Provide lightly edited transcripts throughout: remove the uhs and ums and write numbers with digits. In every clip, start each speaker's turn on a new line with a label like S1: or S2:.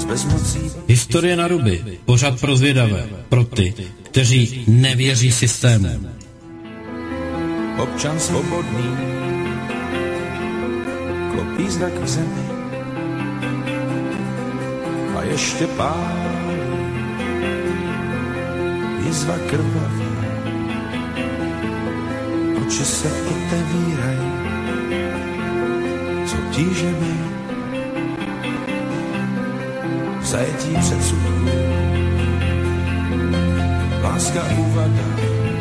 S1: Historie na ruby, pořad pro zvědavé, pro ty, kteří nevěří systému.
S2: Občan svobodný, klopí zrak k zemi a ještě pálí jizva krvavá. Oči se otevírají, co tížeme, zajetí předsudků, láska úvada.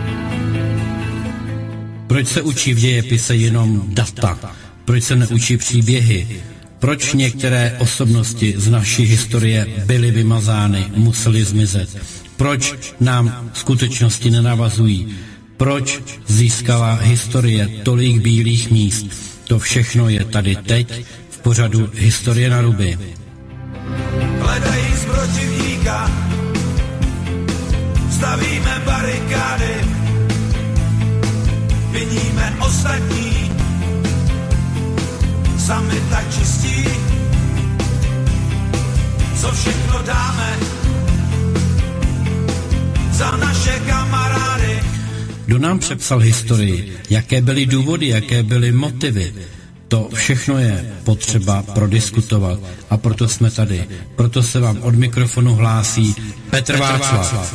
S1: Proč se učí v dějepise jenom data? Proč se neučí příběhy? Proč některé osobnosti z naší historie byly vymazány, musely zmizet? Proč nám skutečnosti nenavazují? Proč získala historie tolik bílých míst? To všechno je tady teď v pořadu Historie na ruby.
S2: Hledají protivníka, stavíme barikády, viníme ostatní, sami tak čistí, co všechno dáme za naše kamarády.
S1: Kdo nám přepsal historii? Jaké byly důvody, jaké byly motivy? To všechno je potřeba prodiskutovat a proto jsme tady. Proto se vám od mikrofonu hlásí Petr Václav.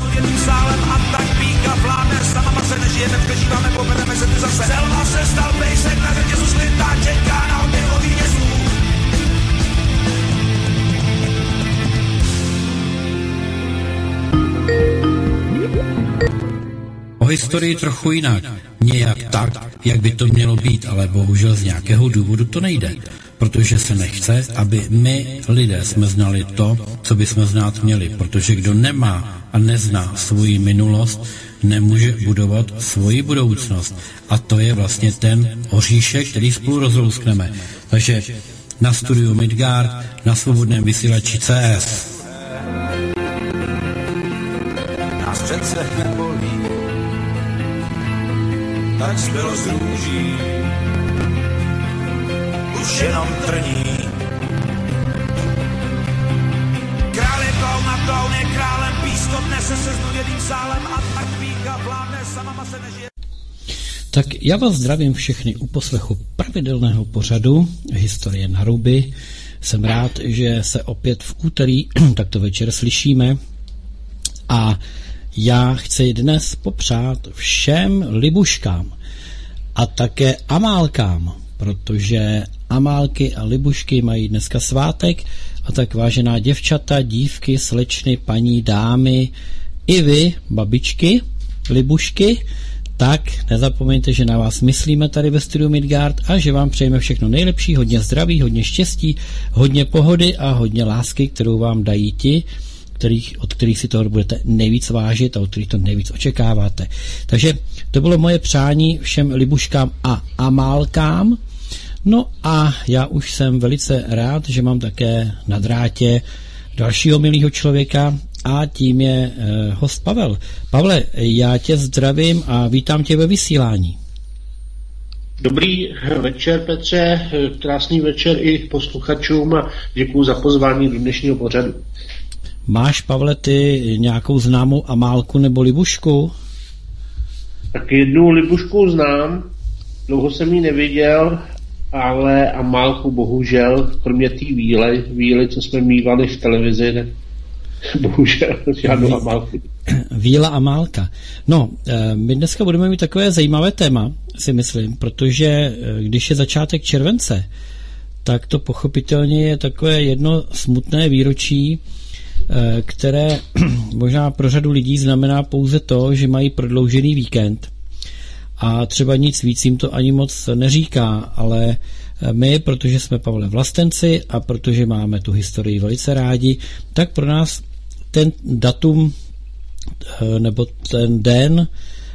S1: O historii trochu jinak, nějak tak, jak by to mělo být, ale bohužel z nějakého důvodu to nejde, protože se nechce, aby my, lidé, jsme znali to, co bychom znát měli, protože kdo nemá a nezná svoji minulost, nemůže budovat svoji budoucnost. A to je vlastně ten oříšek, který spolu rozlouskneme. Takže na studiu Midgard, na svobodném vysílači CS.
S2: Nás přece nebolí, tak zbylo z růží, už jenom trní. Král je kloun a kloun je králem, pískom nese se znuděným sálem a tak pícha vládne, sama se nežije.
S1: Tak já vás zdravím všechny u poslechu pravidelného pořadu Historie na ruby. Jsem rád, že se opět v úterý takto večer slyšíme a já chci dnes popřát všem libuškám a také amálkám, protože amálky a libušky mají dneska svátek a tak vážená děvčata, dívky, slečny, paní, dámy, i vy, babičky, libušky, tak nezapomeňte, že na vás myslíme tady ve studiu Midgard a že vám přejeme všechno nejlepší, hodně zdraví, hodně štěstí, hodně pohody a hodně lásky, kterou vám dají ti, od kterých si toho budete nejvíc vážit a od kterých to nejvíc očekáváte. Takže to bylo moje přání všem libuškám a amálkám. No a já už jsem velice rád, že mám také na drátě dalšího milého člověka a tím je host Pavel. Pavle, já tě zdravím a vítám tě ve vysílání.
S3: Dobrý večer, Petře, krásný večer i posluchačům a děkuju za pozvání do dnešního pořadu.
S1: Máš, Pavle, ty nějakou známou amálku nebo libušku?
S3: Tak jednu libušku znám, dlouho jsem ji neviděl, ale amálku bohužel, kromě té víly, co jsme mívali v televizi, tak bohužel žádnou amálku.
S1: Víla amálka. No, my dneska budeme mít takové zajímavé téma, si myslím, protože když je začátek července, tak to pochopitelně je takové jedno smutné výročí, které možná pro řadu lidí znamená pouze to, že mají prodloužený víkend a třeba nic víc jim to ani moc neříká, ale my, protože jsme, Pavle, vlastenci a protože máme tu historii velice rádi, tak pro nás ten datum nebo ten den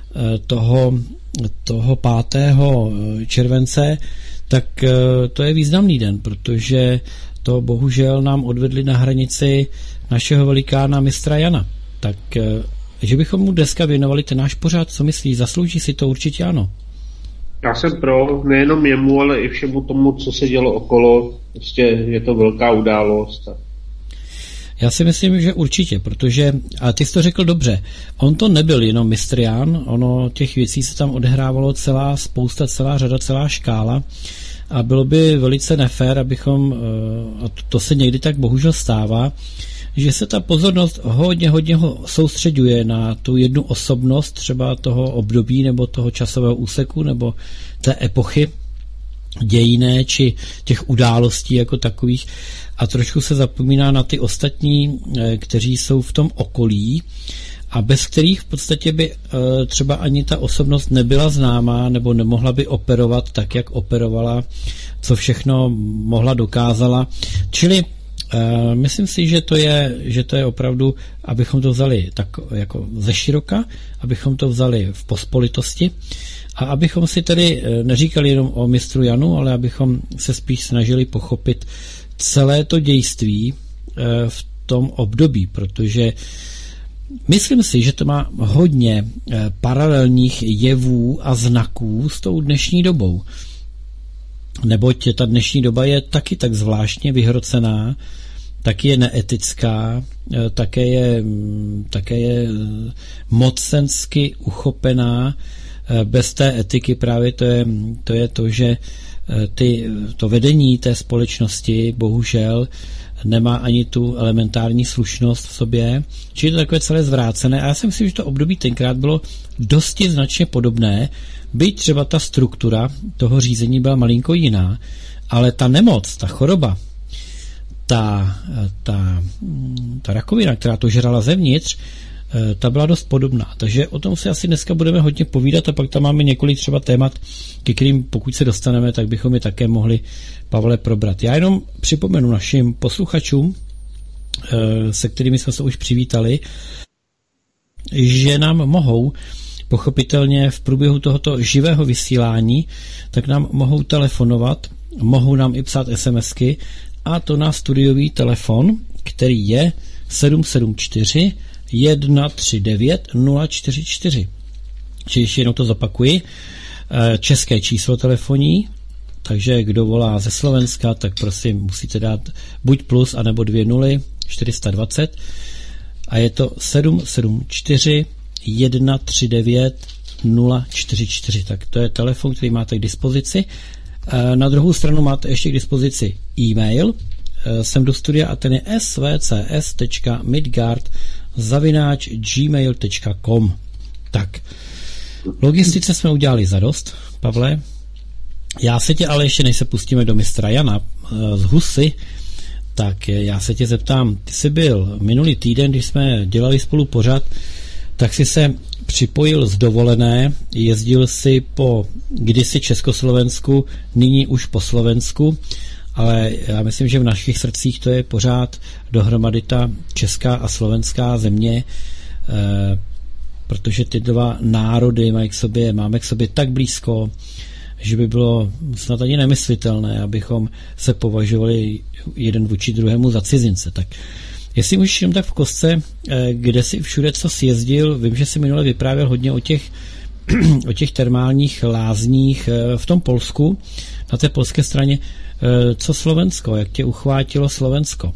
S1: toho 5. července, tak to je významný den, protože to bohužel nám odvedli na hranici našeho velikána mistra Jana. Tak, že bychom mu dneska věnovali ten náš pořad, co myslíš, zaslouží si to určitě ano.
S3: Já jsem pro, nejenom jemu, ale i všemu tomu, co se dělo okolo. Prostě je to velká událost.
S1: Já si myslím, že určitě, protože, a ty jsi to řekl dobře, on to nebyl jenom mistr Jan, ono těch věcí se tam odehrávalo celá spousta, celá řada, celá škála a bylo by velice nefér, abychom, a to se někdy tak bohužel stává, že se ta pozornost hodně soustředuje na tu jednu osobnost třeba toho období nebo toho časového úseku nebo té epochy dějinné či těch událostí jako takových a trošku se zapomíná na ty ostatní, kteří jsou v tom okolí a bez kterých v podstatě by třeba ani ta osobnost nebyla známá nebo nemohla by operovat tak, jak operovala, co všechno mohla, dokázala. Čili myslím si, že to je opravdu, abychom to vzali tak jako ze široka, abychom to vzali v pospolitosti a abychom si tedy neříkali jenom o mistru Janu, ale abychom se spíš snažili pochopit celé to dějství v tom období, protože myslím si, že to má hodně paralelních jevů a znaků s tou dnešní dobou. Neboť ta dnešní doba je taky tak zvláštně vyhrocená, taky je neetická, také je mocensky uchopená. Bez té etiky právě to je to, že to vedení té společnosti bohužel nemá ani tu elementární slušnost v sobě, čili je to takové celé zvrácené. A já si myslím, že to období tenkrát bylo dosti značně podobné, byť třeba ta struktura toho řízení byla malinko jiná, ale ta nemoc, ta choroba, ta rakovina, která to žrala zevnitř, ta byla dost podobná. Takže o tom si asi dneska budeme hodně povídat a pak tam máme několik třeba témat, ke kterým pokud se dostaneme, tak bychom je také mohli, Pavle, probrat. Já jenom připomenu našim posluchačům, se kterými jsme se už přivítali, že nám mohou pochopitelně v průběhu tohoto živého vysílání, tak nám mohou telefonovat, mohou nám i psát SMSky a to na studiový telefon, který je 774 139 044. Čili ještě jednou to zopakuji. České číslo telefonní, takže kdo volá ze Slovenska, tak prosím musíte dát buď plus, anebo 2 0 420 a je to 774 139 044. Tak to je telefon, který máte k dispozici. Na druhou stranu máte ještě k dispozici e-mail sem do studia a ten je svcs.midgard@gmail.com. Tak, logistice jsme udělali zadost, Pavle. Já se tě ale ještě, než se pustíme do mistra Jana z Husy, tak já se tě zeptám, ty jsi byl minulý týden, když jsme dělali spolu pořad, tak jsi se připojil z dovolené, jezdil si po kdysi Československu, nyní už po Slovensku, ale já myslím, že v našich srdcích to je pořád dohromady ta česká a slovenská země, protože ty dva národy máme k sobě tak blízko, že by bylo snad ani nemyslitelné, abychom se považovali jeden vůči druhému za cizince. Tak jestli můžeš jenom tak v kostce, kde jsi všude co jsi jezdil, vím, že jsi minule vyprávěl hodně o těch termálních lázních v tom Polsku, na té polské straně. Co Slovensko? Jak tě uchvátilo Slovensko?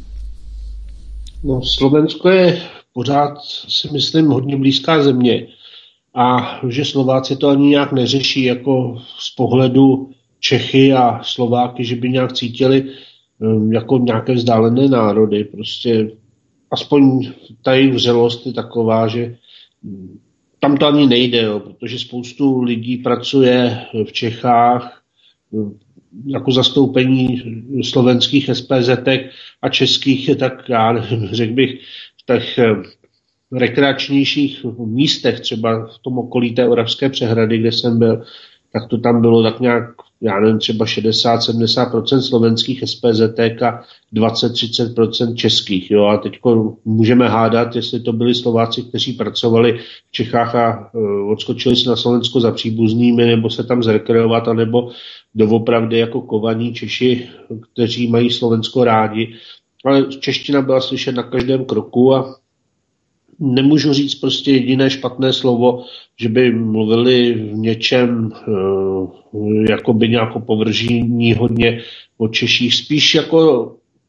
S3: No, Slovensko je pořád, si myslím, hodně blízká země. A že Slováci to ani nějak neřeší jako z pohledu Čechy a Slováky, že by nějak cítili jako nějaké vzdálené národy. Prostě aspoň ta jejich vřelost je taková, že tam to ani nejde, jo, protože spoustu lidí pracuje v Čechách jako zastoupení slovenských SPZ-tek a českých, tak já nevím, řekl bych, v těch rekreačnějších místech, třeba v tom okolí té Oravské přehrady, kde jsem byl, tak to tam bylo tak nějak, já nevím, třeba 60-70% slovenských SPZ-tek a 20-30% českých. Jo? A teď můžeme hádat, jestli to byli Slováci, kteří pracovali v Čechách a odskočili si na Slovensko za příbuznými, nebo se tam zrekreovat, anebo doopravdy jako kovaní Češi, kteří mají Slovensko rádi. Ale čeština byla slyšet na každém kroku a nemůžu říct prostě jediné špatné slovo, že by mluvili v něčem jakoby nějakou povržení hodně o Češích. Spíš jako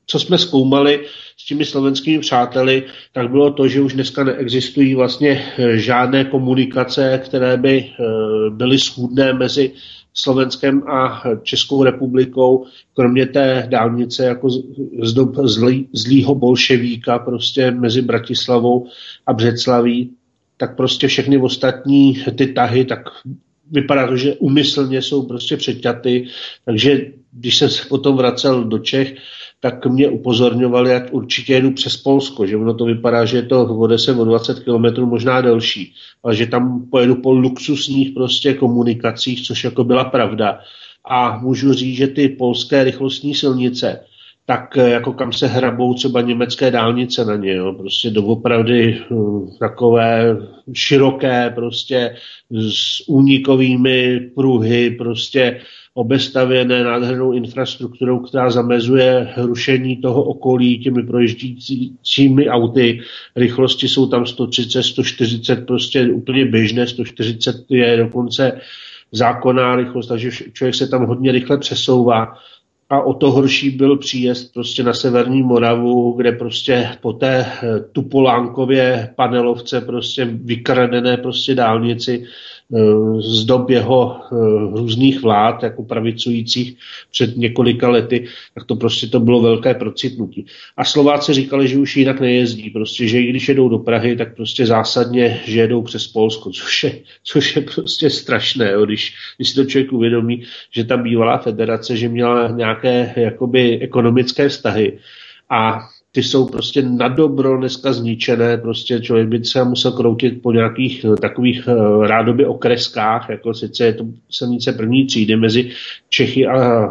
S3: co jsme zkoumali s těmi slovenskými přáteli, tak bylo to, že už dneska neexistují vlastně žádné komunikace, které by byly schůdné mezi Slovenskem a Českou republikou, kromě té dálnice jako z dob zlýho bolševíka prostě mezi Bratislavou a Břeclaví, tak prostě všechny ostatní ty tahy, tak vypadá to, že úmyslně jsou prostě přeťaty, takže když jsem se potom vracel do Čech, tak mě upozorňovali, ať určitě jedu přes Polsko, že ono to vypadá, že je to o 10, o 20 kilometrů možná delší, ale že tam pojedu po luxusních prostě komunikacích, což jako byla pravda. A můžu říct, že ty polské rychlostní silnice, tak jako kam se hrabou třeba německé dálnice na ně, jo, prostě doopravdy takové široké, prostě s únikovými pruhy, prostě obestavěné nádhernou infrastrukturou, která zamezuje rušení toho okolí těmi projíždějícími auty. Rychlosti jsou tam 130, 140, prostě úplně běžné, 140 je dokonce zákonná rychlost, takže člověk se tam hodně rychle přesouvá. A o to horší byl příjezd prostě na severní Moravu, kde prostě po té Tupolánkově panelovce prostě vykradené prostě dálnici z dob jeho různých vlád, jako pravicujících před několika lety, tak to prostě to bylo velké procitnutí. A Slováci říkali, že už jinak nejezdí, prostě, že i když jedou do Prahy, tak prostě zásadně, že jedou přes Polsko, což je prostě strašné, jo, když si to člověk uvědomí, že ta bývalá federace, že měla nějaké jakoby ekonomické vztahy a ty jsou prostě na dobro dneska zničené, prostě člověk by se musel kroutit po nějakých takových rádoby okreskách, jako sice je to silnice první třídy mezi Čechy a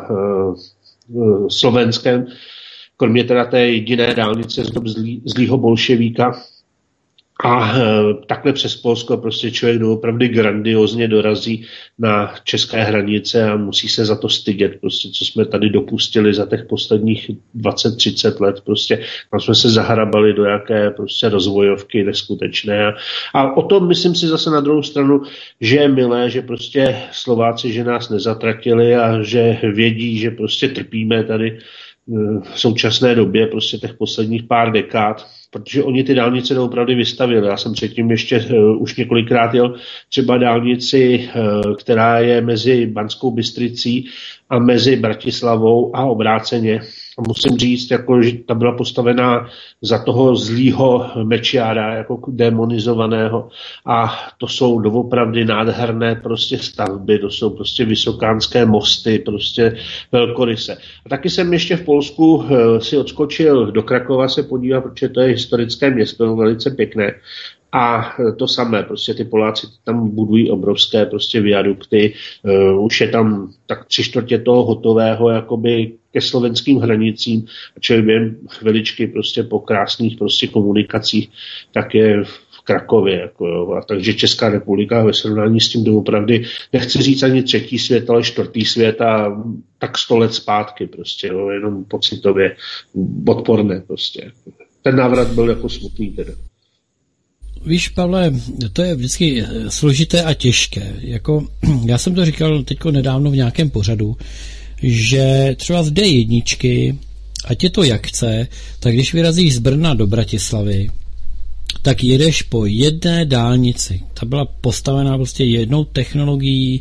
S3: Slovenskem, kromě teda té jediné dálnice z dob zlýho bolševíka. A takhle přes Polsko prostě člověk doopravdy grandiozně dorazí na české hranice a musí se za to stydět, prostě, co jsme tady dopustili za těch posledních 20-30 let. Prostě tam jsme se zahrabali do jaké prostě rozvojovky neskutečné. A o tom myslím si zase na druhou stranu, že je milé, že prostě Slováci, že nás nezatratili a že vědí, že prostě trpíme tady v současné době prostě těch posledních pár dekád, protože oni ty dálnice opravdu vystavili. Já jsem předtím ještě už několikrát jel třeba dálnici, která je mezi Banskou Bystricí a mezi Bratislavou a obráceně. A musím říct, jako, že ta byla postavená za toho zlýho Mečiara, jako demonizovaného. A to jsou doopravdy nádherné prostě stavby, to jsou prostě vysokánské mosty, prostě velkoryse. A taky jsem ještě v Polsku si odskočil do Krakova se podívat, protože to je historické město, velice pěkné. A to samé, prostě ty Poláci tam budují obrovské prostě viadukty, už je tam tak 3/4 toho hotového jakoby ke slovenským hranicím a člověk během chviličky prostě po krásných prostě komunikacích tak je v Krakově. Jako jo. A takže Česká republika ve srovnání s tím doopravdy, nechci říct ani 3. svět, ale 4. svět a tak 100 let zpátky prostě, jo, jenom pocitově odporné prostě. Ten návrat byl jako smutný teda.
S1: Víš, Pavle, to je vždycky složité a těžké. Jako, já jsem to říkal teďko nedávno v nějakém pořadu, že třeba z D1, ať je to jak chce, tak když vyrazíš z Brna do Bratislavy, tak jedeš po jedné dálnici. Ta byla postavená prostě jednou technologií,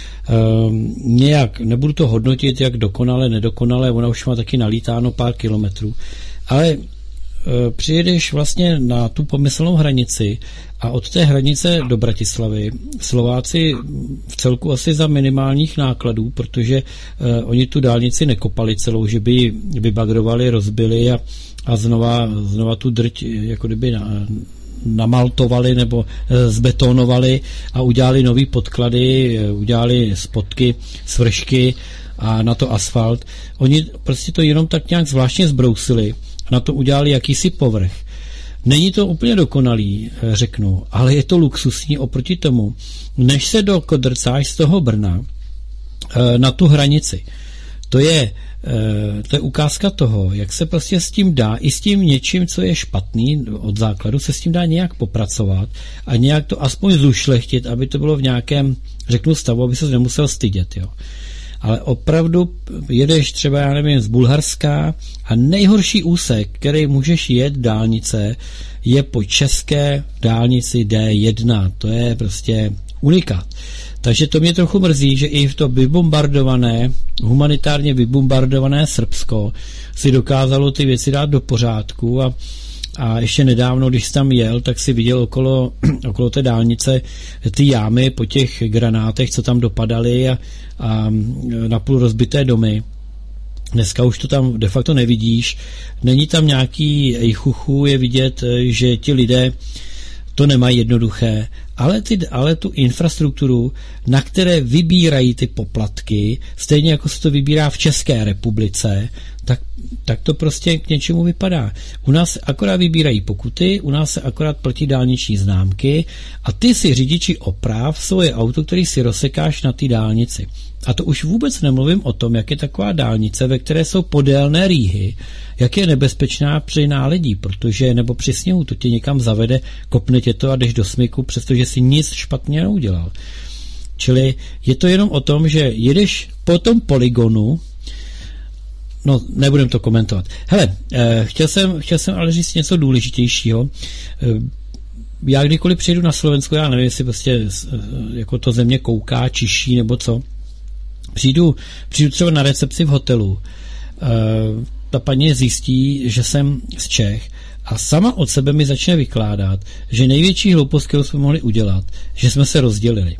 S1: nějak, nebudu to hodnotit, jak dokonale, nedokonale, ona už má taky nalítáno pár kilometrů, ale přijedeš vlastně na tu pomyslnou hranici a od té hranice do Bratislavy Slováci v celku asi za minimálních nákladů, protože oni tu dálnici nekopali celou, že by ji vybagrovali, rozbili a znova tu drť jako kdyby namaltovali nebo zbetonovali a udělali nový podklady, udělali spodky, svršky a na to asfalt. Oni prostě to jenom tak nějak zvláštně zbrousili, na to udělali jakýsi povrch. Není to úplně dokonalý, řeknu, ale je to luxusní oproti tomu, než se dokodrcáš z toho Brna na tu hranici. To je ukázka toho, jak se prostě s tím dá, i s tím něčím, co je špatný od základu, se s tím dá nějak popracovat a nějak to aspoň zušlechtit, aby to bylo v nějakém, řeknu, stavu, aby se nemusel stydět. Jo. ale opravdu jedeš třeba, já nevím, z Bulharska a nejhorší úsek, který můžeš jet dálnice, je po české dálnici D1. To je prostě unikát. Takže to mě trochu mrzí, že i v to vybombardované, humanitárně vybombardované Srbsko si dokázalo ty věci dát do pořádku a ještě nedávno, když jsi tam jel, tak si viděl okolo té dálnice ty jámy po těch granátech, co tam dopadaly a napůl rozbité domy. Dneska už to tam de facto nevidíš. Není tam nějaký ejchuchu, je vidět, že ti lidé to nemají jednoduché, ale tu infrastrukturu, na které vybírají ty poplatky, stejně jako se to vybírá v České republice, tak to prostě k něčemu vypadá. U nás akorát vybírají pokuty, u nás se akorát platí dálniční známky a ty si řidiči oprav svoje auto, který si rozsekáš na té dálnici. A to už vůbec nemluvím o tom, jak je taková dálnice, ve které jsou podélné rýhy, jak je nebezpečná při náledí, protože nebo při sněhu, to tě někam zavede, kopne tě to a jdeš do smyku, přestože si nic špatně neudělal. Čili je to jenom o tom, že jedeš po tom polygonu. No, nebudem to komentovat. Hele, chtěl jsem ale říct něco důležitějšího. Já kdykoliv přijedu na Slovensku, já nevím, jestli prostě jako to země kouká, čiší nebo co. Přijdu třeba na recepci v hotelu. Ta paní zjistí, že jsem z Čech a sama od sebe mi začne vykládat, že největší hloupost, kterou jsme mohli udělat, že jsme se rozdělili.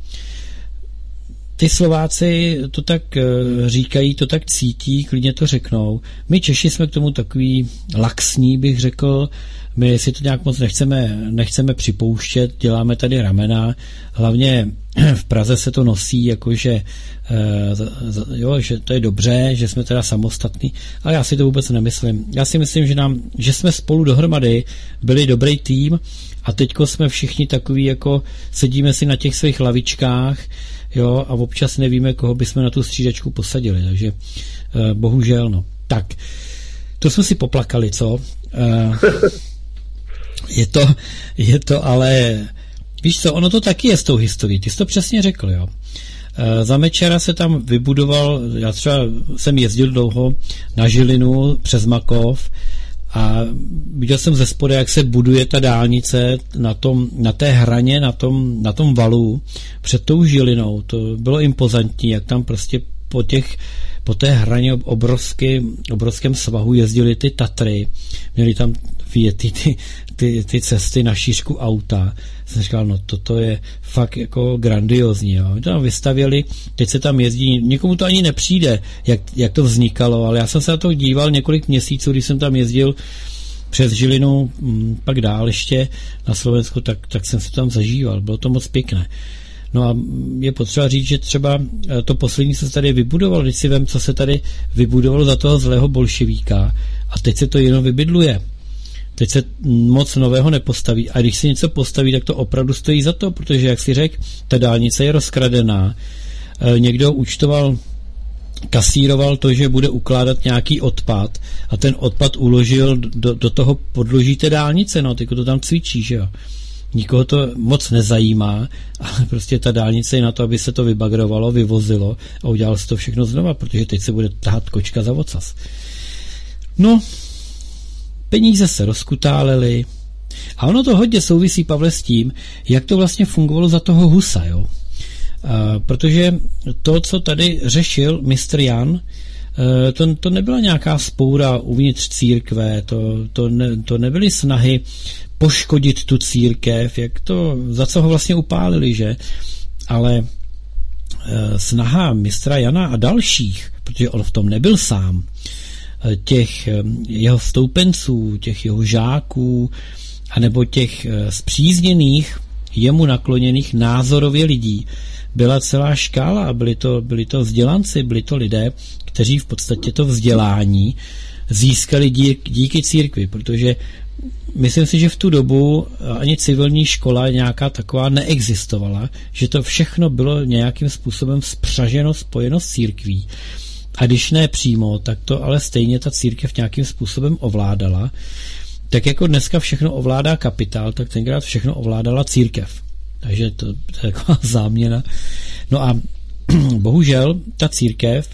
S1: Ty Slováci to tak říkají, to tak cítí, klidně to řeknou. My Češi jsme k tomu takový laxní, bych řekl. My si to nějak moc nechceme připouštět, děláme tady ramena. Hlavně v Praze se to nosí, jakože že to je dobře, že jsme teda samostatní, ale já si to vůbec nemyslím. Já si myslím, že jsme spolu dohromady byli dobrý tým a teďko jsme všichni takový, jako sedíme si na těch svých lavičkách, jo, a občas nevíme, koho bychom na tu střídačku posadili, takže bohužel, no. Tak, to jsme si poplakali, co? Je to ale, víš co, ono to taky je s tou historií, ty jsi to přesně řekl, jo. Za Mečiara se tam vybudoval, já třeba jsem jezdil dlouho na Žilinu přes Makov a viděl jsem ze spoda, jak se buduje ta dálnice na té hraně, na tom valu před tou Žilinou. To bylo impozantní, jak tam prostě po té hraně obrovském svahu jezdili ty Tatry. Měli tam vyjetý ty cesty na šířku auta. Jsem říkal, no toto je fakt jako grandiozní. Jo. To tam vystavěli, teď se tam jezdí, někomu to ani nepřijde, jak to vznikalo, ale já jsem se na to díval několik měsíců, když jsem tam jezdil přes Žilinu, pak dál ještě na Slovensku, tak jsem se tam zažíval. Bylo to moc pěkné. No a je potřeba říct, že třeba to poslední se tady vybudovalo, když si vem, co se tady vybudovalo za toho zlého bolševíka a teď se to jenom vybydluje. Teď se moc nového nepostaví a když se něco postaví, tak to opravdu stojí za to, protože, jak si řekl, ta dálnice je rozkradená. Někdo kasíroval to, že bude ukládat nějaký odpad a ten odpad uložil do toho podloží té dálnice, no, teď to tam cvičí, že jo. Nikoho to moc nezajímá, ale prostě ta dálnice je na to, aby se to vybagrovalo, vyvozilo a udělalo se to všechno znova, protože teď se bude tahat kočka za ocas. No, peníze se rozkutálely a ono to hodně souvisí, Pavle, s tím, jak to vlastně fungovalo za toho Husa, jo. Protože to, co tady řešil mistr Jan, to nebyla nějaká spoura uvnitř církve, to nebyly snahy poškodit tu církev, za co ho vlastně upálili, že? Ale snaha mistra Jana a dalších, protože on v tom nebyl sám, těch jeho stoupenců, těch jeho žáků, anebo těch spřízněných, jemu nakloněných názorově lidí, byla celá škála a byli to vzdělanci, byli to lidé, kteří v podstatě to vzdělání získali díky církvi, protože myslím si, že v tu dobu ani civilní škola nějaká taková neexistovala, že to všechno bylo nějakým způsobem spřaženo, spojeno s církví. A když ne přímo, tak to ale stejně ta církev nějakým způsobem ovládala. Tak jako dneska všechno ovládá kapitál, tak tenkrát všechno ovládala církev. Takže to je taková záměna. No a bohužel ta církev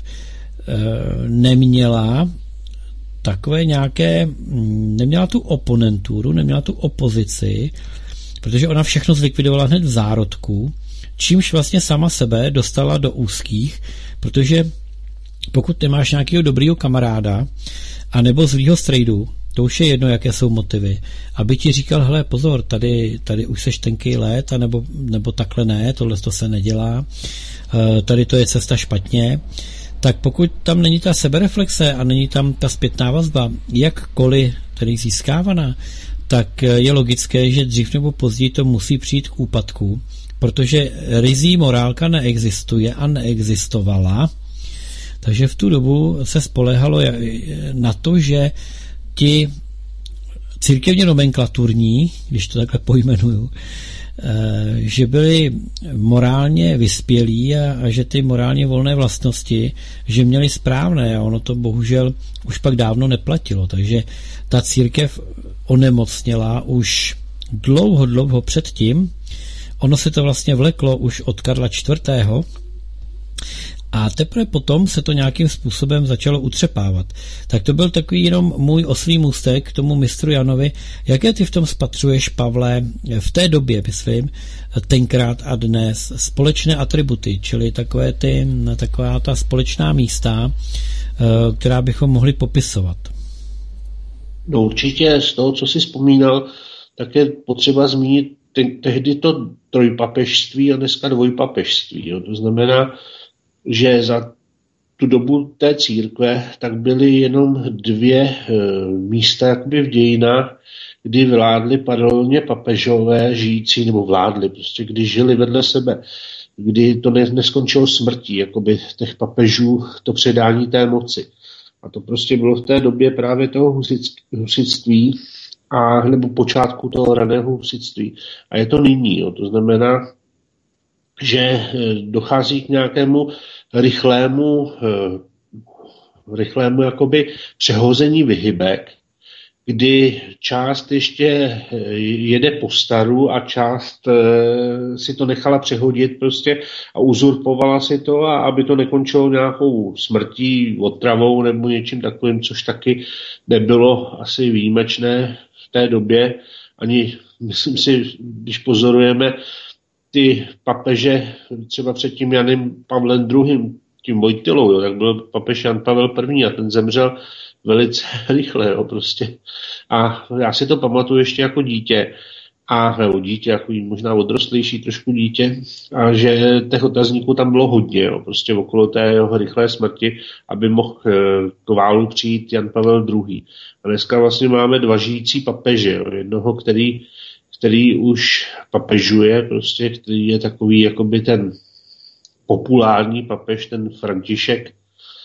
S1: neměla takové nějaké, neměla tu oponenturu, neměla tu opozici, protože ona všechno zlikvidovala hned v zárodku, čímž vlastně sama sebe dostala do úzkých, protože pokud nemáš nějakého dobrýho kamaráda a nebo zlýho strejdu, to už je jedno, jaké jsou motivy, aby ti říkal, hele, pozor, tady už seš tenký let, nebo takhle ne, tohle to se nedělá, tady to je cesta špatně, tak pokud tam není ta sebereflexe a není tam ta zpětná vazba, jakkoliv tedy získávaná, tak je logické, že dřív nebo později to musí přijít k úpadku, protože ryzí morálka neexistuje a neexistovala, takže v tu dobu se spoléhalo na to, že ti církevně nomenklaturní, když to takhle pojmenuju, že byli morálně vyspělí a že ty morálně volné vlastnosti, že měli správné a ono to bohužel už pak dávno neplatilo. Takže ta církev onemocněla už dlouho předtím. Ono se to vlastně vleklo už od Karla IV. A teprve potom se to nějakým způsobem začalo utřepávat. Tak to byl takový jenom můj oslý můstek k tomu mistru Janovi. Jaké ty v tom spatřuješ, Pavle, v té době, myslím, tenkrát a dnes, společné atributy, čili taková ta společná místa, která bychom mohli popisovat?
S3: No určitě z toho, co jsi vzpomínal, tak je potřeba zmínit tehdy to trojpapežství a dneska dvojpapežství. Jo. To znamená, že za tu dobu té církve tak byly jenom dvě místa jakoby v dějinách, kdy vládli paralelně papežové žijící, nebo vládli, prostě když žili vedle sebe, kdy to neskončilo smrtí, jakoby těch papežů, to předání té moci. A to prostě bylo v té době právě toho husitství, nebo počátku toho raného husitství. A je to nyní, jo. To znamená, že dochází k nějakému rychlému jakoby přehození vyhybek, kdy část ještě jede po staru a část si to nechala přehodit prostě a uzurpovala si to, a aby to nekončilo nějakou smrtí, otravou nebo něčím takovým, což taky nebylo asi výjimečné v té době. Ani, myslím si, když pozorujeme ty papeže třeba před tím Janem Pavlem II., tím Vojtilou, tak byl papež Jan Pavel I. a ten zemřel velice rychle, jo, prostě. A já si to pamatuju ještě jako dítě, nebo dítě, jako možná odrostlejší trošku dítě, a že těch otazníků tam bylo hodně, jo, prostě okolo té jeho rychlé smrti, aby mohl k válu přijít Jan Pavel II. A dneska vlastně máme dva žijící papeže, jo, jednoho, který už papežuje, prostě, který je takový jakoby ten populární papež, ten František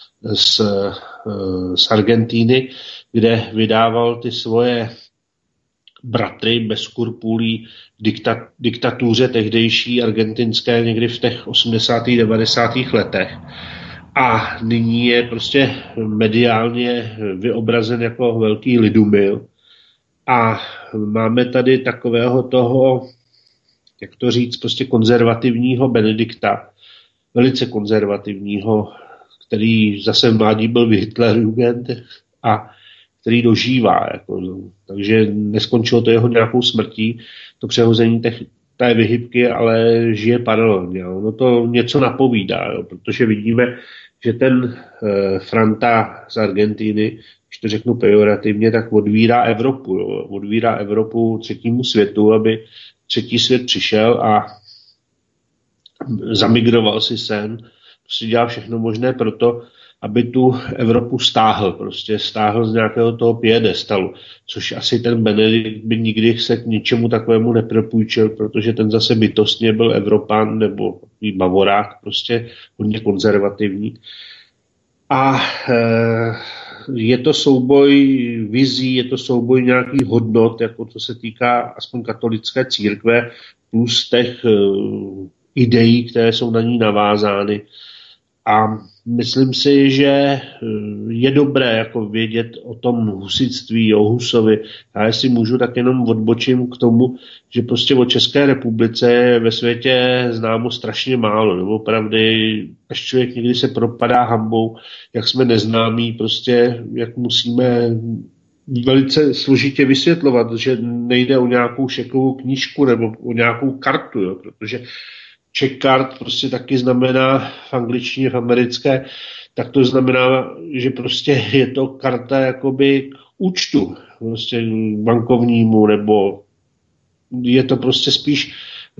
S3: z Argentíny, kde vydával ty svoje bratry bez skrupulí diktatuře tehdejší argentinské někdy v těch 80. 90. letech. A nyní je prostě mediálně vyobrazen jako velký lidumil. A máme tady takového toho, jak to říct, prostě konzervativního Benedikta, velice konzervativního, který zase v mládí byl Hitlerjugend a který dožívá. Jako, takže neskončilo to jeho nějakou smrtí, to přehození té vyhybky, ale žije paralelně. Ono to něco napovídá, jo, protože vidíme, že ten Franta z Argentiny, když to řeknu pejorativně, tak odvírá Evropu. Jo. Odvírá Evropu třetímu světu, aby třetí svět přišel a zamigroval si sem. Prostě dělá všechno možné proto, aby tu Evropu stáhl z nějakého toho piedestalu, což asi ten Benedikt by nikdy se k ničemu takovému nepropůjčil, protože ten zase bytostně byl Evropan nebo Bavorák, prostě hodně konzervativní. A je to souboj vizí, je to souboj nějakých hodnot, jako co se týká aspoň katolické církve, plus těch ideí, které jsou na ní navázány. A myslím si, že je dobré jako vědět o tom husitství, o Husovi. Já jestli můžu, tak jenom odbočím k tomu, že prostě o České republice je ve světě známo strašně málo. Nebo opravdu, až člověk někdy se propadá hanbou, jak jsme neznámí, prostě jak musíme velice složitě vysvětlovat, že nejde o nějakou šekovou knížku nebo o nějakou kartu, jo, protože check card prostě taky znamená v angličtině, v americké, tak to znamená, že prostě je to karta jakoby k účtu, prostě bankovnímu, nebo je to prostě spíš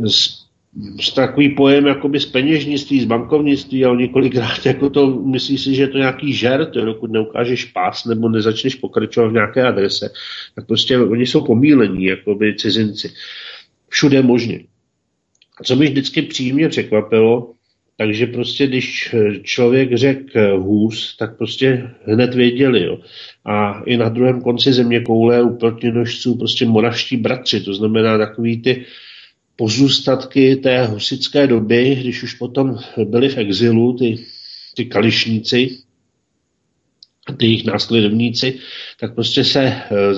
S3: takový pojem jakoby z peněžnictví, z bankovnictví, ale několikrát jako to myslí si, že je to nějaký žert, dokud neukážeš pás nebo nezačneš pokračovat v nějaké adrese, tak prostě oni jsou pomílení, jakoby cizinci. Všude možně. Co mě vždycky příjemně překvapilo, takže prostě když člověk řekl Hus, tak prostě hned věděli, jo. A i na druhém konci zeměkoule u protinožců prostě moravští bratři, to znamená takový ty pozůstatky té husické doby, když už potom byli v exilu, ty kališníci, ty jejich následovníci, tak prostě se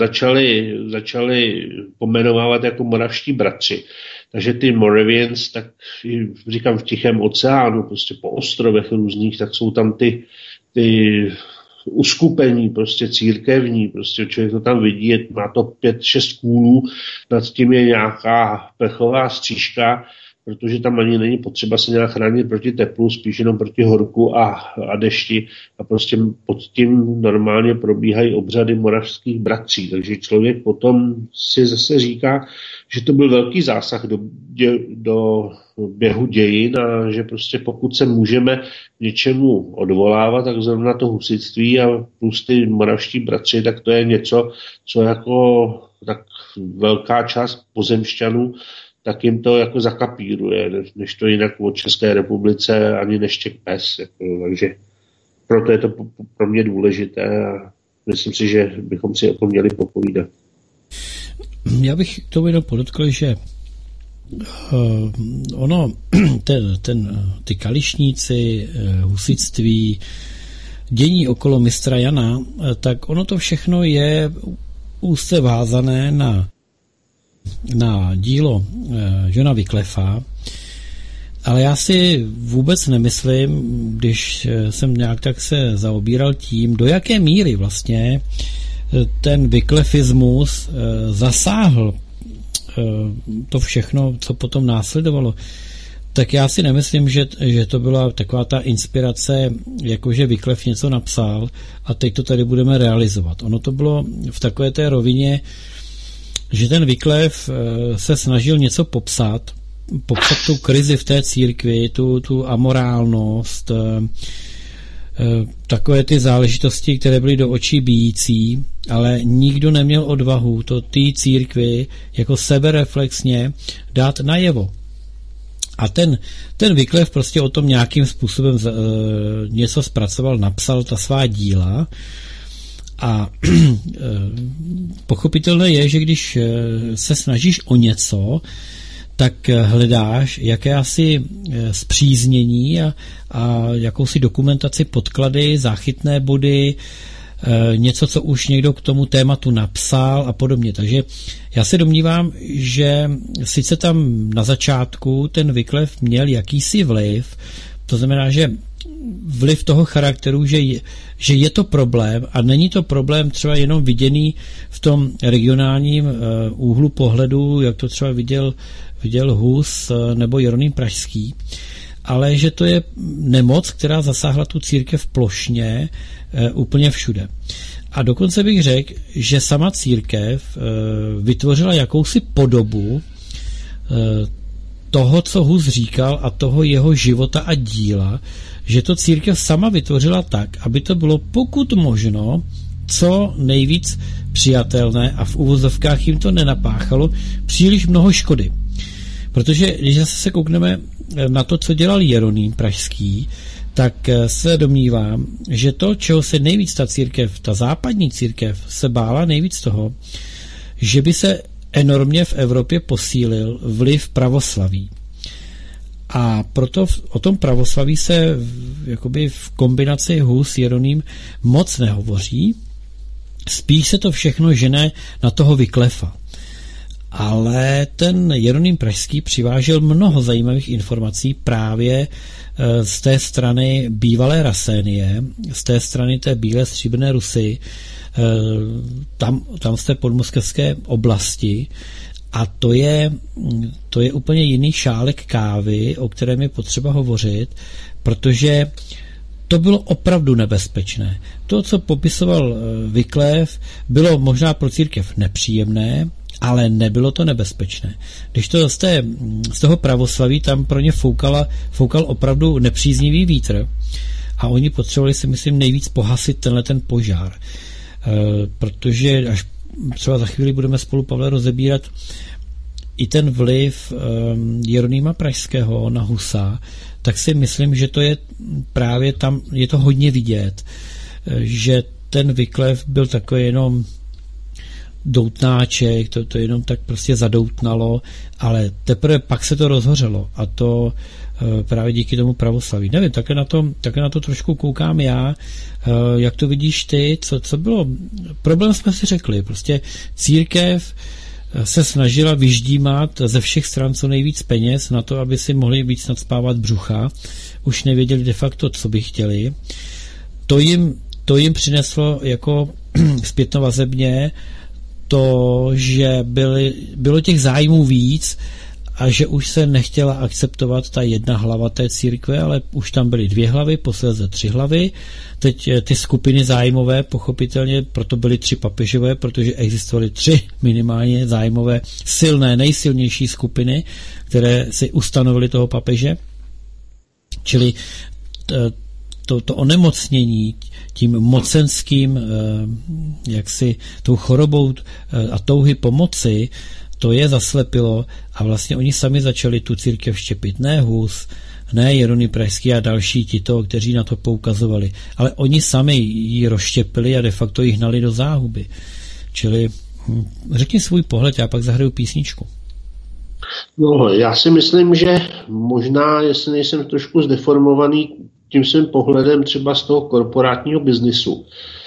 S3: začali pomenovávat jako moravští bratři. Takže ty Moravians, tak říkám v Tichém oceánu, prostě po ostrovech různých, tak jsou tam ty uskupení, prostě církevní, prostě člověk to tam vidí, má to 5-6 kůlů, nad tím je nějaká plechová střížka, protože tam ani není potřeba se nějak chránit proti teplu, spíš jenom proti horku a dešti a prostě pod tím normálně probíhají obřady moravských bratří, takže člověk potom si zase říká, že to byl velký zásah do běhu dějin a že prostě pokud se můžeme něčemu odvolávat, tak zrovna to husitství a plus ty moravští bratři, tak to je něco, co jako tak velká část pozemšťanů tak jim to jako zakapíruje, než to jinak o České republice ani neštěk pes. Jako, takže proto je to pro mě důležité a myslím si, že bychom si o tom měli popovídat.
S1: Já bych to jenom podotkl, že ty kališníci, husitství, dění okolo mistra Jana, tak ono to všechno je úzce vázané na dílo Johna Wycliffa, ale já si vůbec nemyslím, když jsem nějak tak se zaobíral tím, do jaké míry vlastně ten Wycliffismus zasáhl to všechno, co potom následovalo, tak já si nemyslím, že to byla taková ta inspirace, jakože Wycliffe něco napsal a teď to tady budeme realizovat. Ono to bylo v takové té rovině, že ten Wycliffe se snažil něco popsat tu krizi v té církvi, tu amorálnost, takové ty záležitosti, které byly do očí bijící, ale nikdo neměl odvahu to té církvi jako sebereflexně dát najevo. A ten Wycliffe prostě o tom nějakým způsobem něco zpracoval, napsal ta svá díla. A pochopitelné je, že když se snažíš o něco, tak hledáš jakési spříznění a jakousi dokumentaci, podklady, záchytné body, něco, co už někdo k tomu tématu napsal a podobně. Takže já se domnívám, že sice tam na začátku ten Wycliffe měl jakýsi vliv, to znamená, že vliv toho charakteru, že je to problém a není to problém třeba jenom viděný v tom regionálním úhlu pohledu, jak to třeba viděl Hus nebo Jeroným Pražský, ale že to je nemoc, která zasáhla tu církev plošně úplně všude. A dokonce bych řekl, že sama církev vytvořila jakousi podobu toho, co Hus říkal a toho jeho života a díla, že to církev sama vytvořila tak, aby to bylo pokud možno co nejvíc přijatelné a v uvozovkách jim to nenapáchalo příliš mnoho škody. Protože když se koukneme na to, co dělal Jeroným Pražský, tak se domnívám, že to, čeho se nejvíc ta církev, ta západní církev se bála nejvíc toho, že by se enormně v Evropě posílil vliv pravoslaví. A proto o tom pravoslaví se jakoby v kombinaci Hus Jeroným moc nehovoří. Spíš se to všechno žene na toho Wyclefa. Ale ten Jeroným Pražský přivážel mnoho zajímavých informací právě z té strany bývalé Rasénie, z té strany té bílé stříbrné Rusy, tam z té podmoskevské oblasti. A to je úplně jiný šálek kávy, o kterém je potřeba hovořit, protože to bylo opravdu nebezpečné. To, co popisoval Wyclef, bylo možná pro církev nepříjemné, ale nebylo to nebezpečné. Když to z toho pravoslaví tam pro ně foukal opravdu nepříznivý vítr a oni potřebovali si, myslím, nejvíc pohasit ten požár. Protože až třeba za chvíli budeme spolu, Pavle, rozebírat i ten vliv Jeronýma Pražského na Husa, tak si myslím, že to je právě tam, je to hodně vidět, že ten Wyclef byl takový jenom doutnáček, to jenom tak prostě zadoutnalo, ale teprve pak se to rozhořelo a to právě díky tomu pravoslaví. Nevím, také na to trošku koukám já, jak to vidíš ty, co bylo. Problém jsme si řekli, prostě církev se snažila vyždímat ze všech stran co nejvíc peněz na to, aby si mohli víc nadspávat břucha. Už nevěděli de facto, co by chtěli. To jim přineslo jako zpětnovazebně to, že bylo těch zájmů víc a že už se nechtěla akceptovat ta jedna hlava té církve, ale už tam byly 2 hlavy, posléze 3 hlavy. Teď ty skupiny zájmové, pochopitelně, proto byly 3 papežové, protože existovaly 3 minimálně zájmové silné, nejsilnější skupiny, které si ustanovily toho papeže. Čili to onemocnění tím mocenským, jaksi tou chorobou a touhy pomoci, to je zaslepilo a vlastně oni sami začali tu církev štěpit. Ne Hus, ne Jeroným Pražský a další tito, kteří na to poukazovali, ale oni sami ji rozštěpili a de facto ji hnali do záhuby. Čili řekni svůj pohled, já pak zahraju písničku.
S3: No, já si myslím, že možná, jestli nejsem trošku zdeformovaný tím svým pohledem třeba z toho korporátního biznisu,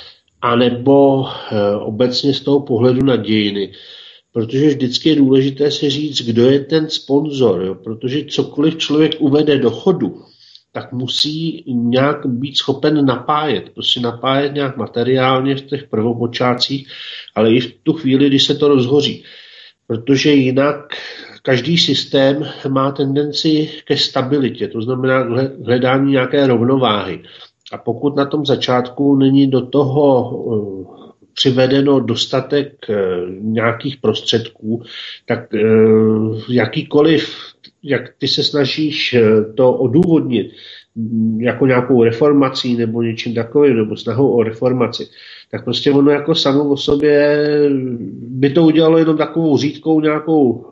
S3: anebo obecně z toho pohledu na dějiny. Protože vždycky je důležité si říct, kdo je ten sponzor, jo? Protože cokoliv člověk uvede do chodu, tak musí nějak být schopen napájet. Prostě napájet nějak materiálně v těch prvopočátcích, ale i v tu chvíli, kdy se to rozhoří. Protože jinak každý systém má tendenci ke stabilitě, to znamená hledání nějaké rovnováhy. A pokud na tom začátku není do toho přivedeno dostatek nějakých prostředků, tak jakýkoliv, jak ty se snažíš to odůvodnit jako nějakou reformací nebo něčím takovým, nebo snahou o reformaci, tak prostě ono jako samo o sobě by to udělalo jenom takovou řídkou nějakou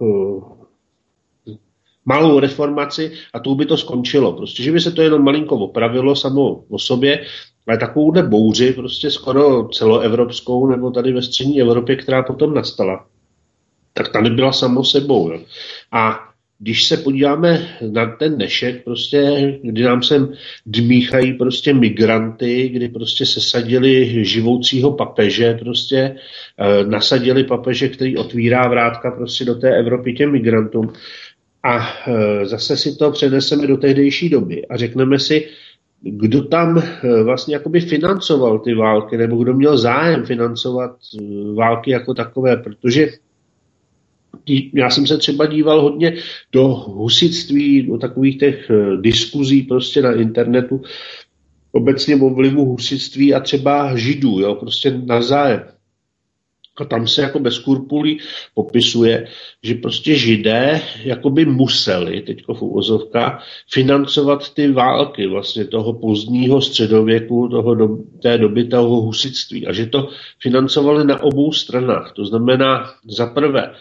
S3: malou reformaci a tu by to skončilo. Prostě, že by se to jenom malinko opravilo samo o sobě, ale takovouhle bouři, prostě skoro celoevropskou, nebo tady ve střední Evropě, která potom nastala, tak ta nebyla samo sebou. Jo. A když se podíváme na ten dnešek, prostě, kdy nám sem dmíchají prostě migranty, kdy prostě sesadili živoucího papeže, prostě nasadili papeže, který otvírá vrátka prostě do té Evropy těm migrantům. A zase si to přeneseme do tehdejší doby a řekneme si, kdo tam vlastně jakoby financoval ty války, nebo kdo měl zájem financovat války jako takové, protože já jsem se třeba díval hodně do husitství, do takových těch diskuzí prostě na internetu, obecně o vlivu husitství a třeba židů, jo, prostě navzájem. A tam se jako bez skrupulí popisuje, že prostě židé jakoby museli, teďko v uvozovkách, financovat ty války vlastně toho pozdního středověku, té doby toho husitství. A že to financovali na obou stranách. To znamená za prvé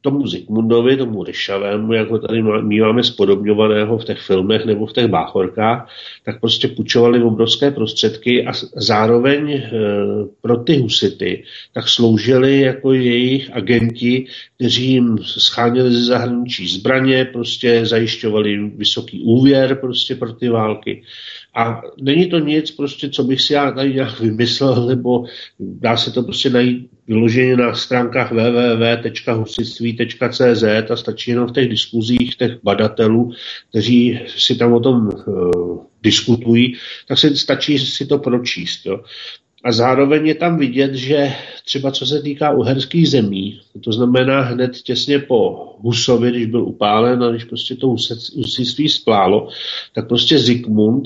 S3: tomu Zikmundovi, tomu Ryšavému, jak ho tady míváme spodobňovaného v těch filmech nebo v těch báchorkách, tak prostě půjčovali obrovské prostředky a zároveň pro ty husity tak sloužili jako jejich agenti, kteří jim scháněli ze zahraničí zbraně, prostě zajišťovali vysoký úvěr prostě pro ty války. A není to nic, prostě, co bych si já tady nějak vymyslel, nebo dá se to prostě najít vyloženě na stránkách www.husitství.cz a stačí jenom v těch diskuzích těch badatelů, kteří si tam o tom diskutují, tak se stačí si to pročíst. Jo. A zároveň je tam vidět, že třeba co se týká uherských zemí, to znamená hned těsně po Husovi, když byl upálen a když prostě to husitství splálo, tak prostě Zikmund,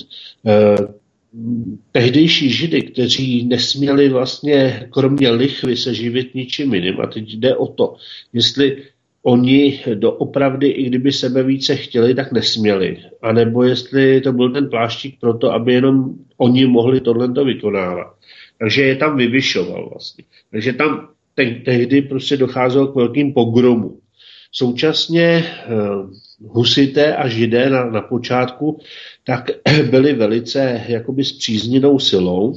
S3: tehdejší Židy, kteří nesměli vlastně kromě lichvy se živit ničím jiným, a teď jde o to, jestli oni doopravdy, i kdyby sebe více chtěli, tak nesměli. A nebo jestli to byl ten pláštík pro to, aby jenom oni mohli tohleto vykonávat. Takže je tam vyvyšoval vlastně. Takže tam tehdy prostě docházelo k velkým pogromům. Současně husité a židé na počátku tak byli velice jakoby spřízněnou silou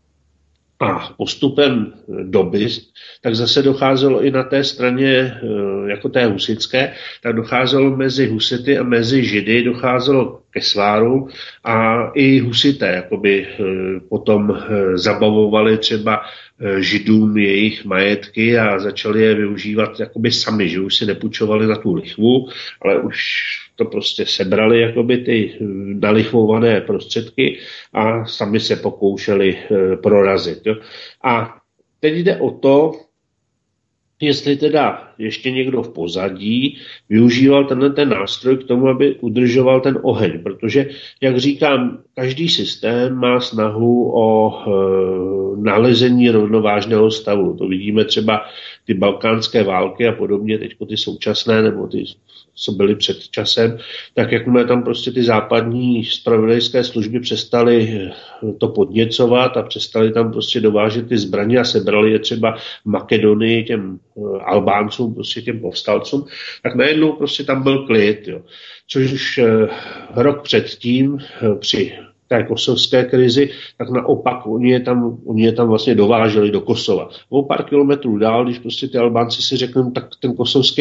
S3: a postupem doby, tak zase docházelo i na té straně jako té husitské, tak docházelo mezi husity a mezi židy, docházelo ke sváru a i husité jakoby potom zabavovali třeba židům jejich majetky a začali je využívat jakoby sami, že už si nepůjčovali na tu lichvu, ale už to prostě sebrali jakoby ty nalichvované prostředky a sami se pokoušeli prorazit. Jo. A teď jde o to, jestli teda ještě někdo v pozadí využíval ten nástroj k tomu, aby udržoval ten oheň, protože, jak říkám, každý systém má snahu o nalezení rovnovážného stavu. To vidíme třeba ty balkánské války a podobně, teďko ty současné, nebo ty, co byly před časem, tak jakmile tam prostě ty západní zpravodajské služby přestaly to podněcovat a přestali tam prostě dovážet ty zbraně a sebrali je třeba v Makedonii těm Albáncům, prostě těm povstalcům, tak najednou prostě tam byl klid, jo. Což už rok předtím při té kosovské krizi, tak naopak oni je tam vlastně dováželi do Kosova. O pár kilometrů dál, když prostě ty Albánci si řeknou, tak ten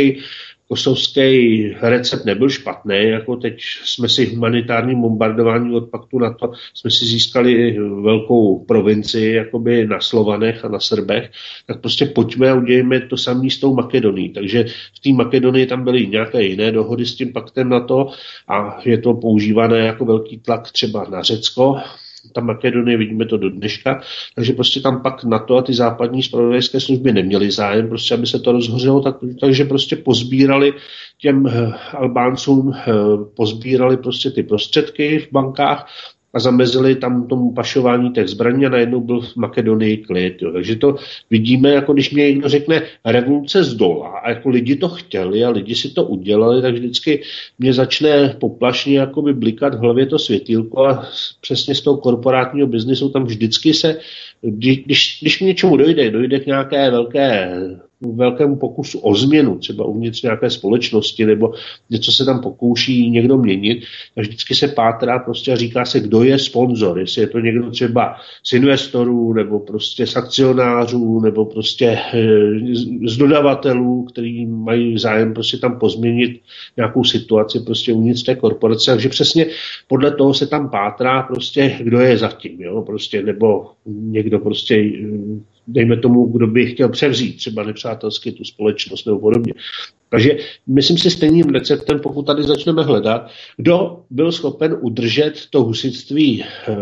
S3: kosovský recept nebyl špatný, jako teď jsme si humanitárním bombardováním od paktu NATO, jsme si získali velkou provincii jakoby na Slovanech a na Srbech, tak prostě pojďme a udějme to samé s tou Makedonií. Takže v té Makedonii tam byly nějaké jiné dohody s tím paktem NATO a je to používané jako velký tlak třeba na Řecko. Ta Makedonie, vidíme to do dneška, takže prostě tam pak NATO a ty západní zpravodajské služby neměly zájem, prostě aby se to rozhořelo, takže prostě pozbírali těm Albáncům, pozbírali prostě ty prostředky v bankách a zamezili tam tomu pašování těch zbraní a najednou byl v Makedonii klid. Jo. Takže to vidíme, jako když mě někdo řekne revoluce z dola a jako lidi to chtěli a lidi si to udělali, tak vždycky mě začne poplašně jakoby blikat v hlavě to světýlko a přesně z toho korporátního biznisu tam vždycky se, když k něčemu dojde k nějaké velkému pokusu o změnu, třeba uvnitř nějaké společnosti, nebo něco se tam pokouší někdo měnit, tak vždycky se pátrá prostě a říká se, kdo je sponzor, jestli je to někdo třeba z investorů, nebo prostě z akcionářů, nebo prostě z dodavatelů, kteří mají zájem prostě tam pozměnit nějakou situaci prostě uvnitř té korporace, takže přesně podle toho se tam pátrá prostě, kdo je zatím, jo, prostě, nebo někdo prostě dejme tomu, kdo by chtěl převzít třeba nepřátelsky tu společnost nebo podobně. Takže myslím si stejným receptem, pokud tady začneme hledat, kdo byl schopen udržet to husitství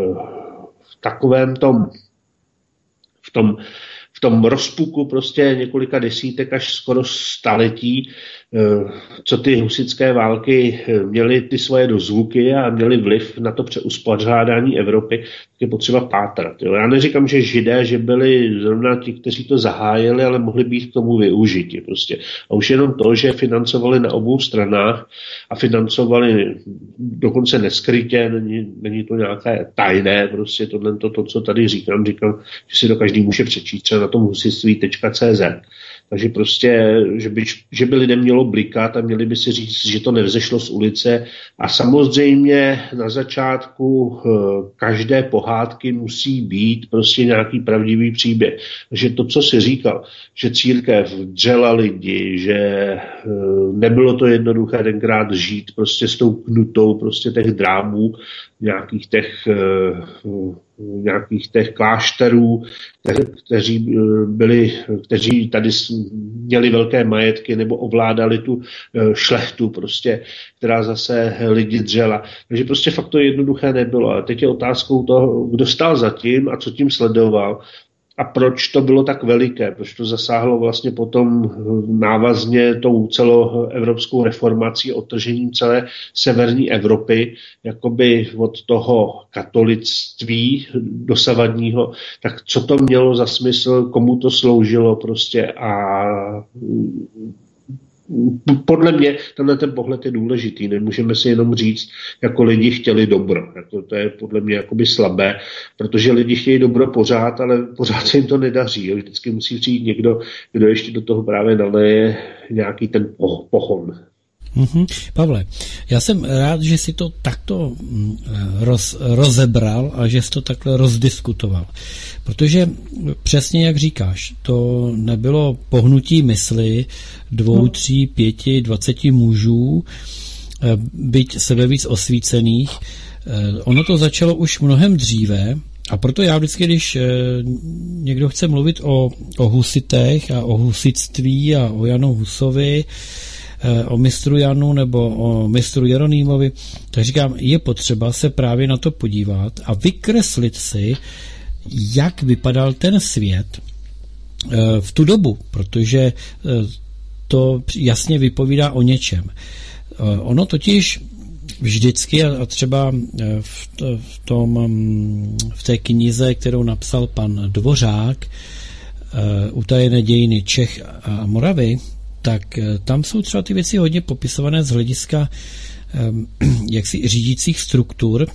S3: v takovém v tom rozpuku prostě několika desítek až skoro staletí, co ty husitské války měly ty svoje dozvuky a měly vliv na to přeuspořádání Evropy, tak je potřeba pátrat. Jo. Já neříkám, že Židé, že byli zrovna ti, kteří to zahájili, ale mohli být k tomu využiti. Prostě. A už jenom to, že financovali na obou stranách a financovali dokonce neskrytě, není to nějaké tajné, prostě to, co tady říkám, že si to každý může přečíst třeba na tom husitství.cz. Takže prostě, že by lidem mělo blikat a měli by si říct, že to nevzešlo z ulice. A samozřejmě na začátku každé pohádky musí být prostě nějaký pravdivý příběh. Takže to, co si říkal, že církev dřela lidi, že nebylo to jednoduché tenkrát žít prostě s tou knutou prostě těch drámů, nějakých těch klášterů, kteří tady měli velké majetky nebo ovládali tu šlechtu prostě, která zase lidi dřela. Takže prostě fakt to jednoduché nebylo. A teď je otázkou toho, kdo stál za tím a co tím sledoval. A proč to bylo tak veliké? Proč to zasáhlo vlastně potom návazně tou celoevropskou reformací, odtržením celé severní Evropy, jakoby od toho katolictví dosavadního, tak co to mělo za smysl, komu to sloužilo prostě a podle mě ten pohled je důležitý. Nemůžeme si jenom říct, jako lidi chtěli dobro. Jako to je podle mě jakoby slabé, protože lidi chtějí dobro pořád, ale pořád se jim to nedaří. Vždycky musí přijít někdo, kdo ještě do toho právě naleje nějaký ten pohon.
S1: Pavle, já jsem rád, že si to takto rozebral a že jsi to takhle rozdiskutoval. Protože přesně jak říkáš, to nebylo pohnutí mysli 2, 3, 5, 20 mužů, byť sebevíc osvícených. Ono to začalo už mnohem dříve a proto já vždycky, když někdo chce mluvit o husitech a o husitství a o Janu Husovi, o mistru Janu nebo o mistru Jeronýmovi, tak říkám, je potřeba se právě na to podívat a vykreslit si, jak vypadal ten svět v tu dobu, protože to jasně vypovídá o něčem. Ono totiž vždycky, a třeba v té knize, kterou napsal pan Dvořák, Utajené dějiny Čech a Moravy, tak tam jsou třeba ty věci hodně popisované z hlediska jaksi řídících struktur,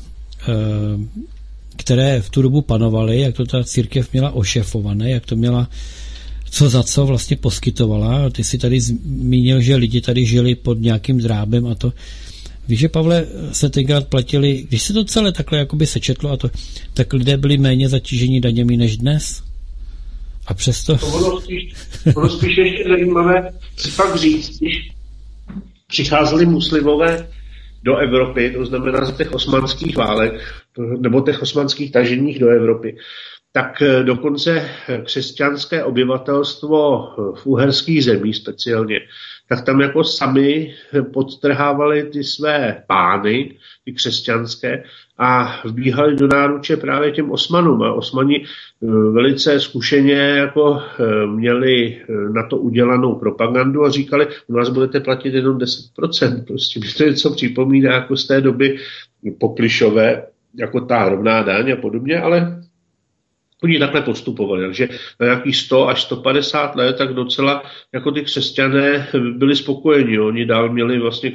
S1: které v tu dobu panovaly, jak to ta církev měla ošefované, jak to měla co za co vlastně poskytovala. Ty si tady zmínil, že lidi tady žili pod nějakým drábem a to. Víš, že, Pavle, se tenkrát platili, když se to celé takhle jakoby sečetlo a to, tak lidé byli méně zatíženi daněmi než dnes. A přesto...
S3: Ono spíš ještě zajímavé si pak říct, když přicházeli muslimové do Evropy, to znamená z těch osmanských válek, nebo těch osmanských taženích do Evropy, tak dokonce křesťanské obyvatelstvo v uherských zemích speciálně, tak tam jako sami podtrhávali ty své pány, ty křesťanské, a vbíhali do náruče právě těm Osmanům. A Osmani velice zkušeně jako měli na to udělanou propagandu a říkali, u nás budete platit jenom 10%. Prostě mi to něco připomíná jako z té doby poklišové, jako ta rovná daň a podobně, ale oni takhle postupovali, takže na nějakých 100 až 150 let, tak docela jako ty křesťané byli spokojeni. Oni dál měli vlastně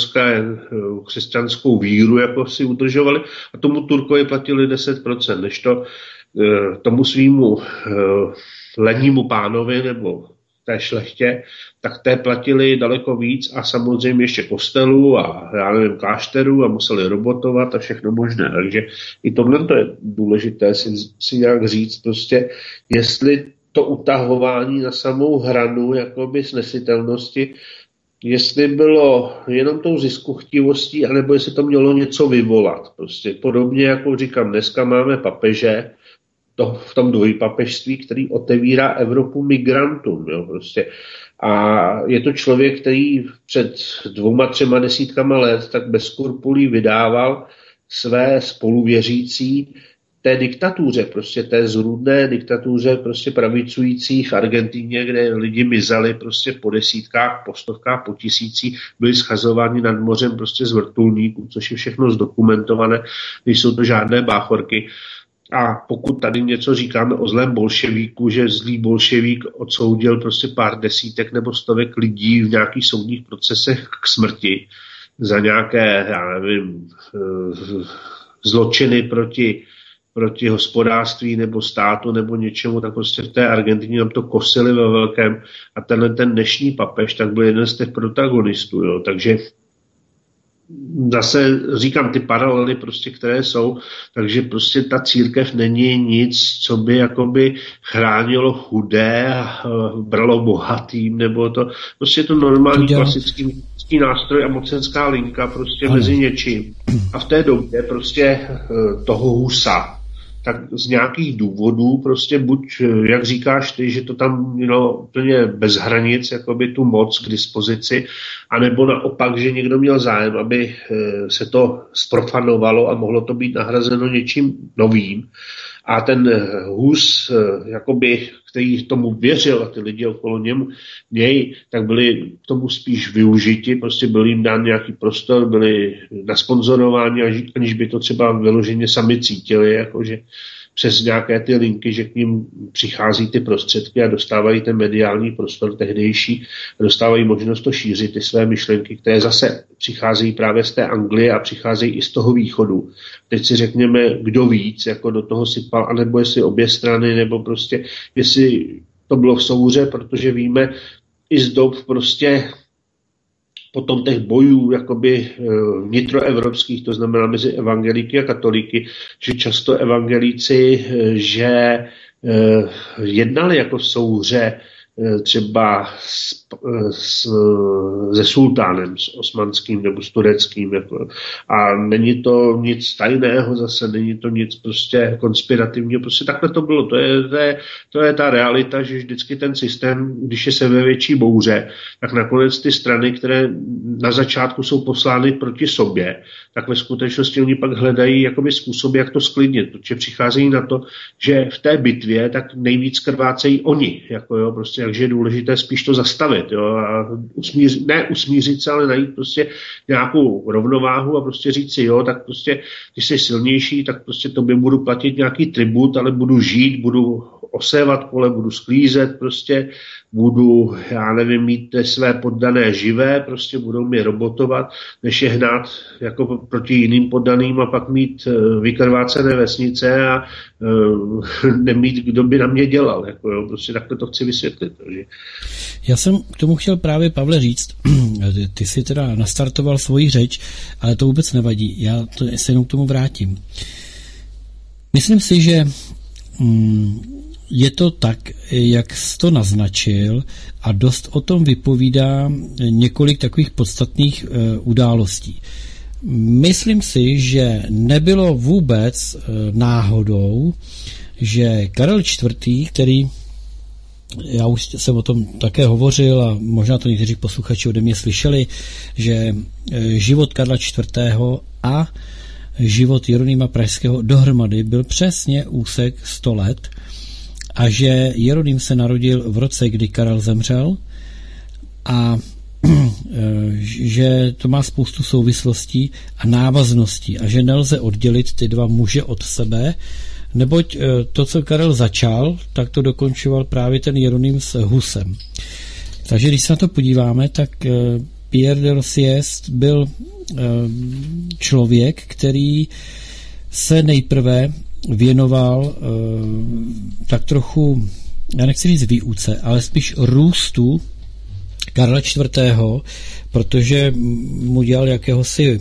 S3: křesťanskou víru, jako si udržovali, a tomu Turkovi platili 10%, než to tomu svýmu lennímu pánovi nebo té šlechtě, tak té platili daleko víc a samozřejmě ještě kostelů a já nevím, klášterů a museli robotovat a všechno možné. Takže i tohle to je důležité si nějak říct prostě, jestli to utahování na samou hranu jakoby snesitelnosti, jestli bylo jenom tou ziskuchtivostí, anebo jestli to mělo něco vyvolat. Prostě podobně, jako říkám, dneska máme papeže, v tom dvojpapežství, který otevírá Evropu migrantům. Jo, prostě. A je to člověk, který před 2-3 desítkama let tak bez skrupulí vydával své spoluvěřící té diktatuře, prostě té zrůdné diktatuře prostě pravicující v Argentíně, kde lidi mizeli prostě po desítkách, po stovkách, po tisících, byli schazováni nad mořem prostě z vrtulníků, což je všechno zdokumentované, když jsou to žádné báchorky. A pokud tady něco říkáme o zlém bolševíku, že zlý bolševík odsoudil prostě pár desítek nebo stovek lidí v nějakých soudních procesech k smrti za nějaké, já nevím, zločiny proti proti hospodářství nebo státu nebo něčemu, tak prostě v té Argentině nám to kosili ve velkém a ten dnešní papež tak byl jeden z těch protagonistů, jo. Takže zase říkám ty paralely prostě, které jsou, takže prostě ta církev není nic, co by jakoby chránilo chudé a bralo bohatým, nebo to prostě je to normální klasický nástroj a mocenská linka prostě mezi něčím. A v té době prostě toho Husa, tak z nějakých důvodů prostě buď, jak říkáš ty, že to tam mělo úplně bez hranic, jakoby tu moc k dispozici, anebo naopak, že někdo měl zájem, aby se to sprofanovalo a mohlo to být nahrazeno něčím novým. A ten Hus, jakoby, který tomu věřil a ty lidi okolo něj, tak byli k tomu spíš využiti, prostě byl jim dán nějaký prostor, byli nasponzorováni, aniž by to třeba vyloženě sami cítili, jakože přes nějaké ty linky, že k ním přichází ty prostředky a dostávají ten mediální prostor tehdejší, dostávají možnost to šířit, ty své myšlenky, které zase přicházejí právě z té Anglie a přicházejí i z toho východu. Teď si řekněme, kdo víc jako do toho sypal, anebo jestli obě strany, nebo prostě jestli to bylo v souhře, protože víme i z dob prostě potom těch bojů jakoby vnitroevropských, to znamená mezi evangelíky a katolíky, že často evangelíci, že jednali jako v souhře třeba se sultánem, s osmanským nebo s tureckým. Jako. A není to nic tajného zase, není to nic prostě konspirativního, prostě takhle to bylo. To je ta realita, že vždycky ten systém, když je sebevětší bouře, tak nakonec ty strany, které na začátku jsou poslány proti sobě, tak ve skutečnosti oni pak hledají jakoby způsoby, jak to sklidnit, protože přicházejí na to, že v té bitvě tak nejvíc krvácejí oni, jako jo, prostě, takže je důležité spíš to zastavit, jo, a usmířit se, ale najít prostě nějakou rovnováhu a prostě říct si, jo, tak prostě, když jsi silnější, tak prostě tobě budu platit nějaký tribut, ale budu žít, budu osévat pole, budu sklízet, prostě budu, já nevím, mít své poddané živé, prostě budou mě robotovat, než je hnát jako proti jiným poddaným a pak mít vykrvácené vesnice a nemít, kdo by na mě dělal. Jako, jo, prostě takhle to chci vysvětlit. Takže.
S1: Já jsem k tomu chtěl právě, Pavle, říct, ty si teda nastartoval svoji řeč, ale to vůbec nevadí. Já se jenom k tomu vrátím. Myslím si, že je to tak, jak jsi to naznačil, a dost o tom vypovídá několik takových podstatných událostí. Myslím si, že nebylo vůbec náhodou, že Karel IV., který, já už jsem o tom také hovořil a možná to někteří posluchači ode mě slyšeli, že život Karla IV. A život Jeronýma Pražského dohromady byl přesně úsek 100 let a že Jeroným se narodil v roce, kdy Karel zemřel a že to má spoustu souvislostí a návazností a že nelze oddělit ty dva muže od sebe, neboť to, co Karel začal, tak to dokončoval právě ten Jeroným s Husem. Takže když se na to podíváme, tak Pierre de Rosiers byl člověk, který se nejprve věnoval tak trochu, já nechci říct výuce, ale spíš růstu Karla IV., protože mu dělal jakéhosi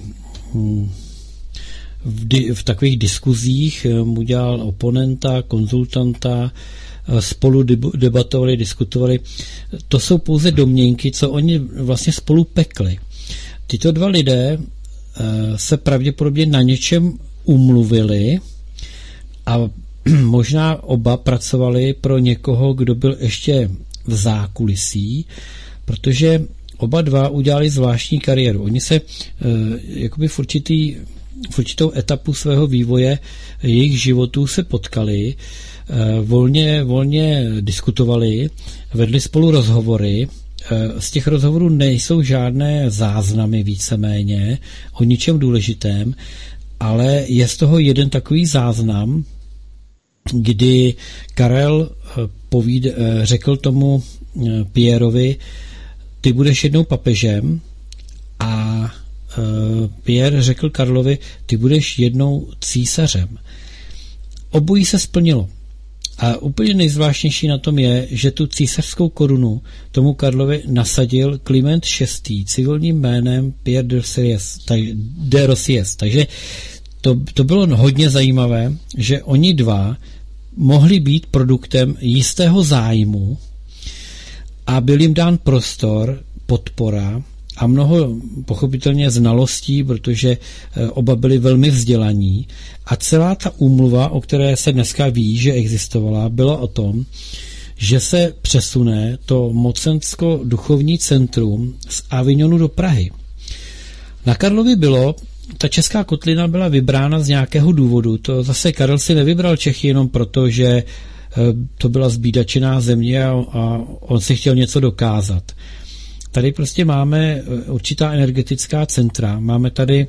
S1: v takových diskuzích, mu dělal oponenta, konzultanta, spolu debatovali, diskutovali. To jsou pouze domněnky, co oni vlastně spolu pekli. Tyto dva lidé se pravděpodobně na něčem umluvili a možná oba pracovali pro někoho, kdo byl ještě v zákulisí, protože oba dva udělali zvláštní kariéru. Oni se jakoby v určitou etapu svého vývoje jejich životů se potkali, volně diskutovali, vedli spolu rozhovory. Z těch rozhovorů nejsou žádné záznamy víceméně o ničem důležitém, ale je z toho jeden takový záznam, kdy Karel řekl tomu Pierrovi, ty budeš jednou papežem, a Pierre řekl Karlovi, ty budeš jednou císařem. obojí se splnilo. A úplně nejzvláštnější na tom je, že tu císařskou korunu tomu Karlovi nasadil Kliment VI. Civilním jménem Pierre de Rossies. Takže to bylo hodně zajímavé, že oni dva mohli být produktem jistého zájmu a byl jim dán prostor, podpora a mnoho pochopitelně znalostí, protože oba byli velmi vzdělaní a celá ta úmluva, o které se dneska ví, že existovala, byla o tom, že se přesune to mocensko-duchovní centrum z Avignonu do Prahy. Na Karlovi ta Česká kotlina byla vybrána z nějakého důvodu. To zase Karel si nevybral Čechy jenom proto, že to byla zbídačená země a on si chtěl něco dokázat. Tady prostě máme určitá energetická centra. Máme tady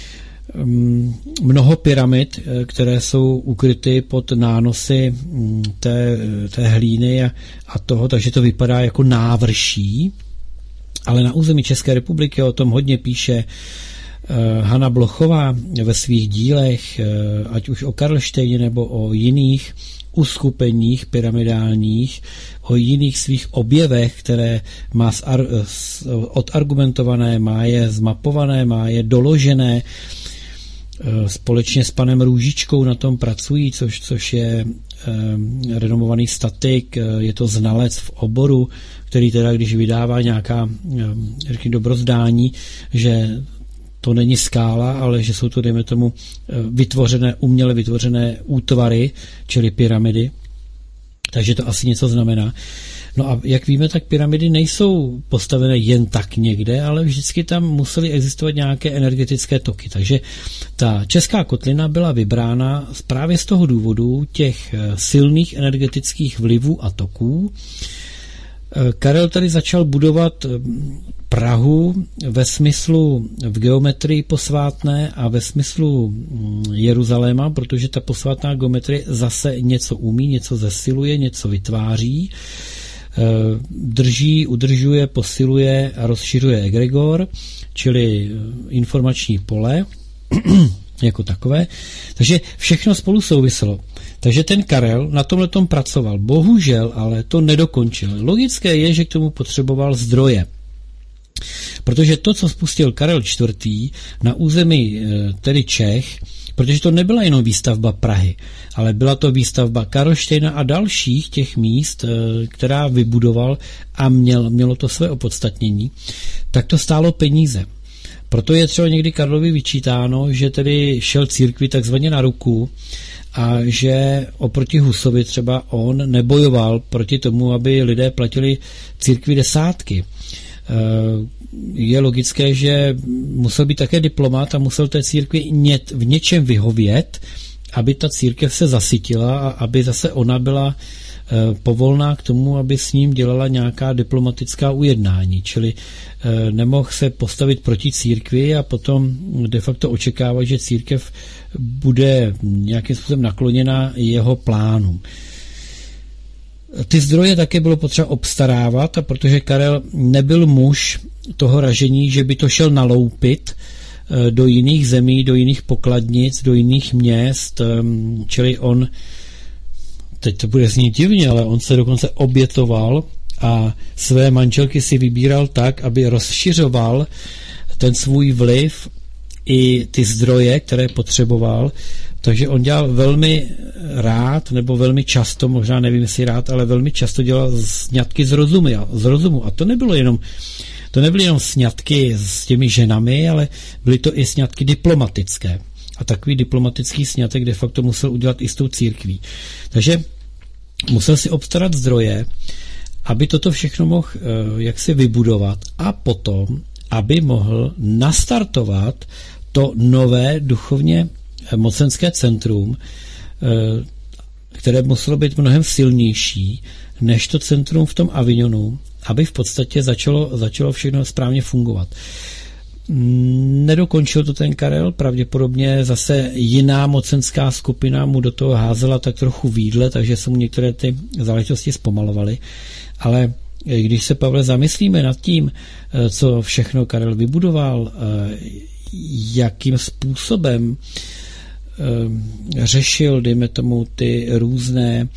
S1: mnoho pyramid, které jsou ukryty pod nánosy té hlíny a toho, takže to vypadá jako návrší. Ale na území České republiky o tom hodně píše Hana Blochová ve svých dílech, ať už o Karlštejně nebo o jiných uskupeních pyramidálních, o jiných svých objevech, které má odargumentované, má je zmapované, má je doložené. Společně s panem Růžičkou na tom pracují, což je renomovaný statik, je to znalec v oboru, který teda, když vydává nějaká dobrozdání, že to není skála, ale že jsou to, dejme tomu, uměle vytvořené útvary, čili pyramidy. Takže to asi něco znamená. No a jak víme, tak pyramidy nejsou postavené jen tak někde, ale vždycky tam musely existovat nějaké energetické toky. Takže ta Česká kotlina byla vybrána právě z toho důvodu těch silných energetických vlivů a toků. Karel tady začal budovat Prahu ve smyslu v geometrii posvátné a ve smyslu Jeruzaléma, protože ta posvátná geometrie zase něco umí, něco zesiluje, něco vytváří, drží, udržuje, posiluje a rozšiřuje egregor, čili informační pole jako takové. Takže všechno spolu souviselo. Takže ten Karel na tomhletom pracoval. Bohužel, ale to nedokončil. Logické je, že k tomu potřeboval zdroje. Protože to, co spustil Karel IV. Na území tedy Čech, protože to nebyla jenom výstavba Prahy, ale byla to výstavba Karlštejna a dalších těch míst, která vybudoval a mělo to své opodstatnění, tak to stálo peníze. Proto je třeba někdy Karlovi vyčítáno, že tedy šel církvi takzvaně na ruku a že oproti Husovi třeba on nebojoval proti tomu, aby lidé platili církvi desátky. Je logické, že musel být také diplomat a musel té církvi v něčem vyhovět, aby ta církev se zasytila a aby zase ona byla povolná k tomu, aby s ním dělala nějaká diplomatická ujednání, čili nemohl se postavit proti církvi a potom de facto očekávat, že církev bude nějakým způsobem nakloněna jeho plánům. Ty zdroje také bylo potřeba obstarávat, a protože Karel nebyl muž toho ražení, že by to šel naloupit do jiných zemí, do jiných pokladnic, do jiných měst, čili on, teď to bude znít divně, ale on se dokonce obětoval a své manželky si vybíral tak, aby rozšiřoval ten svůj vliv i ty zdroje, které potřeboval. Takže on dělal velmi rád, nebo velmi často, možná nevím, jestli rád, ale velmi často dělal sňatky z rozumu. A to nebyly jenom sňatky s těmi ženami, ale byly to i sňatky diplomatické. A takový diplomatický sňatek de facto musel udělat i s tou církví. Takže musel si obstarat zdroje, aby toto všechno mohl jaksi vybudovat a potom, aby mohl nastartovat to nové duchovně mocenské centrum, které muselo být mnohem silnější než to centrum v tom Avignonu, aby v podstatě začalo všechno správně fungovat. Nedokončil to ten Karel, pravděpodobně zase jiná mocenská skupina mu do toho házela tak trochu výdle, takže se mu některé ty záležitosti zpomalovaly, ale když se, Pavle, zamyslíme nad tím, co všechno Karel vybudoval, jakým způsobem řešil, dejme tomu, ty různé,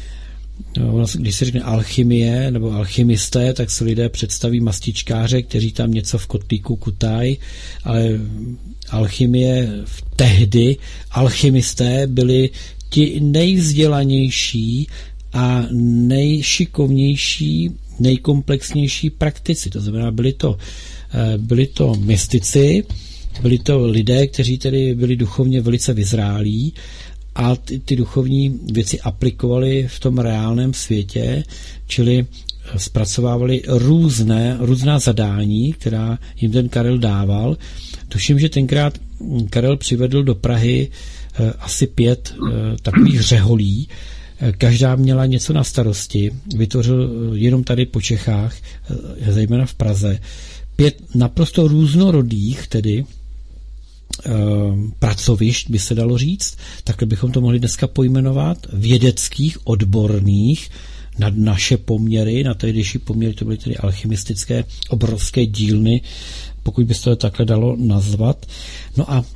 S1: když se řekne alchymie nebo alchymisté, tak se lidé představí mastičkáře, kteří tam něco v kotlíku kutají, ale alchymie tehdy, alchymisté byli ti nejvzdělanější a nejšikovnější, nejkomplexnější praktici. To znamená, byli to mystici, byli to lidé, kteří tedy byli duchovně velice vyzrálí a ty duchovní věci aplikovali v tom reálném světě, čili zpracovávali různá zadání, která jim ten Karel dával. Tuším, že tenkrát Karel přivedl do Prahy asi 5 takových řeholí. Každá měla něco na starosti. Vytvořil jenom tady po Čechách, zejména v Praze, 5 naprosto různorodých, tedy pracovišť, by se dalo říct, takhle bychom to mohli dneska pojmenovat, vědeckých, odborných, na naše poměry, na tehdejší poměry, to byly tedy alchymistické obrovské dílny, pokud by se to takhle dalo nazvat. No a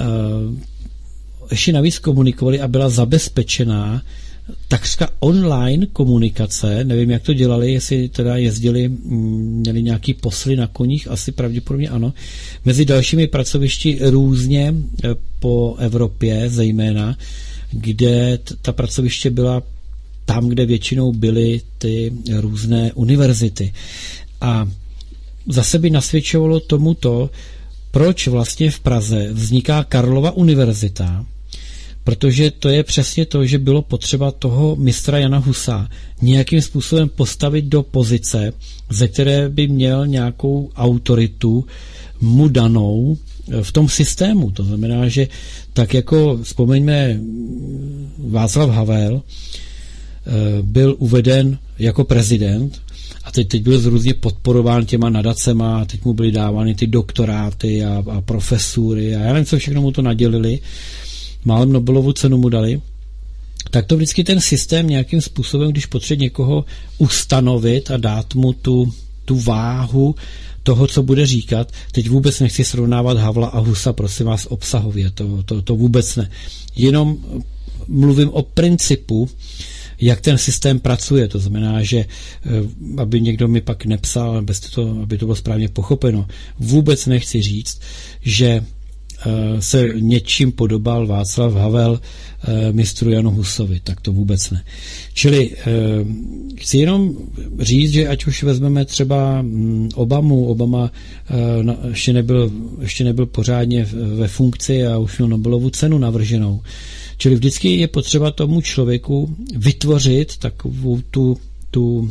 S1: ještě navíc komunikovali a byla zabezpečená takřka online komunikace, nevím, jak to dělali, jestli teda jezdili, měli nějaký posly na koních, asi pravděpodobně ano, mezi dalšími pracovišti různě po Evropě zejména, kde ta pracoviště byla tam, kde většinou byly ty různé univerzity. A zase by nasvědčovalo tomuto, proč vlastně v Praze vzniká Karlova univerzita, protože to je přesně to, že bylo potřeba toho mistra Jana Husa nějakým způsobem postavit do pozice, ze které by měl nějakou autoritu mu danou v tom systému. To znamená, že tak jako vzpomeňme Václav Havel byl uveden jako prezident a teď byl různě podporován těma nadacema a teď mu byly dávány ty doktoráty a profesury a já nevím, co všechno mu to nadělili, málem Nobelovu cenu mu dali, tak to vždycky ten systém nějakým způsobem, když potřebuje někoho ustanovit a dát mu tu váhu toho, co bude říkat, teď vůbec nechci srovnávat Havla a Husa, prosím vás, obsahově, to vůbec ne. Jenom mluvím o principu, jak ten systém pracuje. To znamená, že aby někdo mi pak nepsal, aby to bylo správně pochopeno, vůbec nechci říct, že se něčím podobal Václav Havel mistru Janu Husovi, tak to vůbec ne. Čili chci jenom říct, že ať už vezmeme třeba Obama ještě nebyl pořádně ve funkci a už měl Nobelovu cenu navrženou. Čili vždycky je potřeba tomu člověku vytvořit takovou tu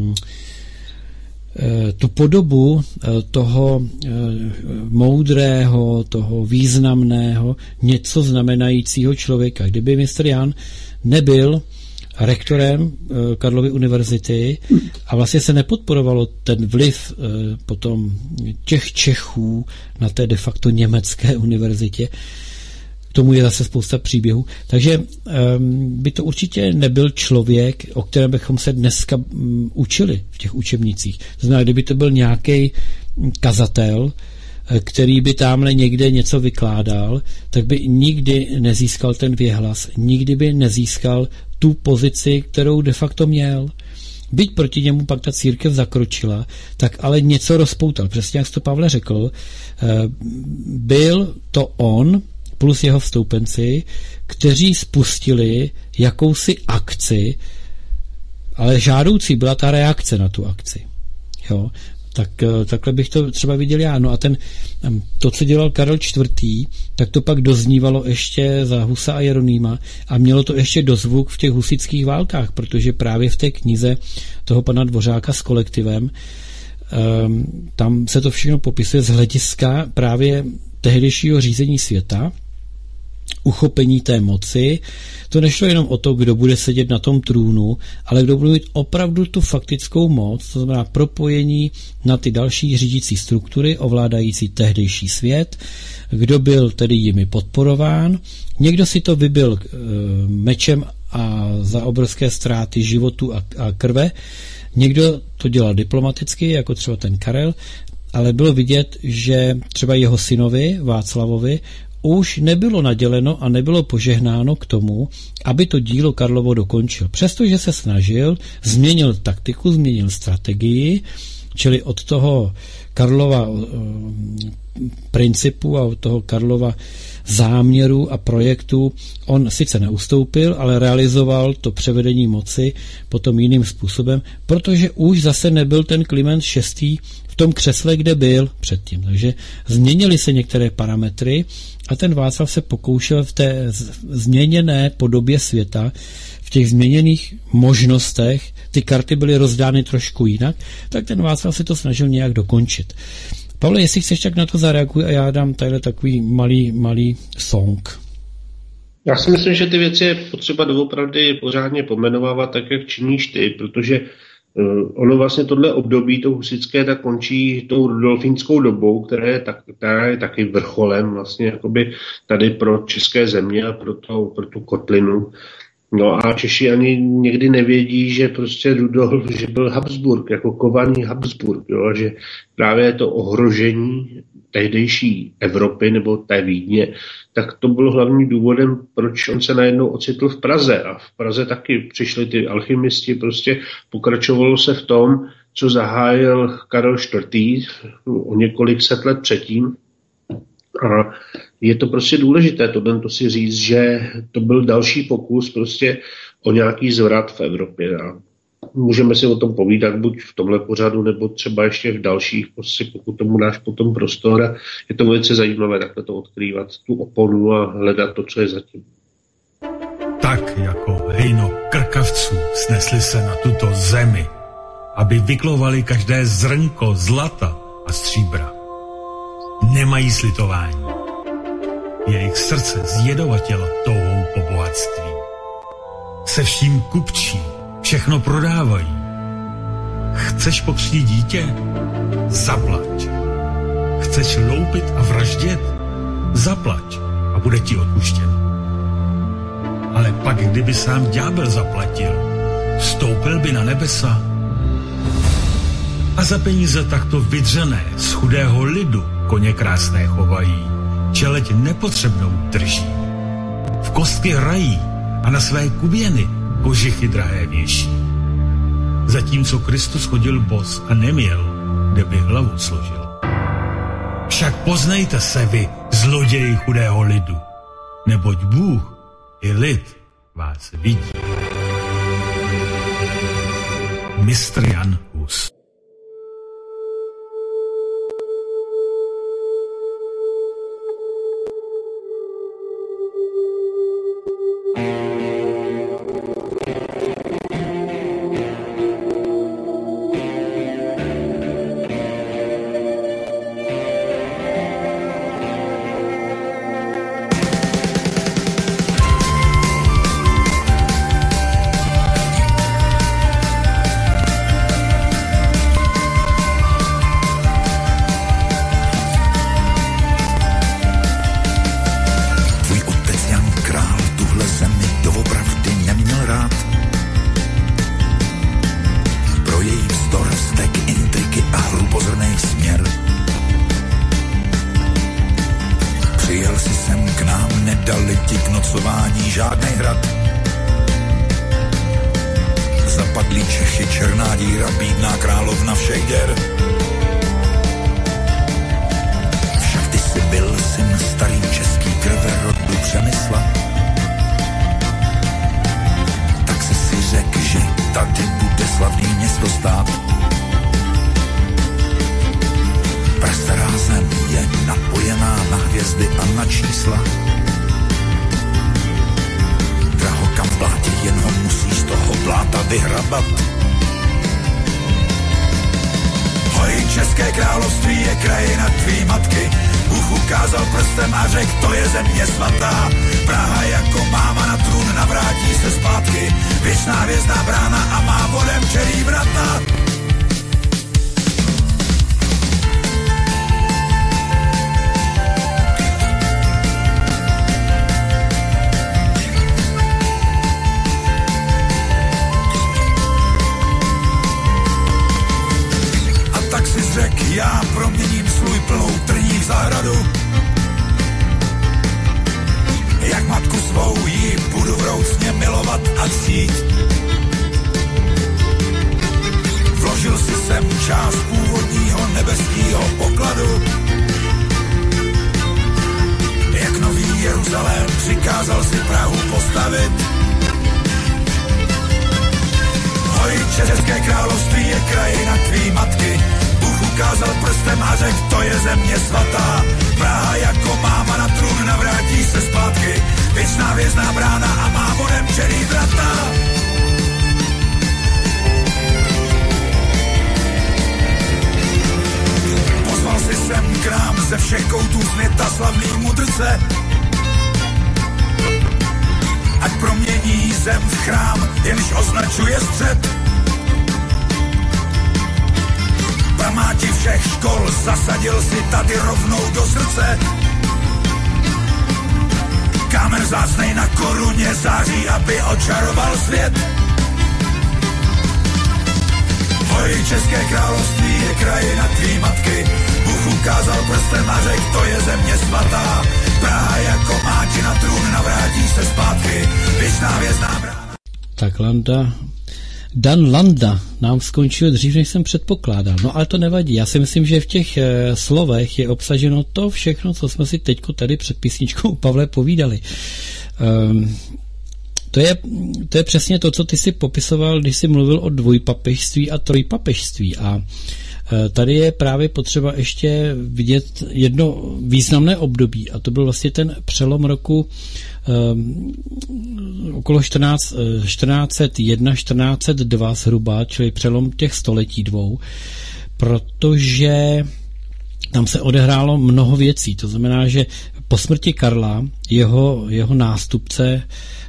S1: podobu toho moudrého, toho významného, něco znamenajícího člověka. Kdyby mistr Jan nebyl rektorem Karlovy univerzity a vlastně se nepodporovalo ten vliv potom těch Čechů na té de facto německé univerzitě, k tomu je zase spousta příběhů. Takže by to určitě nebyl člověk, o kterém bychom se dneska učili v těch učebnicích. To znamená, kdyby to byl nějaký kazatel, který by tamhle někde něco vykládal, tak by nikdy nezískal ten věhlas, nikdy by nezískal tu pozici, kterou de facto měl. Byť proti němu pak ta církev zakročila, tak ale něco rozpoutal. Přesně jak jsi to, Pavle, řekl, byl to on plus jeho vstoupenci, kteří spustili jakousi akci, ale žádoucí byla ta reakce na tu akci. Jo? Takhle bych to třeba viděl já. No a to, co dělal Karel IV., tak to pak doznívalo ještě za Husa a Jeronýma a mělo to ještě dozvuk v těch husitských válkách, protože právě v té knize toho pana Dvořáka s kolektivem tam se to všechno popisuje z hlediska právě tehdejšího řízení světa, uchopení té moci. To nešlo jenom o to, kdo bude sedět na tom trůnu, ale kdo bude mít opravdu tu faktickou moc, to znamená propojení na ty další řídící struktury, ovládající tehdejší svět, kdo byl tedy jimi podporován. Někdo si to vybil mečem a za obrovské ztráty životu a krve, někdo to dělal diplomaticky, jako třeba ten Karel, ale bylo vidět, že třeba jeho synovi Václavovi už nebylo naděleno a nebylo požehnáno k tomu, aby to dílo Karlovo dokončil. Přestože se snažil, změnil taktiku, změnil strategii, čili od toho Karlova principu a od toho Karlova záměru a projektu on sice neustoupil, ale realizoval to převedení moci potom jiným způsobem, protože už zase nebyl ten Kliment VI. V tom křesle, kde byl předtím. Takže změnily se některé parametry a ten Václav se pokoušel v té změněné podobě světa, v těch změněných možnostech, ty karty byly rozdány trošku jinak, tak ten Václav se to snažil nějak dokončit. Pavle, jestli chceš, tak na to zareaguj a já dám tadyhle takový malý song.
S3: Já si myslím, že ty věci je potřeba doopravdy pořádně pomenovávat tak, jak činíš ty, protože ono vlastně tohle období, to husitské, tak končí tou rudolfínskou dobou, která je taky vrcholem vlastně jakoby tady pro české země a pro tu kotlinu. No a Češi ani někdy nevědí, že prostě Rudolf, že byl Habsburg, jako kovaný Habsburg, jo, že právě je to ohrožení tehdejší Evropy nebo té Vídně, tak to bylo hlavním důvodem, proč on se najednou ocitl v Praze. A v Praze taky přišli ty alchymisti, prostě pokračovalo se v tom, co zahájil Karel IV. O několik set let předtím. A je to prostě důležité to si říct, že to byl další pokus prostě o nějaký zvrat v Evropě. A můžeme si o tom povídat buď v tomhle pořadu, nebo třeba ještě v dalších, prostě pokud tomu dáš potom prostor. A je to velice zajímavé takhle to odkrývat, tu oponu a hledat to, co je zatím.
S4: Tak jako hejno krkavců snesli se na tuto zemi, aby vyklovali každé zrnko zlata a stříbra. Nemají slitování. Jejich srdce zjedovatělo touhou po bohatství. Se vším kupčí, všechno prodávají. Chceš pokřtít dítě? Zaplať. Chceš loupit a vraždět? Zaplať a bude ti odpuštěno. Ale pak, kdyby sám ďábel zaplatil, vstoupil by na nebesa. A za peníze takto vydřené z chudého lidu koně krásné chovají, čeleť nepotřebnou drží. V kostky hrají a na své kuběny kožichy drahé věší. Zatímco Kristus chodil bos a neměl, kde by hlavu složil. Však poznejte se vy, zloději chudého lidu, neboť Bůh i lid vás vidí. Mistr Jan Hus.
S2: jak matku svou jí budu vroucně milovat a ctít. Vložil si sem část původního nebeského pokladu, jak nový Jeruzalém přikázal si Prahu postavit. Hoj, České království je krajina tvý matky, Bůh ukázal prstem a řekl, to je země svatá. Praha jako máma na trůn navrátí se zpátky, věčná hvězdná brána a má vodem čerý vrata. Pozval si sem k nám ze všech koutů světa slavný mudrce, ať promění zem v chrám, jenž označuje střed. Památi všech škol zasadil si tady rovnou do srdce. Kámen vzácnej na koruně září, aby očaroval svět. Hoj, České království je krajina tvý matky, Bůh ukázal prstem a řekl, to je země svatá. Praha jako máti na trůn navrátí se zpátky, věčná hvězdná brána.
S1: Tak Dan Landa nám skončil dřív, než jsem předpokládal. No ale to nevadí. Já si myslím, že v těch slovech je obsaženo to všechno, co jsme si teďko tady před písničkou Pavle povídali. To je přesně to, co ty si popisoval, když jsi mluvil o dvojpapežství a trojpapežství. A tady je právě potřeba ještě vidět jedno významné období, a to byl vlastně ten přelom roku okolo 1401, 1402 zhruba, čili přelom těch století dvou, protože tam se odehrálo mnoho věcí. To znamená, že po smrti Karla jeho nástupce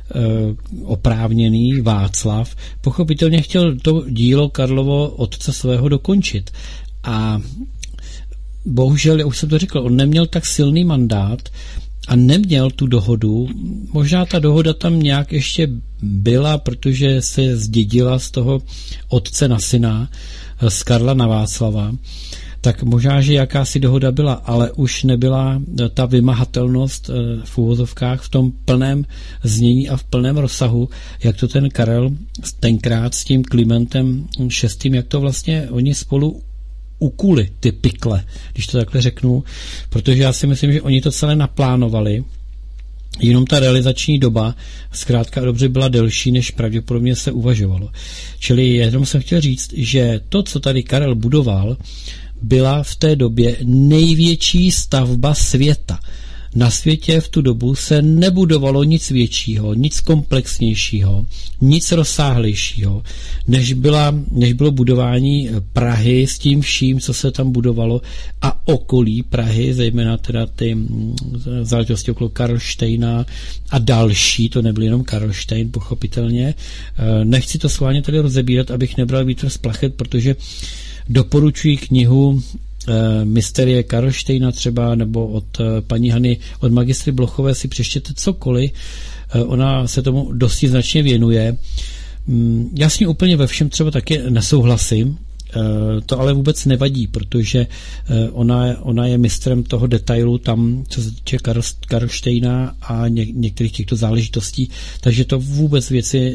S1: oprávněný Václav pochopitelně chtěl to dílo Karlovo otce svého dokončit. A bohužel, já už jsem to řekl, on neměl tak silný mandát a neměl tu dohodu. Možná ta dohoda tam nějak ještě byla, protože se zdědila z toho otce na syna, z Karla na Václava. Tak možná, že jakási dohoda byla, ale už nebyla ta vymahatelnost v uvozovkách v tom plném znění a v plném rozsahu, jak to ten Karel tenkrát s tím Klimentem VI., jak to vlastně oni spolu ukuli, ty pikle, když to takhle řeknu, protože já si myslím, že oni to celé naplánovali, jenom ta realizační doba zkrátka dobře byla delší, než pravděpodobně se uvažovalo. Čili jenom jsem chtěl říct, že to, co tady Karel budoval, byla v té době největší stavba světa. Na světě v tu dobu se nebudovalo nic většího, nic komplexnějšího, nic rozsáhlejšího, než bylo budování Prahy s tím vším, co se tam budovalo, a okolí Prahy, zejména teda ty záležitosti okolo Karlštejna a další, to nebyl jenom Karlštejn, pochopitelně. Nechci to schválně tady rozebírat, abych nebral vítr z plachet, protože doporučuji knihu Mysterie Karlštejna třeba, nebo od paní Hany, od magistry Blochové si přečtěte cokoliv, ona se tomu dosti značně věnuje. Já s ní úplně ve všem třeba taky nesouhlasím, to ale vůbec nevadí, protože ona je mistrem toho detailu tam, co se týče Karlštejna a některých těchto záležitostí, takže to vůbec věci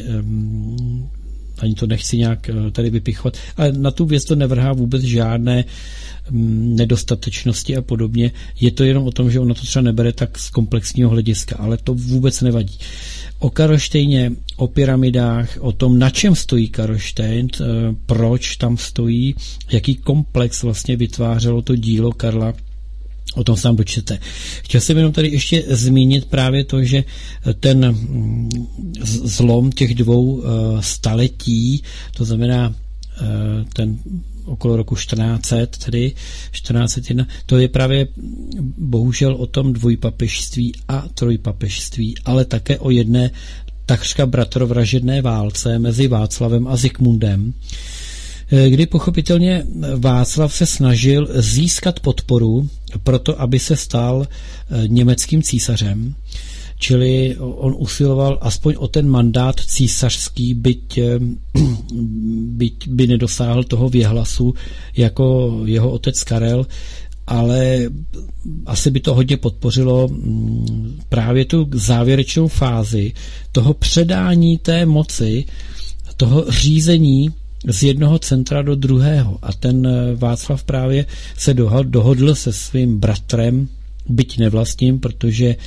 S1: ani to nechci nějak tady vypichovat, ale na tu věc to nevrhá vůbec žádné nedostatečnosti a podobně. Je to jenom o tom, že ona to třeba nebere tak z komplexního hlediska, ale to vůbec nevadí. O Karlštejně, o pyramidách, o tom, na čem stojí Karlštejn, proč tam stojí, jaký komplex vlastně vytvářelo to dílo Karla, o tom se tam dočtete. Chtěl jsem jenom tady ještě zmínit právě to, že ten zlom těch dvou staletí, to znamená ten okolo roku 1400, tedy 1401, to je právě bohužel o tom dvojpapežství a trojpapežství, ale také o jedné takřka bratrovražedné válce mezi Václavem a Zikmundem, kdy pochopitelně Václav se snažil získat podporu proto, aby se stal německým císařem, čili on usiloval aspoň o ten mandát císařský, byť by nedosáhl toho věhlasu jako jeho otec Karel, ale asi by to hodně podpořilo právě tu závěrečnou fázi toho předání té moci, toho řízení z jednoho centra do druhého. A ten Václav právě se dohodl se svým bratrem, byť nevlastním, protože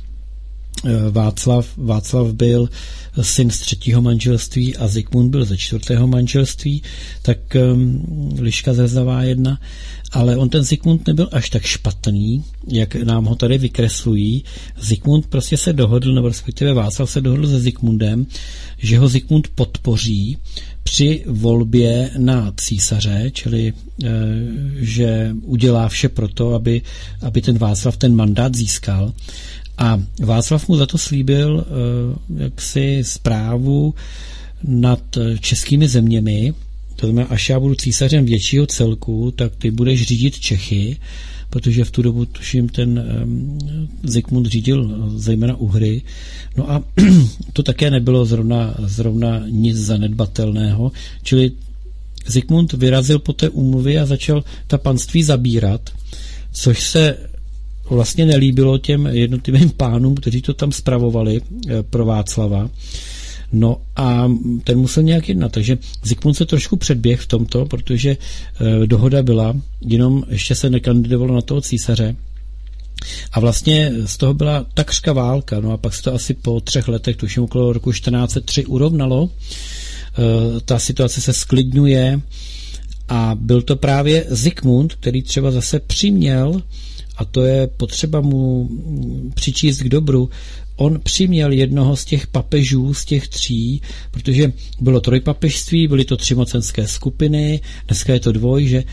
S1: Václav byl syn z 3. manželství a Zikmund byl ze 4. manželství, tak liška zrzavá jedna, ale on ten Zikmund nebyl až tak špatný, jak nám ho tady vykreslují. Zikmund prostě se dohodl, nebo respektive Václav se dohodl se Zikmundem, že ho Zikmund podpoří při volbě na císaře, čili že udělá vše pro to, aby ten Václav ten mandát získal. A Václav mu za to slíbil jaksi správu nad českými zeměmi, to znamená, až já budu císařem většího celku, tak ty budeš řídit Čechy, protože v tu dobu, tuším, ten Zikmund řídil zejména Uhry. No a to také nebylo zrovna nic zanedbatelného, čili Zikmund vyrazil po té úmluvě a začal ta panství zabírat, což se vlastně nelíbilo těm jednotlivým pánům, kteří to tam spravovali pro Václava. No a ten musel nějak jednat, takže Zikmund se trošku předběh v tomto, protože dohoda byla, jenom ještě se nekandidovalo na toho císaře a vlastně z toho byla takřka válka, no a pak se to asi po 3 letech, tuším okolo roku 1403 urovnalo, ta situace se sklidňuje a byl to právě Zikmund, který třeba zase přiměl, a to je potřeba mu přičíst k dobru, on přiměl jednoho z těch papežů, z těch 3, protože bylo trojpapežství, byly to 3 mocenské skupiny, dneska je to 2, že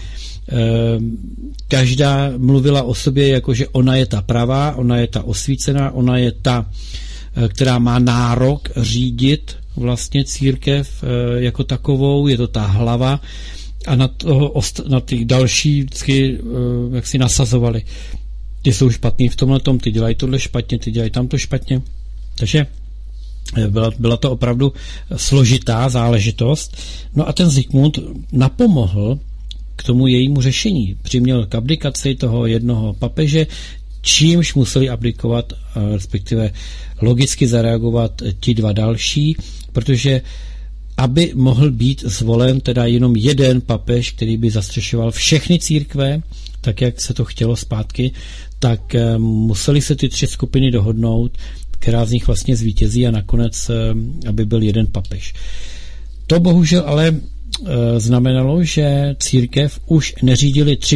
S1: každá mluvila o sobě jako, že ona je ta pravá, ona je ta osvícená, ona je ta, která má nárok řídit vlastně církev jako takovou, je to ta hlava, a na ty další vždycky jak si nasazovali. Ty jsou špatný v tomhletom, ty dělají tohle špatně, ty dělají tamto špatně. Takže byla to opravdu složitá záležitost. No a ten Zikmund napomohl k tomu jejímu řešení. Přiměl k abdikaci toho jednoho papeže, čímž museli abdikovat, respektive logicky zareagovat ti 2 další, protože aby mohl být zvolen teda jenom jeden papež, který by zastřešoval všechny církve, tak jak se to chtělo zpátky, tak museli se ty 3 skupiny dohodnout, která z nich vlastně zvítězí a nakonec, aby byl jeden papež. To bohužel ale znamenalo, že církev už neřídili 3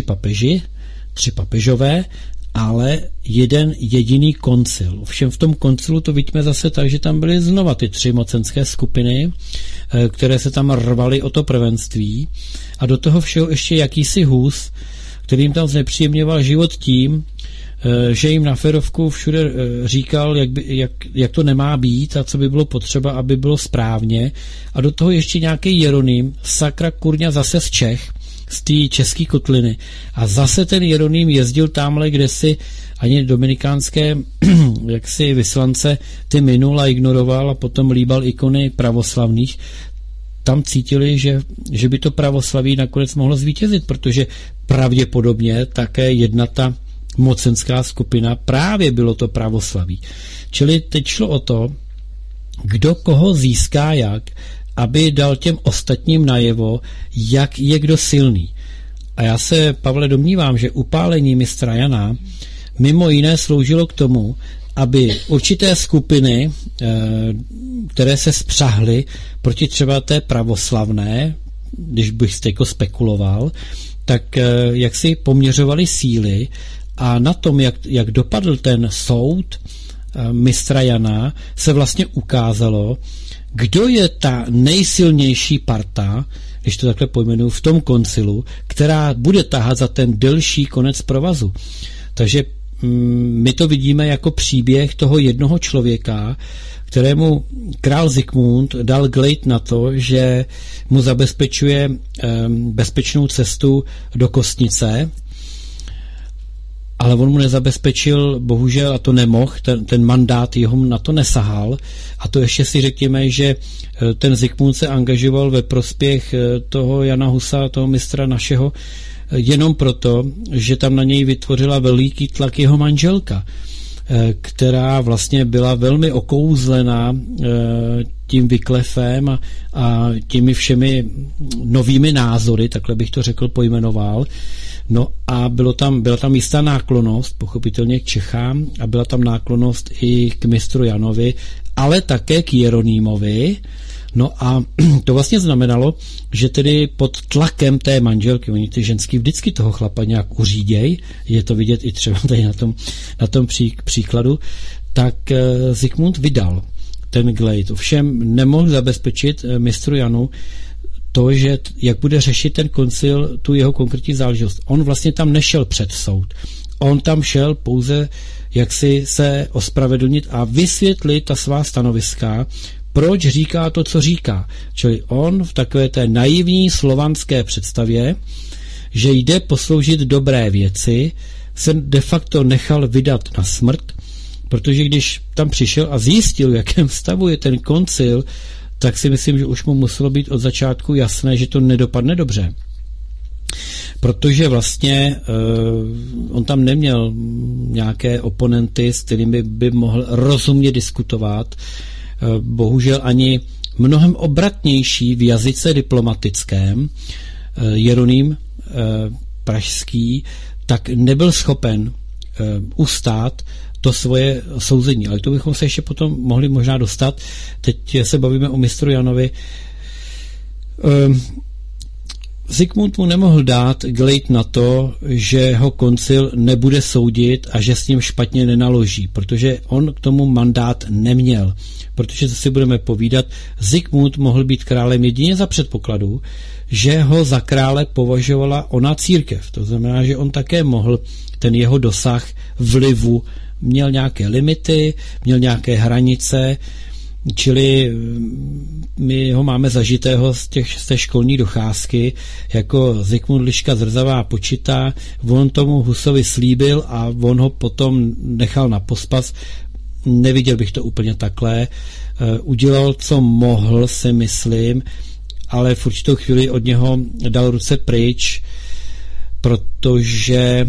S1: papežové, ale jeden jediný koncil. Ovšem v tom koncilu to vidíme zase tak, že tam byly znova ty 3 mocenské skupiny, které se tam rvaly o to prvenství a do toho všeho ještě jakýsi hůz, který jim tam znepříjemňoval život tím, že jim na férovku všude říkal, jak to nemá být a co by bylo potřeba, aby bylo správně. A do toho ještě nějaký Jeroným, sakra kurňa zase z Čech, z té české kotliny. A zase ten Jeroným jezdil tamhle, kde si ani dominikánské jaksi vyslance ty minul a ignoroval a potom líbal ikony pravoslavných. Tam cítili, že by to pravoslaví nakonec mohlo zvítězit, protože pravděpodobně také jedna ta mocenská skupina právě bylo to pravoslaví. Čili teď šlo o to, kdo koho získá jak, aby dal těm ostatním najevo, jak je kdo silný. A já se, Pavle, domnívám, že upálení mistra Jana mimo jiné sloužilo k tomu, aby určité skupiny, které se spřahly proti třeba té pravoslavné, když bych stejko spekuloval, tak jak si poměřovali síly a na tom, jak dopadl ten soud mistra Jana, se vlastně ukázalo, kdo je ta nejsilnější parta, když to takhle pojmenuju, v tom koncilu, která bude tahat za ten delší konec provazu. Takže my to vidíme jako příběh toho jednoho člověka, kterému král Zikmund dal glejt na to, že mu zabezpečuje bezpečnou cestu do Kostnice, ale on mu nezabezpečil, bohužel, a to nemohl, ten mandát jeho na to nesahal. A to ještě si řekněme, že ten Zikmund se angažoval ve prospěch toho Jana Husa, toho mistra našeho, jenom proto, že tam na něj vytvořila veliký tlak jeho manželka, která vlastně byla velmi okouzlená tím Wyclifem a těmi všemi novými názory, takhle bych to řekl, pojmenoval. No a byla tam jistá náklonnost, pochopitelně k Čechám, a byla tam náklonnost i k mistru Janovi, ale také k Jeronýmovi. No a to vlastně znamenalo, že tedy pod tlakem té manželky, oni ty ženský vždycky toho chlapa nějak uříděj, je to vidět i třeba tady na tom příkladu, tak Zikmund vydal ten glejt. Ovšem nemohl zabezpečit mistru Janu to, že jak bude řešit ten koncil tu jeho konkrétní záležitost. On vlastně tam nešel před soud. On tam šel pouze jaksi se ospravedlnit a vysvětlit ta svá stanoviska, proč říká to, co říká. Čili on v takové té naivní slovanské představě, že jde posloužit dobré věci, se de facto nechal vydat na smrt, protože když tam přišel a zjistil, v jakém stavu je ten koncil, tak si myslím, že už mu muselo být od začátku jasné, že to nedopadne dobře. Protože vlastně on tam neměl nějaké oponenty, s kterými by mohl rozumně diskutovat. Bohužel ani mnohem obratnější v jazyce diplomatickém Jeroným pražský tak nebyl schopen ustát to svoje souzení. Ale to bychom se ještě potom mohli možná dostat. Teď se bavíme o mistru Janovi. Zikmund mu nemohl dát glejt na to, že ho koncil nebude soudit a že s ním špatně nenaloží, protože on k tomu mandát neměl. Protože to si budeme povídat, Zikmund mohl být králem jedině za předpokladu, že ho za krále považovala ona církev. To znamená, že on také mohl ten jeho dosah vlivu, měl nějaké limity, měl nějaké hranice, čili my ho máme zažitého z té školní docházky, jako Zikmund Liška zrzavá počita, on tomu Husovi slíbil a on ho potom nechal na pospas. Neviděl bych to úplně takhle. Udělal, co mohl, si myslím, ale v určitou chvíli od něho dal ruce pryč, protože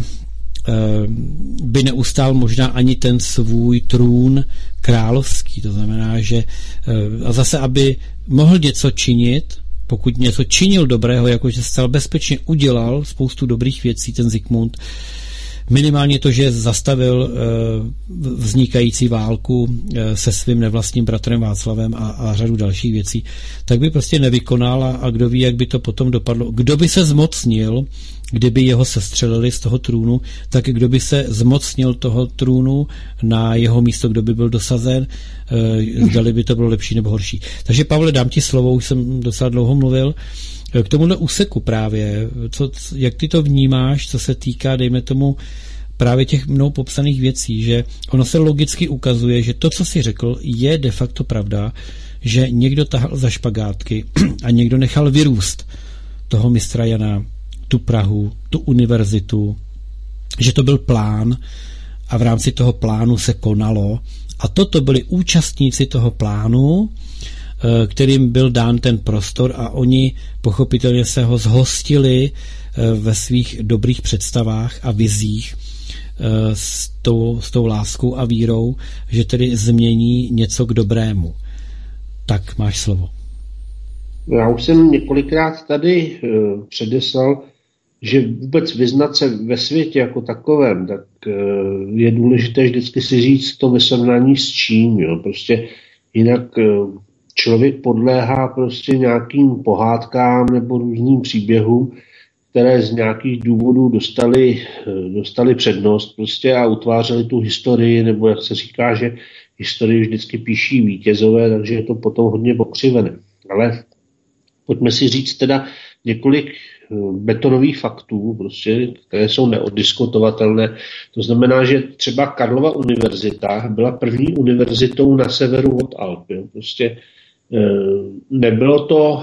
S1: by neustál možná ani ten svůj trůn královský. To znamená, že a zase, aby mohl něco činit, pokud něco činil dobrého, jakože zcela bezpečně udělal spoustu dobrých věcí ten Zikmund, minimálně to, že zastavil vznikající válku se svým nevlastním bratrem Václavem a řadu dalších věcí, tak by prostě nevykonal a kdo ví, jak by to potom dopadlo. Kdo by se zmocnil, kdyby jeho sestřelili z toho trůnu, tak kdo by se zmocnil toho trůnu na jeho místo, kdo by byl dosazen, zdali by to bylo lepší nebo horší. Takže Pavle, dám ti slovo, už jsem docela dlouho mluvil. K tomuhle úseku právě, jak ty to vnímáš, co se týká, dejme tomu, právě těch mnou popsaných věcí, že ono se logicky ukazuje, že to, co jsi řekl, je de facto pravda, že někdo tahal za špagátky a někdo nechal vyrůst toho mistra Jana, tu Prahu, tu univerzitu, že to byl plán a v rámci toho plánu se konalo a toto byli účastníci toho plánu, kterým byl dán ten prostor a oni pochopitelně se ho zhostili ve svých dobrých představách a vizích s tou láskou a vírou, že tedy změní něco k dobrému. Tak máš slovo.
S3: Já už jsem několikrát tady předeslal, že vůbec vyznat se ve světě jako takovém, tak je důležité vždycky si říct to ve srovnání s čím. Jo? Prostě jinak člověk podléhá prostě nějakým pohádkám nebo různým příběhům, které z nějakých důvodů dostali přednost prostě a utvářeli tu historii, nebo jak se říká, že historii vždycky píší vítězové, takže je to potom hodně pokřivené. Ale pojďme si říct teda několik betonových faktů, prostě, které jsou neoddiskutovatelné. To znamená, že třeba Karlova univerzita byla první univerzitou na severu od Alp. Prostě nebylo to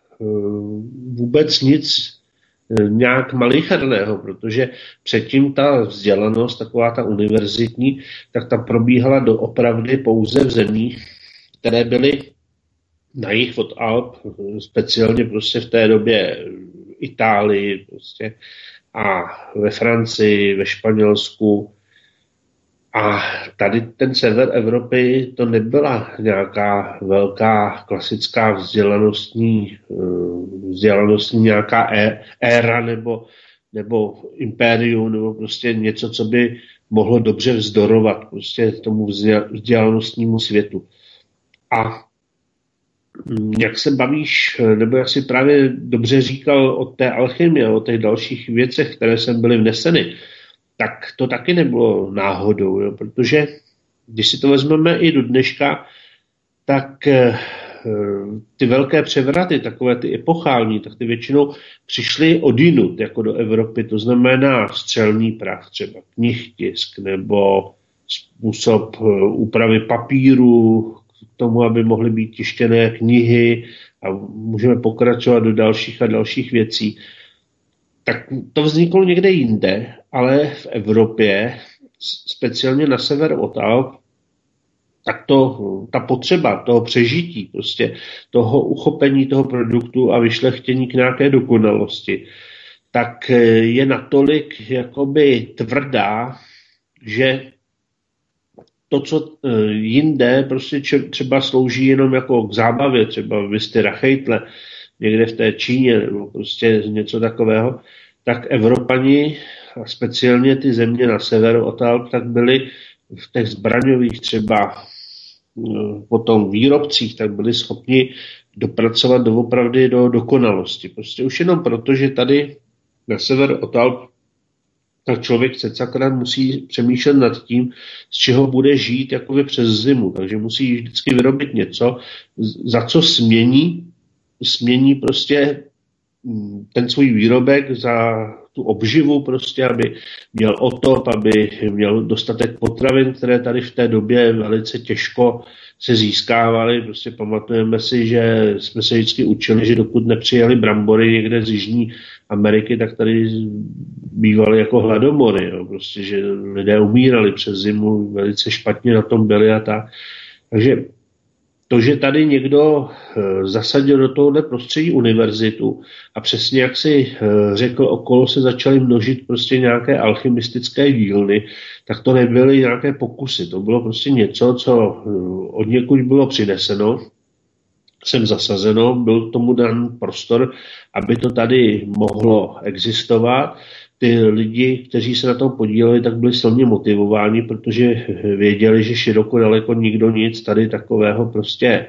S3: vůbec nic nějak malicherného, protože předtím ta vzdělanost, taková ta univerzitní, tak ta probíhala doopravdy pouze v zemích, které byly na jih od Alp, speciálně prostě v té době Itálii prostě, a ve Francii, ve Španělsku. A tady ten sever Evropy to nebyla nějaká velká klasická vzdělanostní nějaká éra nebo impérium, nebo prostě něco, co by mohlo dobře vzdorovat prostě tomu vzdělanostnímu světu. A jak se bavíš, nebo jak si právě dobře říkal o té alchymii, o těch dalších věcech, které sem byly vneseny, tak to taky nebylo náhodou, jo? Protože když si to vezmeme i do dneška, tak ty velké převraty, takové ty epochální, tak ty většinou přišly odinut, jako do Evropy, to znamená střelný prach, třeba knihtisk, nebo způsob úpravy papíru k tomu, aby mohly být tištěné knihy a můžeme pokračovat do dalších a dalších věcí. Tak to vzniklo někde jinde, ale v Evropě, speciálně na sever od Alp, tak ta potřeba toho přežití, prostě toho uchopení toho produktu a vyšlechtění k nějaké dokonalosti, tak je natolik jakoby tvrdá, že to, co jinde prostě třeba slouží jenom jako k zábavě, třeba vy Rachejtle, někde v té Číně nebo prostě něco takového, tak Evropani a speciálně ty země na severu od Alp, tak byli v těch zbraňových třeba potom výrobcích, tak byli schopni dopracovat doopravdy do dokonalosti. Prostě už jenom proto, že tady na sever od Alp tak člověk cecakrát musí přemýšlet nad tím, z čeho bude žít jakoby přes zimu. Takže musí vždycky vyrobit něco, za co smění prostě ten svůj výrobek za tu obživu prostě, aby měl otop, aby měl dostatek potravin, které tady v té době velice těžko se získávaly. Prostě pamatujeme si, že jsme se vždycky učili, že dokud nepřijeli brambory někde z Jižní Ameriky, tak tady bývaly jako hladomory. Jo. Prostě, že lidé umírali přes zimu, velice špatně na tom byli a tak. Takže to, že tady někdo zasadil do tohohle prostředí univerzitu a přesně jak si řekl, okolo se začaly množit prostě nějaké alchymistické dílny, tak to nebyly nějaké pokusy. To bylo prostě něco, co od někud bylo přineseno, sem zasazeno, byl tomu dan prostor, aby to tady mohlo existovat. Ty lidi, kteří se na tom podíleli, tak byli silně motivováni, protože věděli, že široko daleko nikdo nic tady takového prostě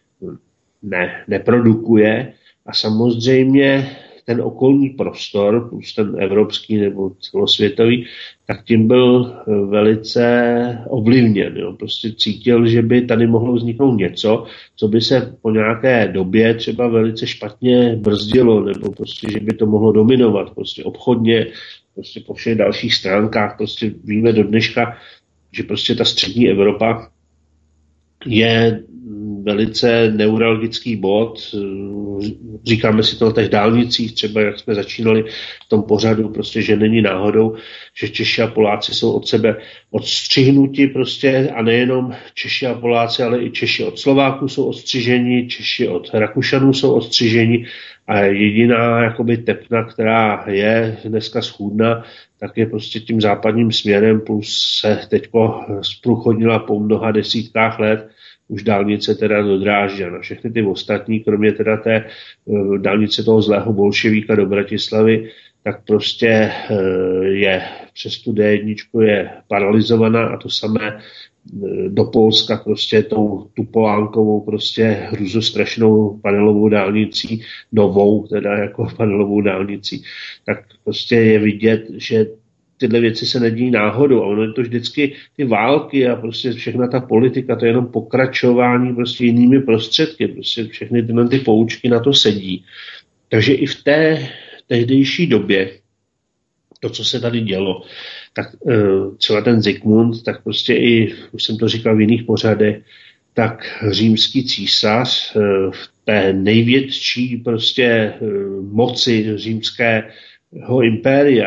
S3: neprodukuje. A samozřejmě ten okolní prostor, plus ten evropský nebo celosvětový, tak tím byl velice ovlivněn. Jo. Prostě cítil, že by tady mohlo vzniknout něco, co by se po nějaké době třeba velice špatně brzdilo, nebo prostě, že by to mohlo dominovat prostě obchodně, prostě po všech dalších stránkách. Prostě víme do dneška, že prostě ta střední Evropa je velice neuralgický bod. Říkáme si to o těch dálnicích, třeba jak jsme začínali v tom pořadu, prostě, že není náhodou, že Češi a Poláci jsou od sebe odstřihnuti prostě a nejenom Češi a Poláci, ale i Češi od Slováků jsou odstřiženi, Češi od Rakušanů jsou odstřiženi a jediná jakoby tepna, která je dneska schůdná, tak je prostě tím západním směrem, plus se teďko zprůchodnila po mnoha desítkách let už dálnice teda do Drážďan a všechny ty ostatní, kromě teda té dálnice toho zlého bolševíka do Bratislavy, tak prostě je přes tu D1 je paralizovaná a to samé do Polska prostě tou Tupolánkovou prostě hruzostrašnou panelovou dálnicí, novou teda jako panelovou dálnicí, tak prostě je vidět, že tyhle věci se nedějí náhodou a ono je to vždycky ty války a prostě všechna ta politika, to je jenom pokračování prostě jinými prostředky, prostě všechny tyhle ty poučky na to sedí. Takže i v té tehdejší době to, co se tady dělo, tak třeba ten Zikmund, tak prostě i, už jsem to říkal v jiných pořadech, tak římský císař v té největší prostě moci římského impéria,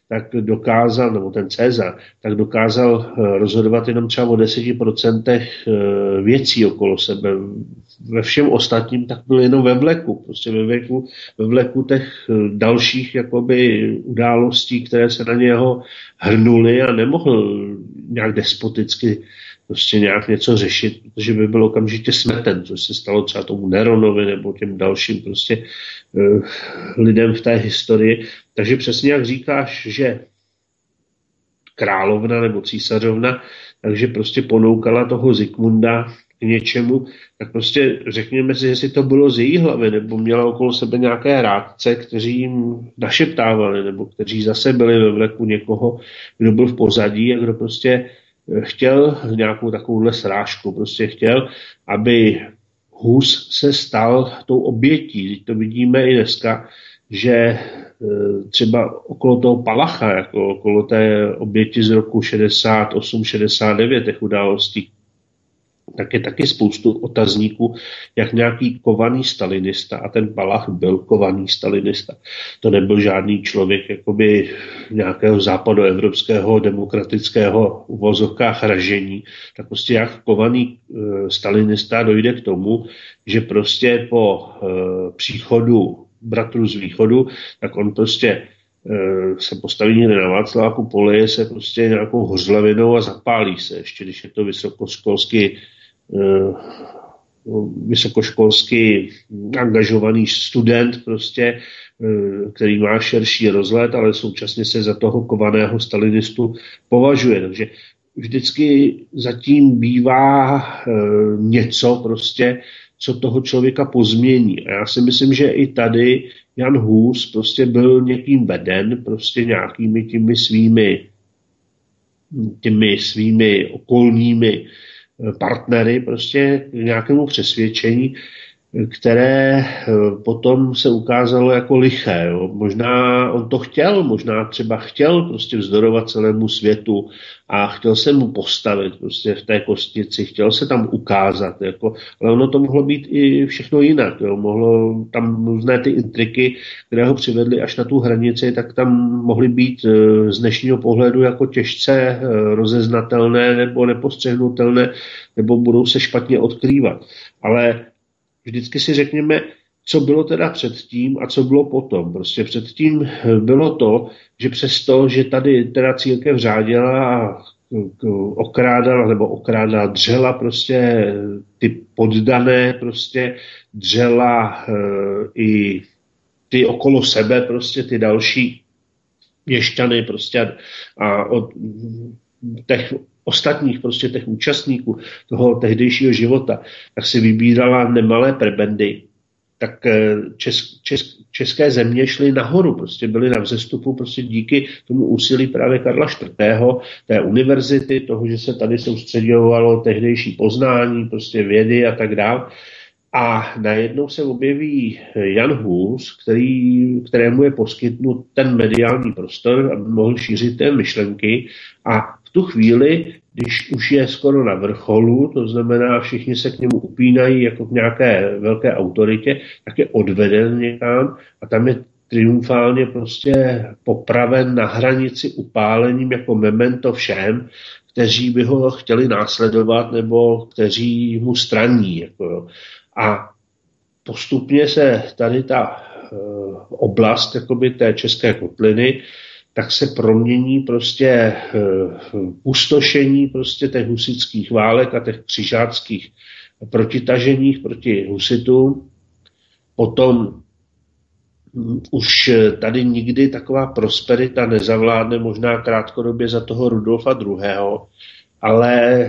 S3: tak dokázal, nebo ten Cezar, tak dokázal rozhodovat jenom třeba o 10% věcí okolo sebe. Ve všem ostatním tak byl jenom ve vleku. Prostě ve vleku těch dalších jakoby událostí, které se na něho hrnuly a nemohl nějak despoticky prostě nějak něco řešit, protože by byl okamžitě smeten, což se stalo třeba tomu Neronovi nebo těm dalším prostě lidem v té historii. Takže přesně jak říkáš, že královna nebo císařovna, takže prostě ponoukala toho Zikmunda k něčemu, tak prostě řekněme si, jestli to bylo z její hlavy, nebo měla okolo sebe nějaké rádce, kteří jim našeptávali, nebo kteří zase byli ve vleku někoho, kdo byl v pozadí a kdo prostě chtěl nějakou takovouhle srážku, prostě chtěl, aby Hus se stal tou obětí. Teď to vidíme i dneska, že třeba okolo toho Palacha, jako okolo té oběti z roku 68-69, těch událostí, tak je taky spoustu otazníků, jak nějaký kovaný stalinista, a ten Palach byl kovaný stalinista. To nebyl žádný člověk jakoby nějakého západoevropského demokratického uvozovkách ražení, tak prostě jak kovaný stalinista dojde k tomu, že prostě po příchodu bratrů z východu, tak on prostě se postaví někde na Václaváku, poleje se prostě nějakou hořlavinou a zapálí se, ještě když je to vysokoškolsky angažovaný student prostě, který má širší rozhled, ale současně se za toho kovaného stalinistu považuje. Takže vždycky zatím bývá něco prostě, co toho člověka pozmění. A já si myslím, že i tady Jan Hus prostě byl někým veden, prostě nějakými těmi svými okolními partnery, prostě k nějakému přesvědčení, které potom se ukázalo jako liché. Jo. Možná on to chtěl, možná třeba chtěl prostě vzdorovat celému světu a chtěl se mu postavit prostě v té kostnici, chtěl se tam ukázat, jako, ale ono to mohlo být i všechno jinak. Jo. Mohlo tam různé ty intriky, které ho přivedly až na tu hranici, tak tam mohly být z dnešního pohledu jako těžce rozeznatelné nebo nepostřehnutelné, nebo budou se špatně odkrývat. Ale vždycky si řekněme, co bylo teda předtím a co bylo potom. Prostě předtím bylo to, že přesto, že tady teda církev řádila a okrádala, dřela prostě ty poddané, prostě dřela i ty okolo sebe, prostě ty další měšťany prostě a od těch ostatních prostě těch účastníků toho tehdejšího života, tak si vybírala nemalé prebendy, tak české země šly nahoru, prostě byly na vzestupu prostě díky tomu úsilí právě Karla IV., té univerzity, toho, že se tady soustředovalo tehdejší poznání, prostě vědy a tak dále. A najednou se objeví Jan Hus, kterému je poskytnut ten mediální prostor, aby mohl šířit té myšlenky, a v tu chvíli, když už je skoro na vrcholu, to znamená, všichni se k němu upínají jako k nějaké velké autoritě, tak je odveden někam a tam je triumfálně prostě popraven na hranici upálením jako memento všem, kteří by ho chtěli následovat nebo kteří mu straní. Jako. A postupně se tady ta oblast jakoby té české kotliny tak se promění prostě pustošení prostě těch husitských válek a těch křižáckých protitaženích proti husitům. Potom už tady nikdy taková prosperita nezavládne, možná krátkodobě za toho Rudolfa II., ale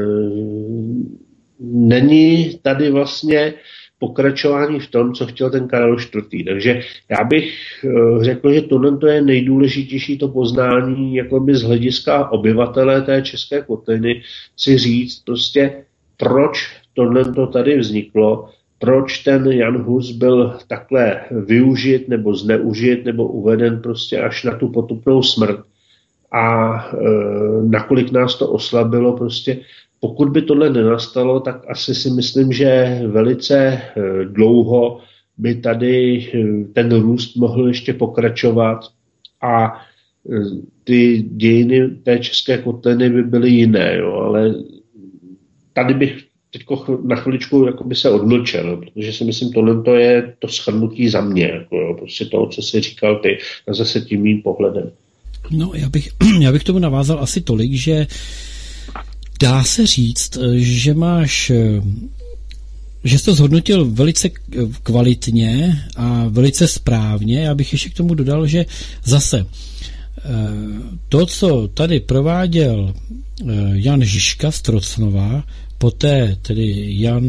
S3: není tady vlastně pokračování v tom, co chtěl ten Karel IV. Takže já bych řekl, že tohle je nejdůležitější to poznání jakoby z hlediska obyvatele té české kotliny si říct prostě, proč tohle tady vzniklo, proč ten Jan Hus byl takhle využit nebo zneužit nebo uveden prostě až na tu potupnou smrt a nakolik nás to oslabilo prostě. Pokud by tohle nenastalo, tak asi si myslím, že velice dlouho by tady ten růst mohl ještě pokračovat a ty dějiny té české kotliny by byly jiné, jo, ale tady bych teď na chviličku jakoby se odmlčel, protože si myslím, tohle je to shrnutí za mě, jako, jo, prostě toho, co jsi říkal ty, a zase tím mým pohledem.
S1: No, já bych tomu navázal asi tolik, že dá se říct, že jsi to zhodnotil velice kvalitně a velice správně. Já bych ještě k tomu dodal, že zase to, co tady prováděl Jan Žižka z Trocnova, poté tedy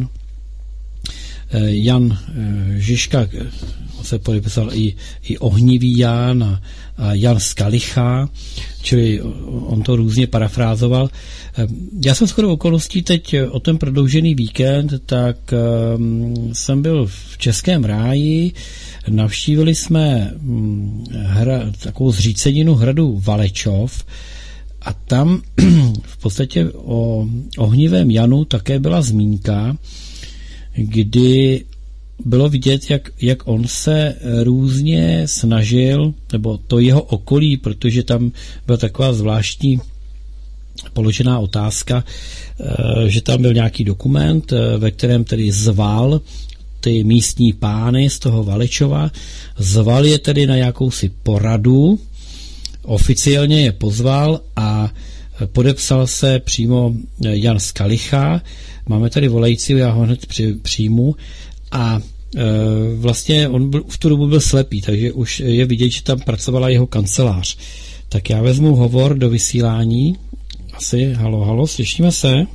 S1: Jan Žižka se podepisal i Ohnivý Jan a Jan Skalicha, čili on to různě parafrázoval. Já jsem shodou okolností teď o ten prodloužený víkend, tak jsem byl v Českém ráji, navštívili jsme takovou zříceninu hradu Valečov a tam v podstatě o Ohnivém Janu také byla zmínka, kdy bylo vidět, jak on se různě snažil, nebo to jeho okolí, protože tam byla taková zvláštní položená otázka, že tam byl nějaký dokument, ve kterém tedy zval ty místní pány z toho Valečova, zval je tedy na jakousi poradu, oficiálně je pozval a podepsal se přímo Jan Skalicha. Máme tady volajícího, já ho hned přijmu. A vlastně on v tu dobu byl slepý, takže už je vidět, že tam pracovala jeho kancelář. Tak já vezmu hovor do vysílání. Asi, halo, slyšíme se?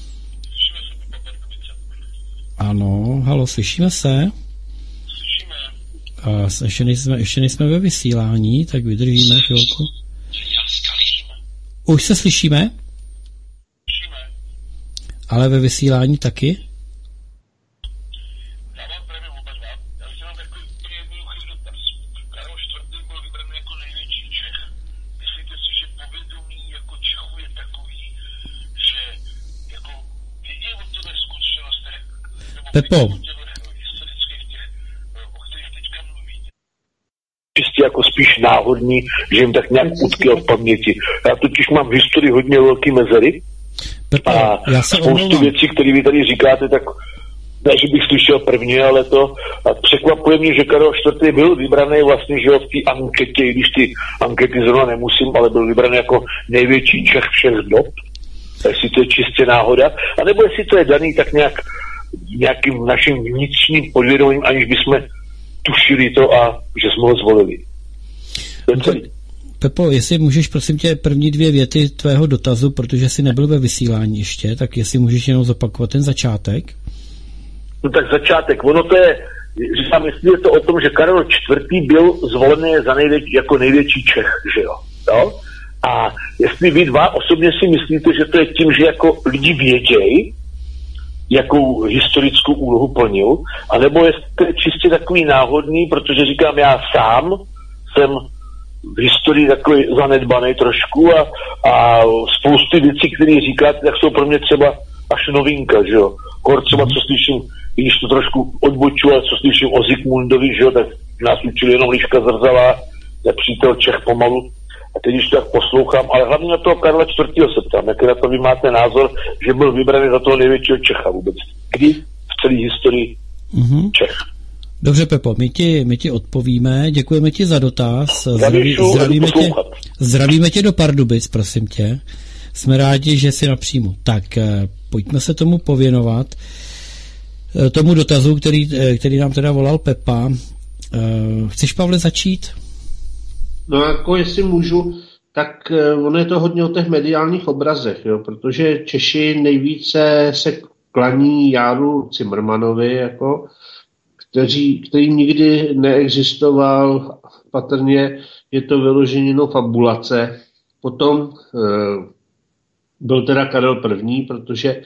S1: Ano, halo, slyšíme se? Ještě nejsme ve vysílání, tak vydržíme chvilku. Už se slyšíme? Ale ve vysílání taky? Pepo.
S5: Čistě jako spíš náhodný, že jim tak nějak utkvěl v paměti. Já totiž mám v historii hodně velký mezery
S1: Pepo,
S5: a spoustu věcí, které vy tady říkáte, tak ne, že bych slyšel první, ale to a překvapuje mě, že Karel IV. Byl vybraný vlastně, že v té anketě, i když ty ankety zrovna nemusím, ale byl vybraný jako největší Čech všech dob. Jestli to je čistě náhoda, anebo jestli to je daný tak nějakým naším vnitřním podvědomím, aniž bychom tušili to a že jsme ho zvolili.
S1: Pepo, jestli můžeš, prosím tě, první 2 věty tvého dotazu, protože jsi nebyl ve vysílání ještě, tak jestli můžeš jenom zopakovat ten začátek.
S5: No tak začátek, ono to je, říkám, jestli je to o tom, že Karel IV. Byl zvolený jako největší Čech, že jo? A jestli vy dva osobně si myslíte, že to je tím, že jako lidi vědějí, jakou historickou úlohu plnil, anebo jestli to je čistě takový náhodný, protože říkám, já sám jsem v historii takový zanedbaný trošku a spoustu věcí, které říkáte, tak jsou pro mě třeba až novinka, že jo. Kor třeba, co slyším, když to trošku odboču, ale co slyším o Zikmundovi, že jo, tak nás učili jenom Liška Zrzavá, nepřítel Čech pomalu. A teď, když to tak poslouchám, ale hlavně na toho Karla IV. Se ptám, jaký na to vy máte názor, že byl vybraný za toho největšího Čecha vůbec. Kdy v celé historii Čech?
S1: Dobře, Pepo, my ti odpovíme, děkujeme ti za dotaz. Zdravíme tě do Pardubic, prosím tě. Jsme rádi, že jsi napřímo. Tak, pojďme se tomu pověnovat. Tomu dotazu, který nám teda volal Pepa. Chceš, Pavle, začít?
S3: No jako jestli můžu, tak ono je to hodně o těch mediálních obrazech, jo, protože Češi nejvíce se klaní Járu Cimrmanovi, jako, který nikdy neexistoval, patrně je to vyloženěno fabulace. Potom byl teda Karel I., protože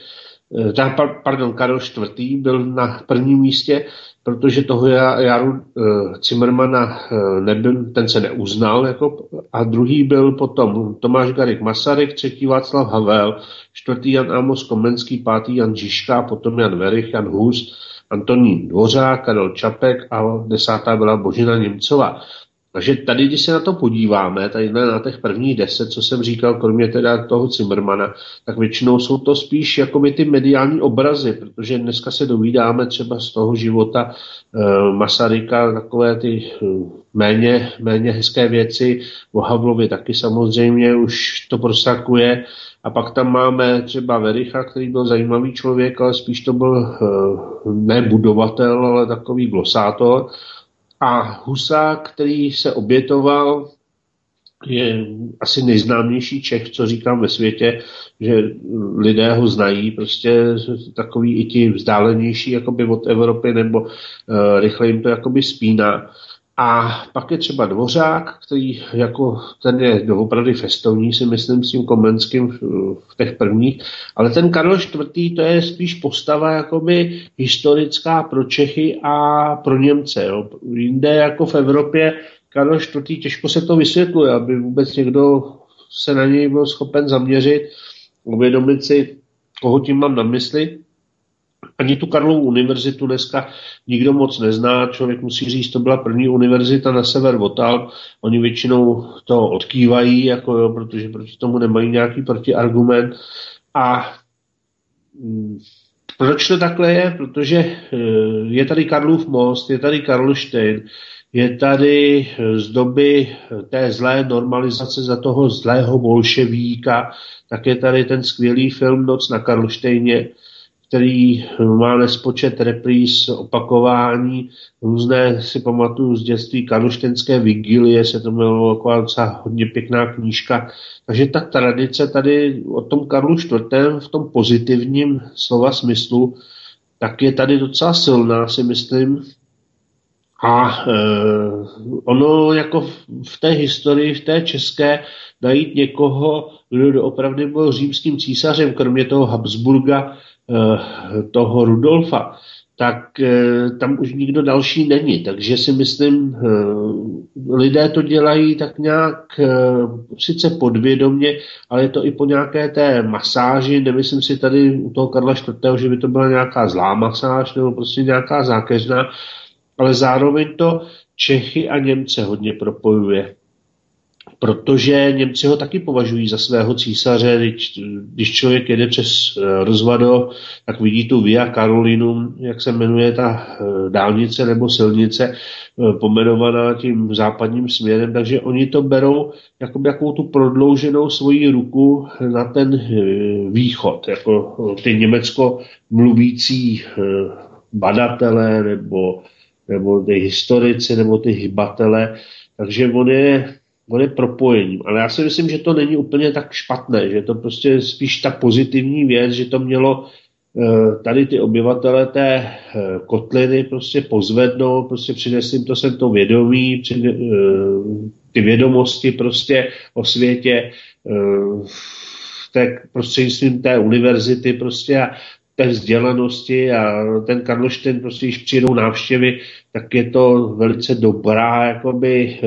S3: Karel IV. Byl na prvním místě, protože toho Járu Cimrmana nebyl, ten se neuznal, jako, a druhý byl potom Tomáš Garrigue Masaryk, třetí Václav Havel, čtvrtý Jan Amos Komenský, pátý Jan Žižka, potom Jan Werich, Jan Hus, Antonín Dvořák, Karel Čapek a 10. byla Božena Němcová. Takže tady, když se na to podíváme, tady na těch prvních 10, co jsem říkal, kromě teda toho Zimmermana, tak většinou jsou to spíš jakoby ty mediální obrazy, protože dneska se dovídáme třeba z toho života Masaryka, takové ty méně hezké věci, o Havlovi taky samozřejmě už to prosakuje. A pak tam máme třeba Wericha, který byl zajímavý člověk, ale spíš to byl ne budovatel, ale takový glosátor. A Husák, který se obětoval, je asi nejznámější Čech, co říkám ve světě, že lidé ho znají, prostě takový i ti vzdálenější jakoby od Evropy, nebo rychle jim to jakoby spíná. A pak je třeba Dvořák, který jako ten je doopravdy festovní, si myslím, s tím Komenským v těch prvních, ale ten Karel IV. To je spíš postava jakoby historická pro Čechy a pro Němce. Jo. Jinde jako v Evropě Karel IV. Těžko se to vysvětluje, aby vůbec někdo se na něj byl schopen zaměřit, uvědomit si, koho tím mám na mysli. Ani tu Karlovu univerzitu dneska nikdo moc nezná, člověk musí říct, to byla první univerzita na sever od Alp, oni většinou to odkývají, jako jo, protože proti tomu nemají nějaký protiargument. A proč to takhle je? Protože je tady Karlův most, je tady Karlštejn, je tady z doby té zlé normalizace za toho zlého bolševíka, tak je tady ten skvělý film Noc na Karlštejně, který má nespočet repríz, opakování, různé si pamatuju z dětství Karlštejnské vigilie, se to jmenovalo taková docela hodně pěkná knížka. Takže ta tradice tady o tom Karlu IV. V tom pozitivním slova smyslu, tak je tady docela silná, si myslím. A ono jako v té historii, v té české, najít někoho, kdo opravdu byl římským císařem, kromě toho Habsburga, toho Rudolfa, tak tam už nikdo další není. Takže si myslím, lidé to dělají tak nějak sice podvědomě, ale je to i po nějaké té masáži. Nemyslím si tady u toho Karla IV., že by to byla nějaká zlá masáž nebo prostě nějaká zákeřná, ale zároveň to Čechy a Němce hodně propojuje. Protože Němci ho taky považují za svého císaře, když člověk jede přes Rozvadov, tak vidí tu Via Carolinum, jak se jmenuje ta dálnice nebo silnice, pomenovaná tím západním směrem, takže oni to berou jako jakou tu prodlouženou svoji ruku na ten východ, jako ty německo mluvící badatelé nebo ty historici nebo ty hybatelé, takže on je propojením. Ale já si myslím, že to není úplně tak špatné, že to prostě spíš ta pozitivní věc, že to mělo tady ty obyvatele té kotliny prostě pozvednout, prostě přinesli jim to sem to vědomí, ty vědomosti prostě o světě, prostřednictvím té univerzity prostě a té vzdělanosti a ten Karlštejn prostě, když přijdou návštěvy, tak je to velice dobrá jakoby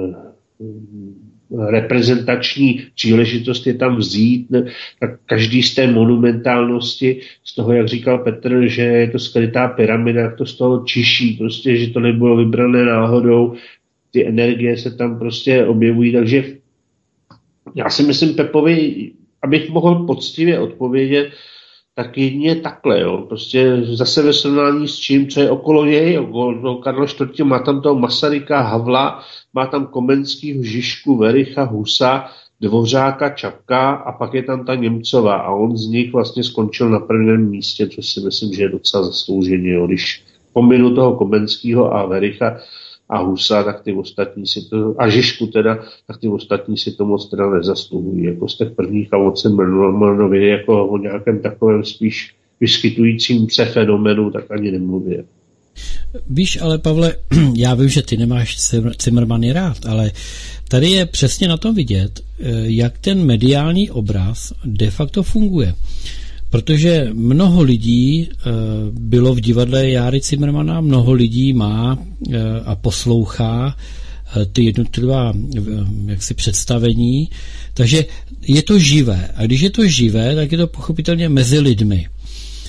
S3: reprezentační příležitost je tam vzít, tak každý z té monumentálnosti, z toho, jak říkal Petr, že je to skrytá pyramida, jak to z toho čiší, prostě, že to nebylo vybrané náhodou, ty energie se tam prostě objevují, takže já si myslím Pepovi, abych mohl poctivě odpovědět, tak jedině takhle, jo. Prostě zase ve srovnání s čím, co je okolo něj, okolo Karla IV. Má tam toho Masaryka, Havla, má tam Komenskýho, Žižku, Wericha, Husa, Dvořáka, Čapka a pak je tam ta Němcová a on z nich vlastně skončil na prvním místě, což si myslím, že je docela zaslouženě, jo. Když pominu toho Komenskýho a Wericha a Husa, tak ty ostatní si to, a Žižku teda, tak ty ostatní si to moc teda nezasluhují. Jako z těch prvních a od Zimmermanovi jako o nějakém takovém spíš vyskytujícím se fenomenu, tak ani nemluví.
S1: Víš, ale Pavle, já vím, že ty nemáš Zimmermany rád, ale tady je přesně na tom vidět, jak ten mediální obraz de facto funguje. Protože mnoho lidí bylo v divadle Járy Zimmermana, mnoho lidí má a poslouchá ty jednotlivá jaksi představení, takže je to živé. A když je to živé, tak je to pochopitelně mezi lidmi.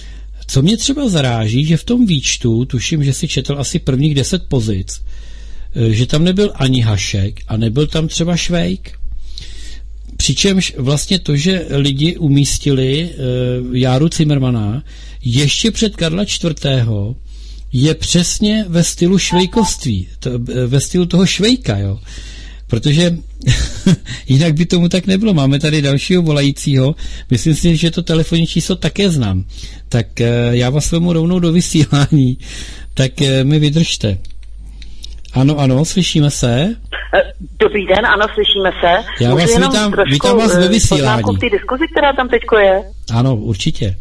S1: Co mě třeba zaráží, že v tom výčtu, tuším, že si četl asi prvních 10 pozic, že tam nebyl ani Hašek a nebyl tam třeba Švejk. Přičemž vlastně to, že lidi umístili Járu Cimrmana ještě před Karla IV. Je přesně ve stylu švejkovství, ve stylu toho Švejka, jo. Protože jinak by tomu tak nebylo. Máme tady dalšího volajícího. Myslím si, že to telefonní číslo také znám. Tak já vás vezmu rovnou do vysílání. Tak mi vydržte. Ano, slyšíme se.
S6: Dobrý den, ano, slyšíme se.
S1: Já vás vítám vás ve vysílání.
S6: Poznámku k té diskuzi, která tam teďko je.
S1: Ano, určitě.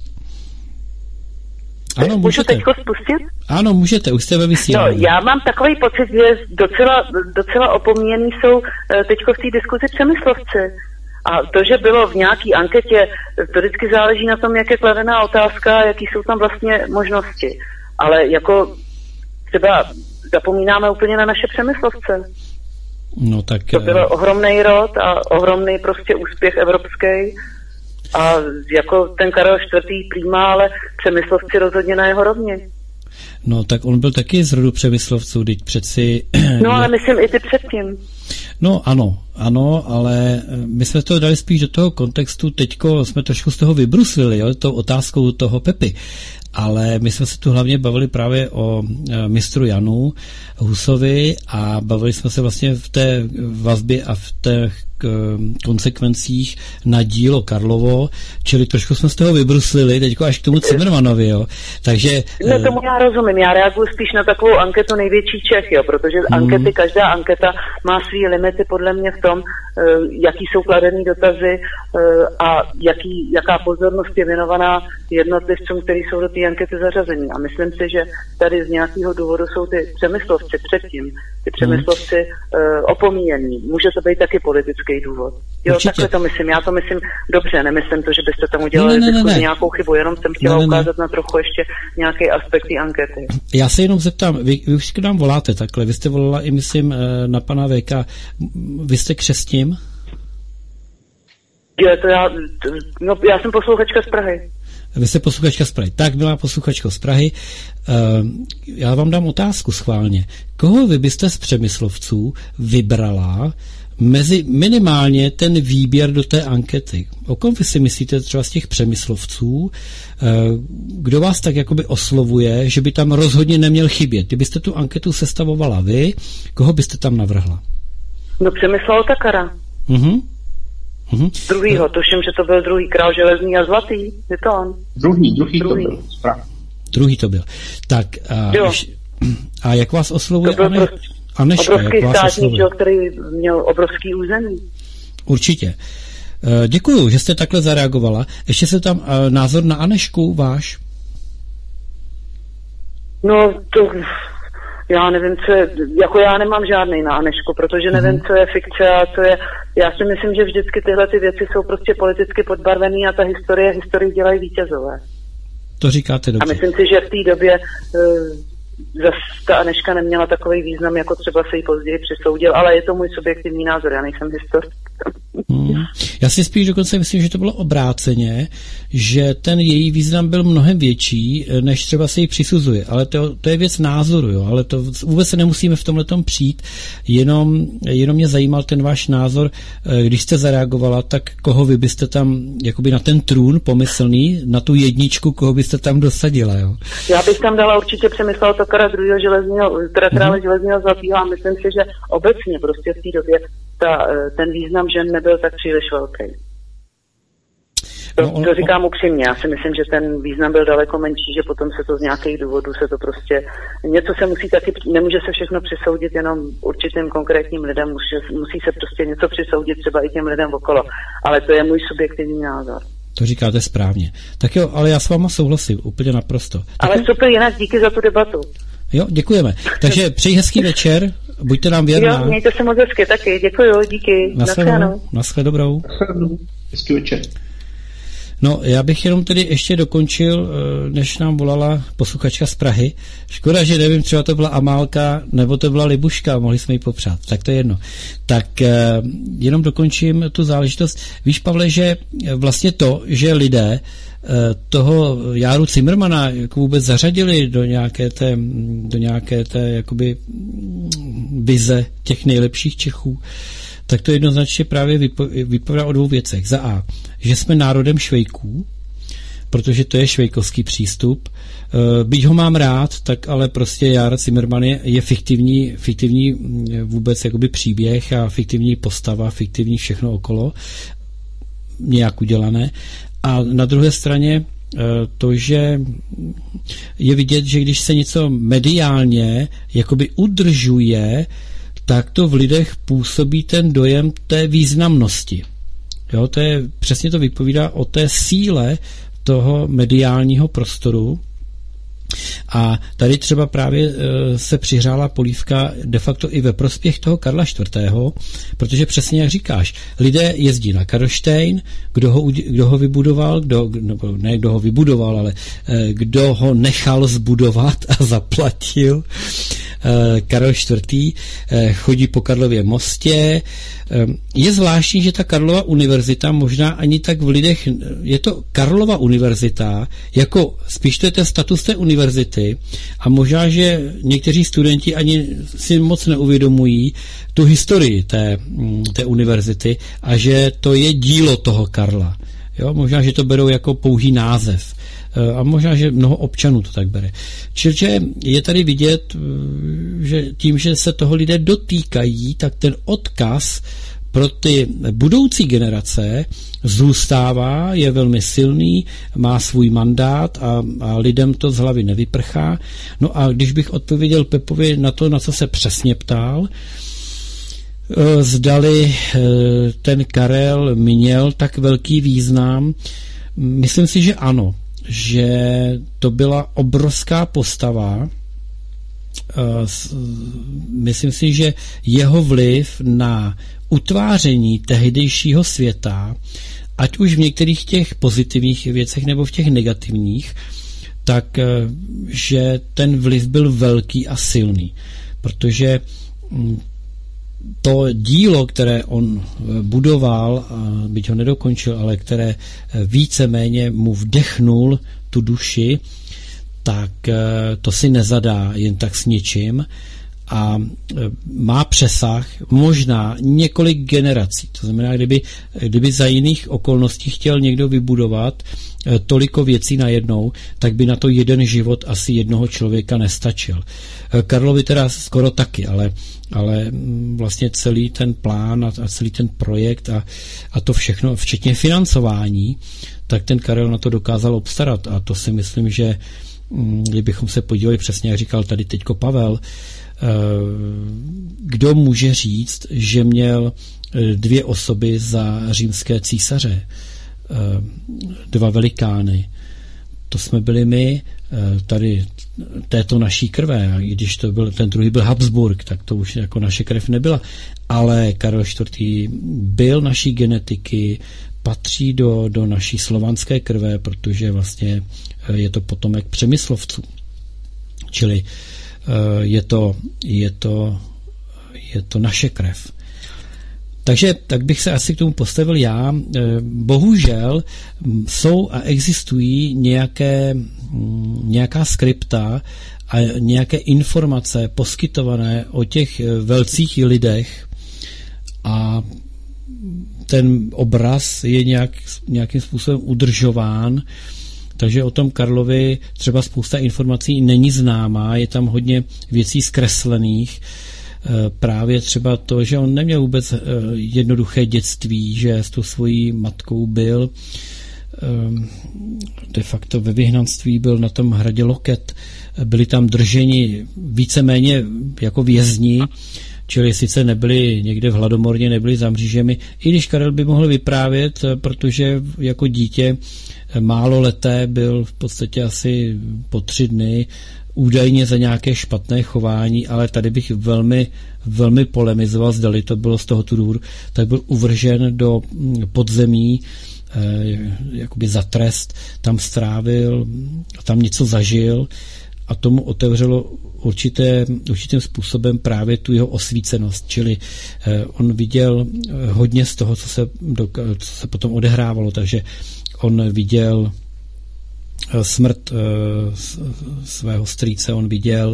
S1: Ano,
S6: můžu teďko spustit?
S1: Ano, můžete, už jste ve vysílání.
S6: No, já mám takový pocit, že docela opomíjení jsou teďko v té diskuzi přemyslovci. A to, že bylo v nějaký anketě, to vždycky záleží na tom, jak je kladená otázka, jaký jsou tam vlastně možnosti. Ale jako třeba zapomínáme úplně na naše přemyslovce.
S1: No tak...
S6: To byl ohromný rod a ohromný prostě úspěch evropský. A jako ten Karel IV. Prýmá, ale přemyslovci rozhodně na jeho rovně.
S1: No tak on byl taky z rodu přemyslovců, teď přeci...
S6: No ale myslím i ty předtím.
S1: No ano, ale my jsme to dali spíš do toho kontextu, teďko jsme trošku z toho vybruslili, jo, tou otázkou toho Pepy. Ale my jsme se tu hlavně bavili právě o mistru Janu Husovi a bavili jsme se vlastně v té vazbě a v těch konsekvencích na dílo Karlovo, čili trošku jsme z toho vybruslili, teďko až k tomu Cimrmanovi, jo. Takže...
S6: No tomu já rozumím, já reaguji spíš na takovou anketu největší Čech, jo, protože ankety, každá anketa má svý limity podle mě v tom, jaký jsou kladený dotazy a jaká pozornost je věnovaná jednotlivcům, kteří jsou do té ankety zařazení. A myslím si, že tady z nějakého důvodu jsou ty přemyslovci předtím, ty přemyslovci opomíjení. Může to být taky politický důvod. Jo, určitě. Takhle to myslím. Já to myslím dobře, nemyslím to, že byste tam udělali nějakou chybu, jenom jsem chtěla ukázat na trochu ještě nějaký aspekt té ankety.
S1: Já se jenom zeptám, vy už k nám voláte takhle, vy jste volala i myslím na pana VK, vy jste křestním?
S6: Já jsem posluchačka z Prahy.
S1: Vy jste posluchačka z Prahy. Tak, byla posluchačka z Prahy. Já vám dám otázku schválně. Koho vy byste z přemyslovců vybrala mezi minimálně ten výběr do té ankety? O kom vy si myslíte třeba z těch přemyslovců? Kdo vás tak jakoby oslovuje, že by tam rozhodně neměl chybět? Kdybyste tu anketu sestavovala vy, koho byste tam navrhla?
S6: No Přemysl Otakara. Druhýho, tuším, že to byl druhý král železný a zlatý. Je to on?
S3: Druhý to byl.
S1: Druhý to byl. Tak a jak vás oslovuje Aneška?
S6: Obrovský státník, který měl obrovský území.
S1: Určitě. Děkuju, že jste takhle zareagovala. Ještě se tam názor na Anešku váš?
S6: No to... Já nevím, co je, jako já nemám žádný na Anešku, protože nevím, co je fikce a co je, já si myslím, že vždycky tyhle ty věci jsou prostě politicky podbarvený a ta historii dělají vítězové.
S1: To říkáte dobře.
S6: A myslím si, že v té době zase ta Aneška neměla takový význam, jako třeba se jí později přisoudil, ale je to můj subjektivní názor, já nejsem historik.
S1: Já si spíš dokonce myslím, že to bylo obráceně, že ten její význam byl mnohem větší, než třeba se jí přisuzuje, ale to je věc názoru, jo, ale to vůbec se nemusíme v tomhletom přijít, jenom mě zajímal ten váš názor, když jste zareagovala, tak koho vy byste tam, jakoby na ten trůn pomyslný, na tu jedničku, koho byste tam dosadila, jo?
S6: Já bych tam dala určitě Přemysla Otakara druhého krále železného zlatého a myslím si, že obecně prostě v té době ten význam žen nebyl tak příliš velký. To říkám upřímně, já si myslím, že ten význam byl daleko menší, že potom se to z nějakých důvodů se to prostě, něco se musí taky, nemůže se všechno přisoudit jenom určitým konkrétním lidem, musí se prostě něco přisoudit třeba i těm lidem okolo, ale to je můj subjektivní názor.
S1: To říkáte správně. Tak jo, ale já s váma souhlasím, úplně naprosto.
S6: Ale super, jinak díky za tu debatu.
S1: Jo, děkujeme. Takže přeji hezký večer, buďte nám věrná.
S6: Jo, mějte se moc hezky taky, děkuju, díky.
S1: Naschle dobrou.
S3: Hezký večer.
S1: No, já bych jenom tedy ještě dokončil, než nám volala posluchačka z Prahy. Škoda, že nevím, třeba to byla Amálka, nebo to byla Libuška, mohli jsme ji popřát, tak to je jedno. Tak jenom dokončím tu záležitost. Víš, Pavle, že vlastně to, že lidé toho Járu Cimrmana jako vůbec zařadili do nějaké té jakoby vize těch nejlepších Čechů, tak to jednoznačně právě vypovídá o dvou věcech. Za A, že jsme národem švejků, protože to je švejkovský přístup. Byť ho mám rád, tak ale prostě Jára Cimrman je fiktivní vůbec jakoby příběh a fiktivní postava, fiktivní všechno okolo, nějak udělané. A na druhé straně to, že je vidět, že když se něco mediálně jakoby udržuje, tak to v lidech působí ten dojem té významnosti. Jo, přesně to vypovídá o té síle toho mediálního prostoru. A tady třeba právě se přihrála polívka de facto i ve prospěch toho Karla IV., protože přesně jak říkáš, lidé jezdí na Karlštejn, kdo ho vybudoval, kdo ho vybudoval, ale kdo ho nechal zbudovat a zaplatil, Karel IV., chodí po Karlově mostě. Je zvláštní, že ta Karlova univerzita možná ani tak v lidech, je to Karlova univerzita, jako spíš to je ten status té univerzity a možná, že někteří studenti ani si moc neuvědomují tu historii té univerzity a že to je dílo toho Karla. Jo? Možná, že to berou jako pouhý název. A možná, že mnoho občanů to tak bere. Čili je tady vidět, že tím, že se toho lidé dotýkají, tak ten odkaz pro ty budoucí generace zůstává, je velmi silný, má svůj mandát a lidem to z hlavy nevyprchá. No a když bych odpověděl Pepovi na to, na co se přesně ptal, zdali ten Karel měl tak velký význam, myslím si, že ano, že to byla obrovská postava. Myslím si, že jeho vliv na utváření tehdejšího světa, ať už v některých těch pozitivních věcech nebo v těch negativních, tak že ten vliv byl velký a silný. Protože to dílo, které on budoval, byť ho nedokončil, ale které víceméně mu vdechnul tu duši, tak to si nezadá jen tak s ničím a má přesah možná několik generací. To znamená, kdyby za jiných okolností chtěl někdo vybudovat toliko věcí najednou, tak by na to jeden život asi jednoho člověka nestačil. Karlovi teda skoro taky, ale vlastně celý ten plán a celý ten projekt a to všechno, včetně financování, tak ten Karel na to dokázal obstarat a to si myslím, že kdybychom se podívali přesně, jak říkal tady teďko Pavel, kdo může říct, že měl dvě osoby za římské císaře, dva velikány. To jsme byli my, tady této naší krve, a i když to byl, ten druhý byl Habsburg, tak to už jako naše krev nebyla. Ale Karel IV. Byl naší genetiky, patří do naší slovanské krve, protože vlastně je to potomek Přemyslovců. Čili je to naše krev. Takže tak bych se asi k tomu postavil já. Bohužel jsou a existují nějaká skripta a nějaké informace poskytované o těch velcích lidech a ten obraz je nějakým způsobem udržován, takže o tom Karlovi třeba spousta informací není známá, je tam hodně věcí zkreslených, právě třeba to, že on neměl vůbec jednoduché dětství, že s tou svojí matkou byl de facto ve vyhnanství, byl na tom hradě Loket, byli tam drženi víceméně jako vězni, čili sice nebyli někde v hladomorně, nebyli za mřížemi, i když Karel by mohl vyprávět, protože jako dítě málo leté byl v podstatě asi po 3 dny údajně za nějaké špatné chování, ale tady bych velmi, velmi polemizoval, zdali to bylo z tohoto důvodu, tak byl uvržen do podzemí, jakoby za trest, tam strávil, tam něco zažil a tomu otevřelo určitým způsobem právě tu jeho osvícenost, čili on viděl hodně z toho, co se potom odehrávalo, takže on viděl smrt svého strýce on viděl.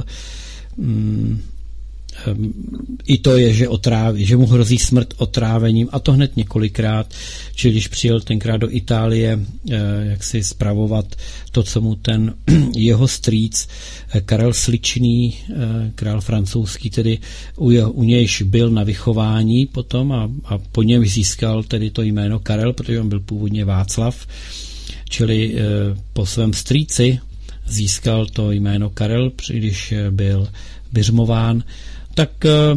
S1: I to je, že mu hrozí smrt otrávením, a to hned několikrát. Čili když přijel tenkrát do Itálie, jak si spravovat to, co mu ten jeho strýc Karel Sličný, král francouzský, tedy u nějž byl na vychování potom a po něm získal tedy to jméno Karel, protože on byl původně Václav, čili po svém strýci získal to jméno Karel, když byl biřmován, tak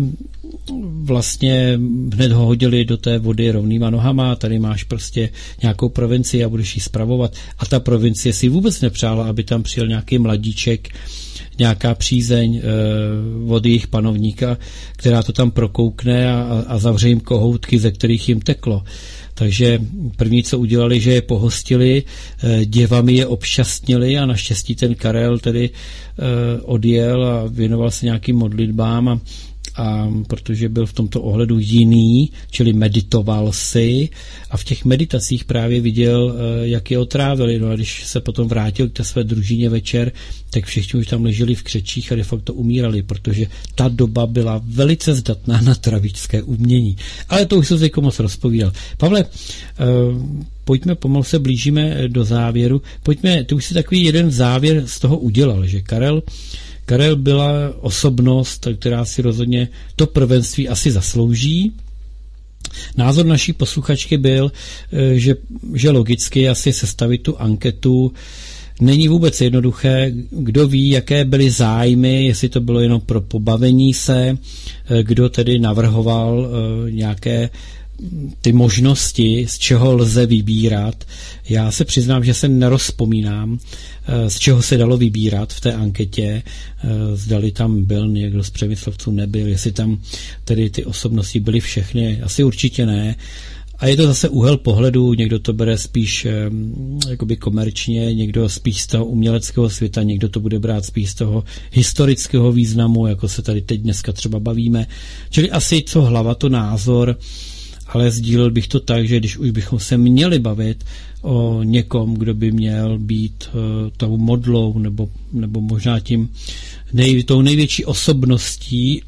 S1: vlastně hned ho hodili do té vody rovnýma nohama, tady máš prostě nějakou provincii a budeš ji spravovat. A ta provincie si vůbec nepřála, aby tam přijel nějaký mladíček, nějaká přízeň od jejich panovníka, která to tam prokoukne a zavře jim kohoutky, ze kterých jim teklo. Takže první, co udělali, že je pohostili, děvami je obšťastnili a naštěstí ten Karel tedy odjel a věnoval se nějakým modlitbám a protože byl v tomto ohledu jiný, čili meditoval si a v těch meditacích právě viděl, jak je otrávili. No a když se potom vrátil k té své družině večer, tak všichni už tam leželi v křečích a de facto umírali, protože ta doba byla velice zdatná na travičské umění. Ale to už se zde moc rozpovídal. Pavle, pojďme, pomalu se blížíme do závěru. Pojďme, ty už si takový jeden závěr z toho udělal, že Karel byla osobnost, která si rozhodně to prvenství asi zaslouží. Názor naší posluchačky byl, že logicky asi sestavit tu anketu není vůbec jednoduché. Kdo ví, jaké byly zájmy, jestli to bylo jenom pro pobavení se, kdo tedy navrhoval nějaké ty možnosti, z čeho lze vybírat. Já se přiznám, že se nerozpomínám, z čeho se dalo vybírat v té anketě, zdali tam byl někdo z Přemyslovců, nebyl, jestli tam tedy ty osobnosti byly všechny, asi určitě ne. A je to zase úhel pohledu, někdo to bere spíš jakoby komerčně, někdo spíš z toho uměleckého světa, někdo to bude brát spíš z toho historického významu, jako se tady teď dneska třeba bavíme. Čili asi co hlava, to názor, ale sdílel bych to tak, že když už bychom se měli bavit o někom, kdo by měl být tou modlou nebo možná tou největší osobností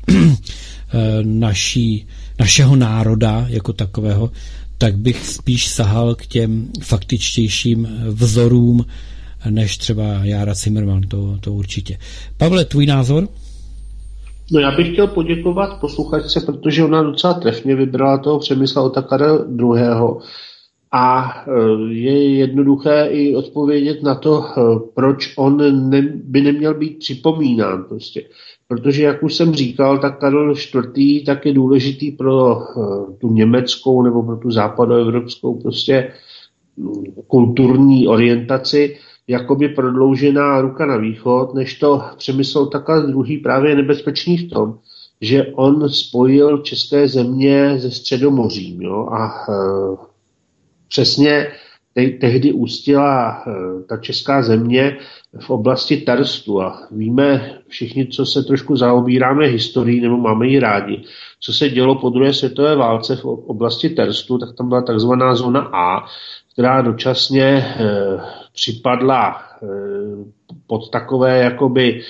S1: našeho národa jako takového, tak bych spíš sahal k těm faktičtějším vzorům, než třeba Jára Cimrman, to určitě. Pavle, tvůj názor?
S3: No, já bych chtěl poděkovat posluchačce, protože ona docela trefně vybrala toho Přemysla Otakara II. A je jednoduché i odpovědět na to, proč on by neměl být připomínán prostě. Protože, jak už jsem říkal, tak Karel IV. Tak je důležitý pro tu německou nebo pro tu západoevropskou prostě kulturní orientaci, jakoby prodloužená ruka na východ, než to Přemysl Otakar II. Právě je nebezpečný v tom, že on spojil české země se Středomořím. Jo? A přesně tehdy ústila ta česká země v oblasti Terstu. A víme všichni, co se trošku zaobíráme historií, nebo máme ji rádi, co se dělo po druhé světové válce v oblasti Terstu, tak tam byla takzvaná zóna A, která dočasně připadla pod takové jakoby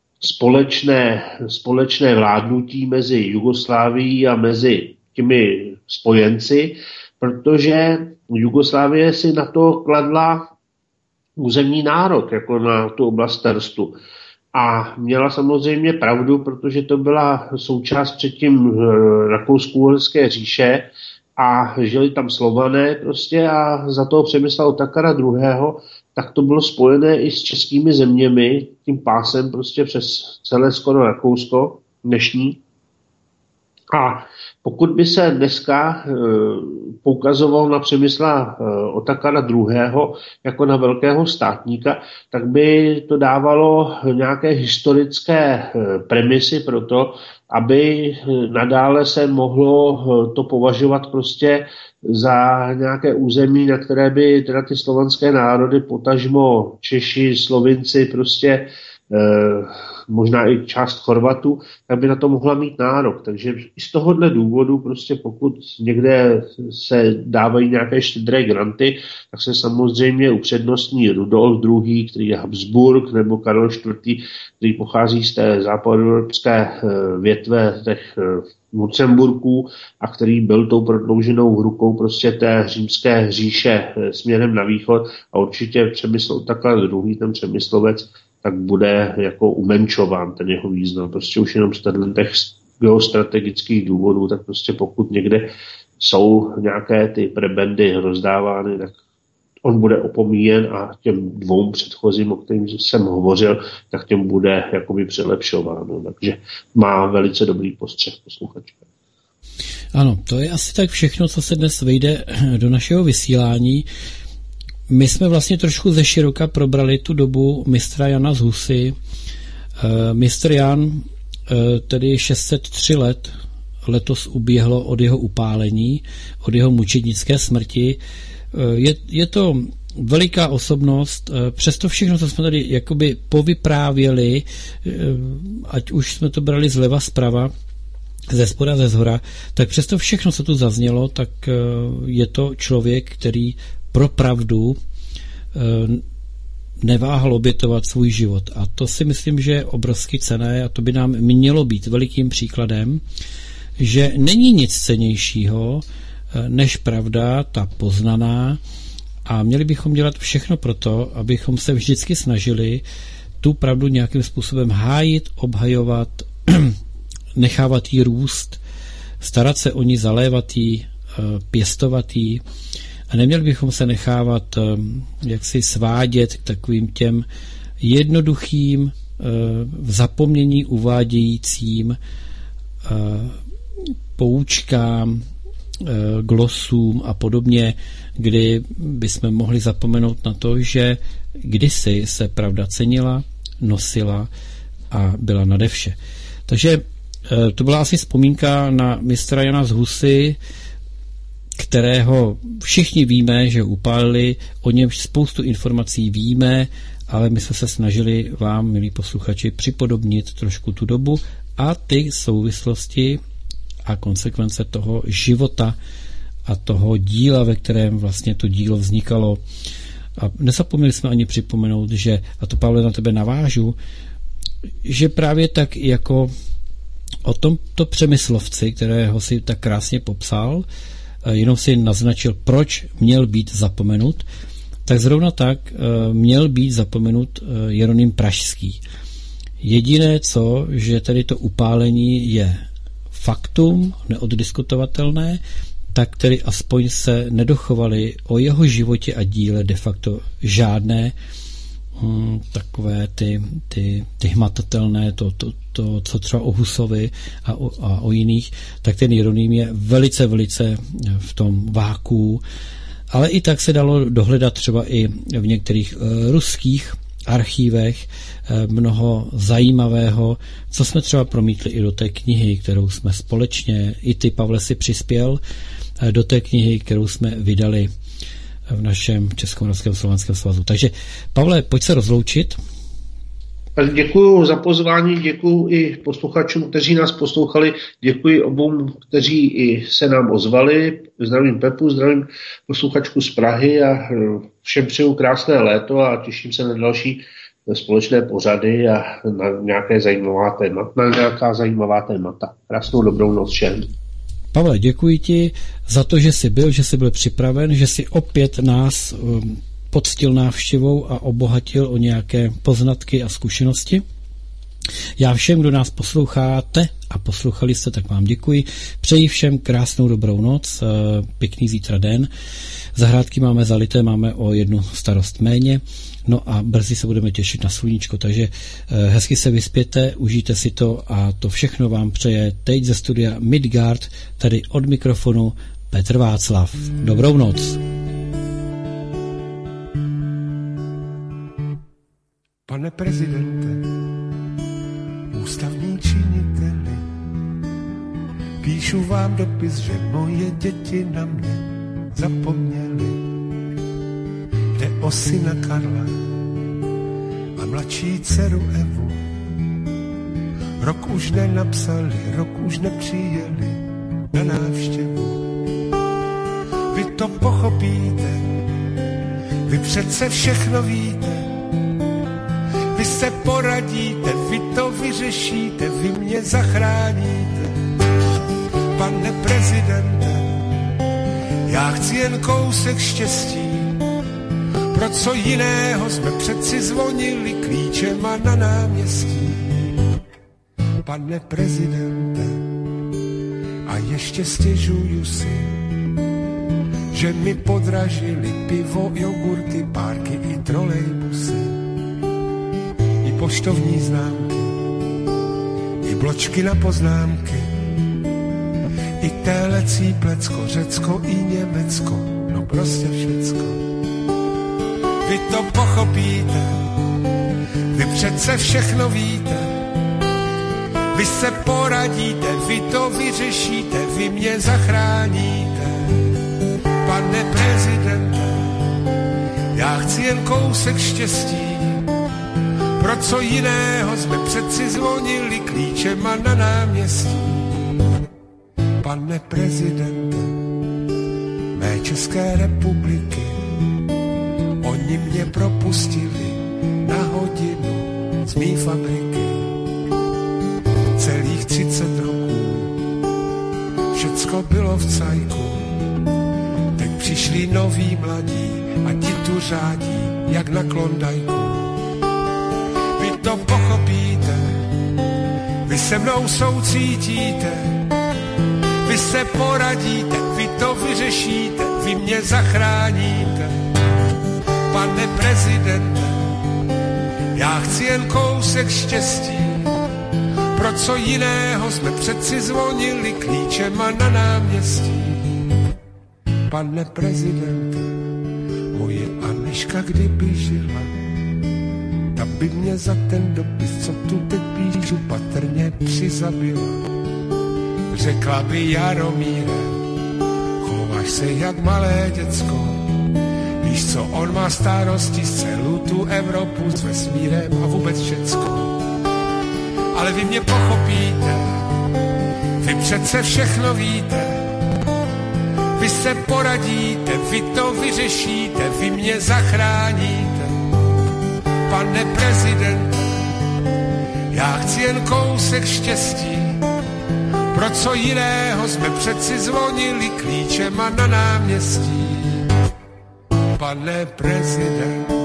S3: společné vládnutí mezi Jugoslávií a mezi těmi spojenci, protože Jugoslávie si na to kladla územní nárok, jako na tu oblast Terstu. A měla samozřejmě pravdu, protože to byla součást předtím Rakousko-Uherské říše a žili tam Slované prostě a za toho Přemysla Otakara II. Tak to bylo spojené i s českými zeměmi, tím pásem prostě přes celé skoro Rakousko dnešní. A pokud by se dneska poukazoval na Přemysla Otakara II. Jako na velkého státníka, tak by to dávalo nějaké historické premisy pro to, aby nadále se mohlo to považovat prostě za nějaké území, na které by teda ty slovanské národy, potažmo Češi, Slovinci prostě možná i část Chorvatů, tak by na to mohla mít nárok. Takže i z tohohle důvodu prostě pokud někde se dávají nějaké štědré granty, tak se samozřejmě upřednostní Rudolf II., který je Habsburg, nebo Karel IV., který pochází z té západoevropské větve těch Lucemburků a který byl tou prodlouženou rukou prostě té římské říše směrem na východ a určitě takhle druhý ten Přemyslovec tak bude jako umenšován ten jeho význam. Prostě už jenom z těch geostrategických důvodů, tak prostě pokud někde jsou nějaké ty prebendy rozdávány, tak on bude opomíjen a těm dvou předchozím, o kterým jsem hovořil, tak těm bude jakoby přilepšováno. Takže má velice dobrý postřeh posluchačka.
S1: Ano, to je asi tak všechno, co se dnes vejde do našeho vysílání. My jsme vlastně trošku ze široka probrali tu dobu mistra Jana z Husy. Mistr Jan, tedy 603 let, letos uběhlo od jeho upálení, od jeho mučednické smrti. Je to veliká osobnost, přesto všechno, co jsme tady jakoby povyprávěli, ať už jsme to brali zleva, zprava, ze spoda, ze zhora, tak přesto všechno, co tu zaznělo, tak je to člověk, který pro pravdu neváhal obětovat svůj život. A to si myslím, že je obrovsky cenné a to by nám mělo být velikým příkladem, že není nic cennějšího než pravda, ta poznaná, a měli bychom dělat všechno pro to, abychom se vždycky snažili tu pravdu nějakým způsobem hájit, obhajovat, nechávat jí růst, starat se o ní, zalévat jí, pěstovat jí. A neměli bychom se nechávat jaksi svádět k takovým těm jednoduchým, v zapomnění uvádějícím poučkám, glosům a podobně, kdy bychom mohli zapomenout na to, že kdysi se pravda cenila, nosila a byla nade vše. Takže to byla asi vzpomínka na mistra Jana z Husy, kterého všichni víme, že upálili, o něm spoustu informací víme, ale my jsme se snažili vám, milí posluchači, připodobnit trošku tu dobu a ty souvislosti a konsekvence toho života a toho díla, ve kterém vlastně to dílo vznikalo. A nezapomněli jsme ani připomenout, že, a to Pavle na tebe navážu, že právě tak jako o tomto Přemyslovci, kterého si tak krásně popsal, jenom si naznačil, proč měl být zapomenut, tak zrovna tak měl být zapomenut Jeroným Pražský. Jediné co, že tady to upálení je faktum, neoddiskutovatelné, tak tedy aspoň se nedochovaly o jeho životě a díle de facto žádné takové ty hmatatelné, to, co třeba o Husovi a o jiných, tak ten Jeroným je velice, velice v tom váku, ale i tak se dalo dohledat třeba i v některých ruských archívech mnoho zajímavého, co jsme třeba promítli i do té knihy, kterou jsme společně, i ty, Pavle, si přispěl do té knihy, kterou jsme vydali v našem Českomoravském slovanském svazu. Takže, Pavle, pojď se rozloučit.
S3: Děkuji za pozvání, děkuji i posluchačům, kteří nás poslouchali, děkuji obou, kteří i se nám ozvali. Zdravím Pepu, zdravím posluchačku z Prahy a všem přeju krásné léto a těším se na další společné pořady a na nějaká zajímavá témata. Krásnou dobrou noc všem.
S1: Pavle, děkuji ti za to, že jsi byl připraven, že jsi opět nás poctil návštěvou a obohatil o nějaké poznatky a zkušenosti. Já všem, kdo nás posloucháte a poslouchali jste, tak vám děkuji. Přeji všem krásnou dobrou noc, pěkný zítra den. Zahrádky máme zalité, máme o jednu starost méně. No a brzy se budeme těšit na sluníčko, takže hezky se vyspěte, užijte si to a to všechno vám přeje teď ze studia Midgard, tady od mikrofonu Petr Václav. Dobrou noc.
S7: Pane prezidente, ústavní činiteli, píšu vám dopis, že moje děti na mě zapomněli. Jde o syna Karla a mladší dceru Evu. Rok už nenapsali, rok už nepřijeli na návštěvu. Vy to pochopíte, vy přece všechno víte, vy se poradíte, vy to vyřešíte, vy mě zachráníte. Pane prezidente, já chci jen kousek štěstí, pro co jiného jsme přeci zvonili klíčema na náměstí. Pane prezidente, a ještě stěžuju si, že mi podražili pivo, jogurty, párky i trolejbusy, i poštovní známky, i bločky na poznámky, i télecí plecko, Řecko i Německo, no prostě všecko. Vy to pochopíte, vy přece všechno víte, vy se poradíte, vy to vyřešíte, vy mě zachráníte. Pane prezidente, já chci jen kousek štěstí, pro co jiného jsme přeci zvonili klíčema na náměstí. Pane prezidente, mé České republiky, oni mě propustili na hodinu z mý fabriky. Celých 30 roků všecko bylo v cajku. Teď přišli noví mladí a ti tu řádí jak na Klondajku. Vy to pochopíte, vy se mnou soucítíte, vy se poradíte, vy to vyřešíte, vy mě zachráníte. Pane prezidente, já chci jen kousek štěstí, pro co jiného jsme přeci zvonili klíčema na náměstí. Pane prezidente, moje Aniška kdyby žila, ta by mě za ten dopis, co tu teď píšu, patrně přizabila. Řekla by: Jaromíre, chováš se jak malé děcko, víš co, on má starosti z celou tu Evropu, s vesmírem a vůbec všecko. Ale vy mě pochopíte, vy přece všechno víte, vy se poradíte, vy to vyřešíte, vy mě zachráníte. Pane prezidente, já chci jen kousek štěstí, pro co jiného jsme přeci zvonili klíčema na náměstí. Pane prezidente,